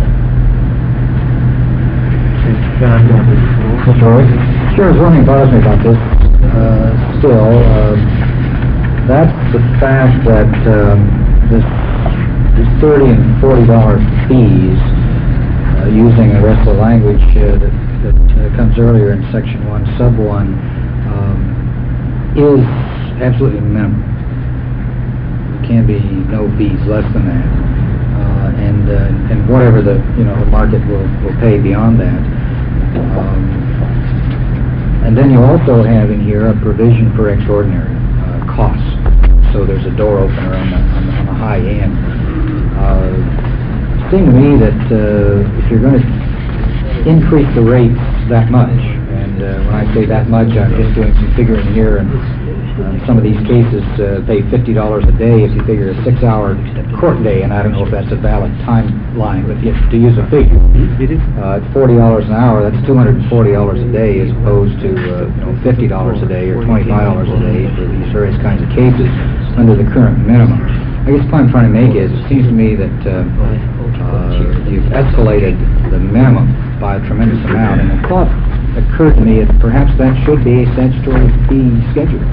John, go on. Mister Roy? Sure, there's one thing bothers me about this, uh, still, uh, that's the fact that, um, this, these thirty and forty dollar fees, uh, using the rest of the language, uh, that, that uh, comes earlier in section one, sub one, um, is absolutely minimum. can be no fees less than that, uh, and uh, and whatever the you know the market will will pay beyond that. Um, and then you also have in here a provision for extraordinary uh, costs. So there's a door opener on the on the, on the high end. Uh, it seemed to me that uh, if you're going to increase the rates that much, and uh, when I say that much, I'm just doing some figuring here, and uh, some of these cases uh, pay fifty dollars a day if you figure a six-hour court day, and I don't know if that's a valid timeline, but if, to use a figure, uh, at forty dollars an hour, that's two hundred forty dollars a day as opposed to uh, you know, fifty dollars a day or twenty-five dollars a day for these various kinds of cases under the current minimum. I guess the point I'm trying to make is, it seems to me that uh, uh, you've escalated the minimum by a tremendous amount, and the thought occurred to me that perhaps that should be a statutory fee schedule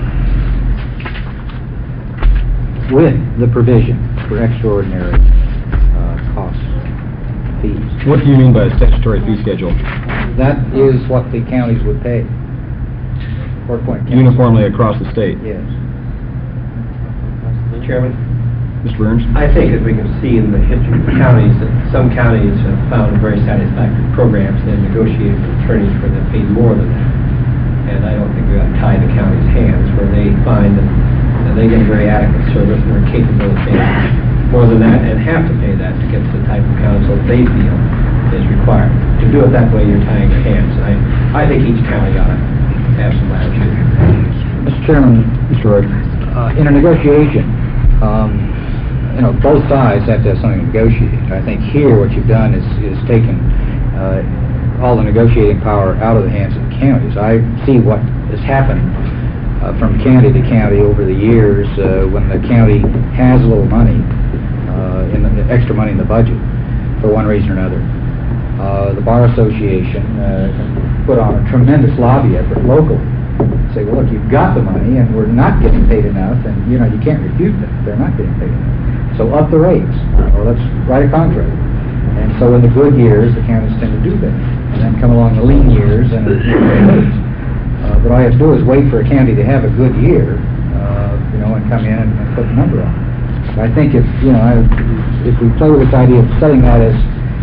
with the provision for extraordinary uh, costs, fees. What do you mean by a statutory fee schedule? That is what the counties would pay. Fort Point County. Uniformly across the state? Yes. Mister Chairman? Mister Burns? I think, as we can see in the history of the counties, that some counties have found very satisfactory programs and negotiated with attorneys where they paid more than that. And I don't think we ought to tie the county's hands where they find that, that they get a very adequate service and are capable of paying more than that and have to pay that to get the type of counsel they feel is required. To do it that way, you're tying your hands. And I, I think each county ought to have some latitude. Mister Chairman, Mister Roy, uh, in a negotiation, um, you know, both sides have to have something to negotiate. I think here what you've done is, is taken uh, all the negotiating power out of the hands of the counties. I see what has happened uh, from county to county over the years uh, when the county has a little money, uh, in the, the extra money in the budget for one reason or another. Uh, the Bar Association uh, put on a tremendous lobby effort locally. Say, well, look, you've got the money, and we're not getting paid enough, and you know you can't refute that they're not getting paid enough. So up the rates, or let's write a contract. And so in the good years, the counties tend to do that, and then come along the lean years, and it rates. Uh, what I have to do is wait for a county to have a good year, uh, you know, and come in and, and put the number on. But I think if you know, I, if we play with this idea of setting that as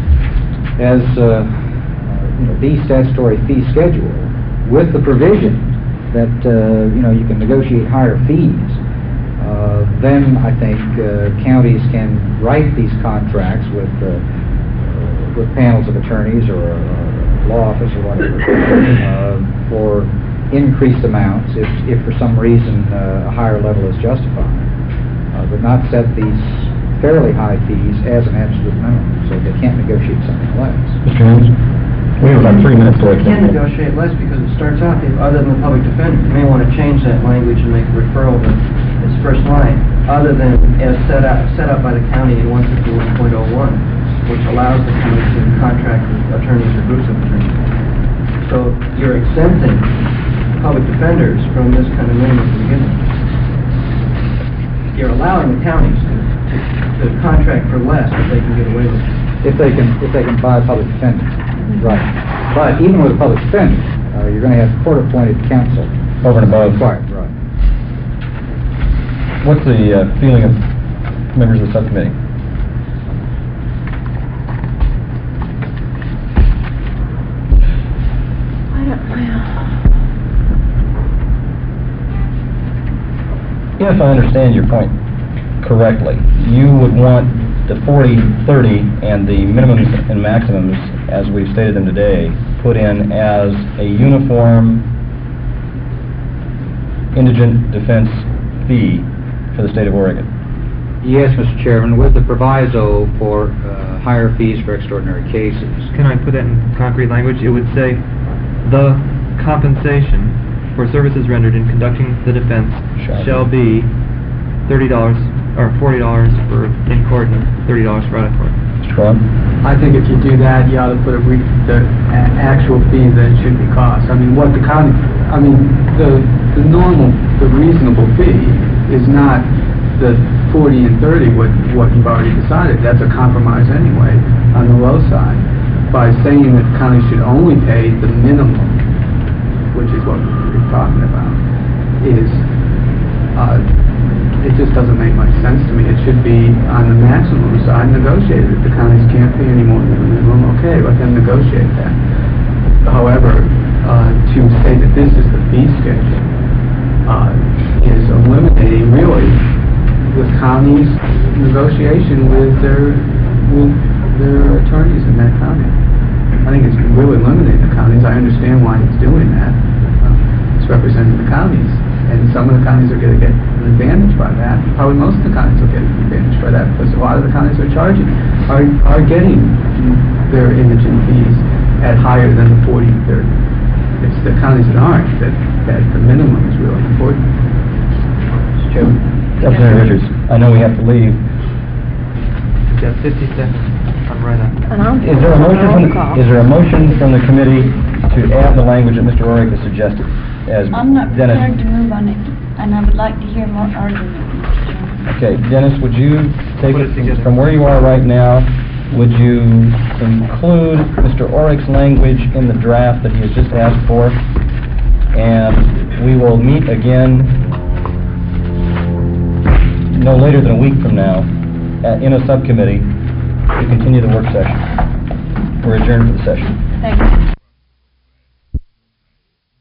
as uh, uh, you know, the statutory fee schedule with the provision that uh, you know you can negotiate higher fees, uh, then I think uh, counties can write these contracts with uh, with panels of attorneys or a, a law office or whatever uh, for increased amounts if, if for some reason uh, a higher level is justified, uh, but not set these fairly high fees as an absolute minimum, so they can't negotiate something less. Mister Holmes? We have about three minutes to You can negotiate less because it starts out, if, other than the public defender, you may want to change that language and make a referral to its first line, other than as set up, set up by the county in one fifty-one point oh one, which allows the county to contract with attorneys or groups of attorneys. So you're exempting public defenders from this kind of minimum to begin with. You're allowing the counties to, to, to contract for less if they can get away with it. If they can, if they can buy public defenders. Right. But even with a public defender, uh, you're going to have court-appointed counsel. Over and above. Required, right. What's the uh, feeling of members of the subcommittee? I don't, well, If I understand your point correctly, you would want the forty thirty and the minimums and maximums, as we've stated them today, put in as a uniform indigent defense fee for the state of Oregon. Yes, Mister Chairman, with the proviso for uh, higher fees for extraordinary cases. Can I put that in concrete language? It would say, the compensation for services rendered in conducting the defense Shall shall be thirty dollars, or forty dollars for in court and thirty dollars for out of court. Mister Crump? I think if you do that, you ought to put a re the a- actual fee that it should be cost. I mean, what the county, I mean, the, the normal, the reasonable fee is not the forty and thirty, what, what you've already decided. That's a compromise anyway, on the low side. By saying that the county should only pay the minimum, which is what we're talking about, is, uh, it just doesn't make much sense to me. It should be on the maximum side, negotiated. If the counties can't pay any more than the minimum, okay, let them negotiate that. However, uh, to say that this is the fee schedule uh, is eliminating, really, the county's negotiation with their, with their attorneys in that county. I think it's really eliminating the counties. I understand why it's doing that. Uh, It's representing the counties. And some of the counties are going to get an advantage by that. Probably most of the counties will get an advantage by that because a lot of the counties are charging, are, are getting their indigent fees at higher than the forty and thirty. It's the counties that aren't, that, that the minimum is really important. Mister Chairman. Representative Richards, I know we have to leave. You've got fifty seconds. I'm right on. And I'm Is there a motion from, roll call. the- is there a motion from the committee to add the language that Mister Orick has suggested? As I'm not Dennis, prepared to move on it, and I would like to hear more argument, Mister Chairman. okay, Dennis, would you take Put it it together. from where you are right now? Would you include Mister Orick's language in the draft that he has just asked for? And we will meet again no later than a week from now at, in a subcommittee to continue the work session. We're adjourned for the session. Thank you.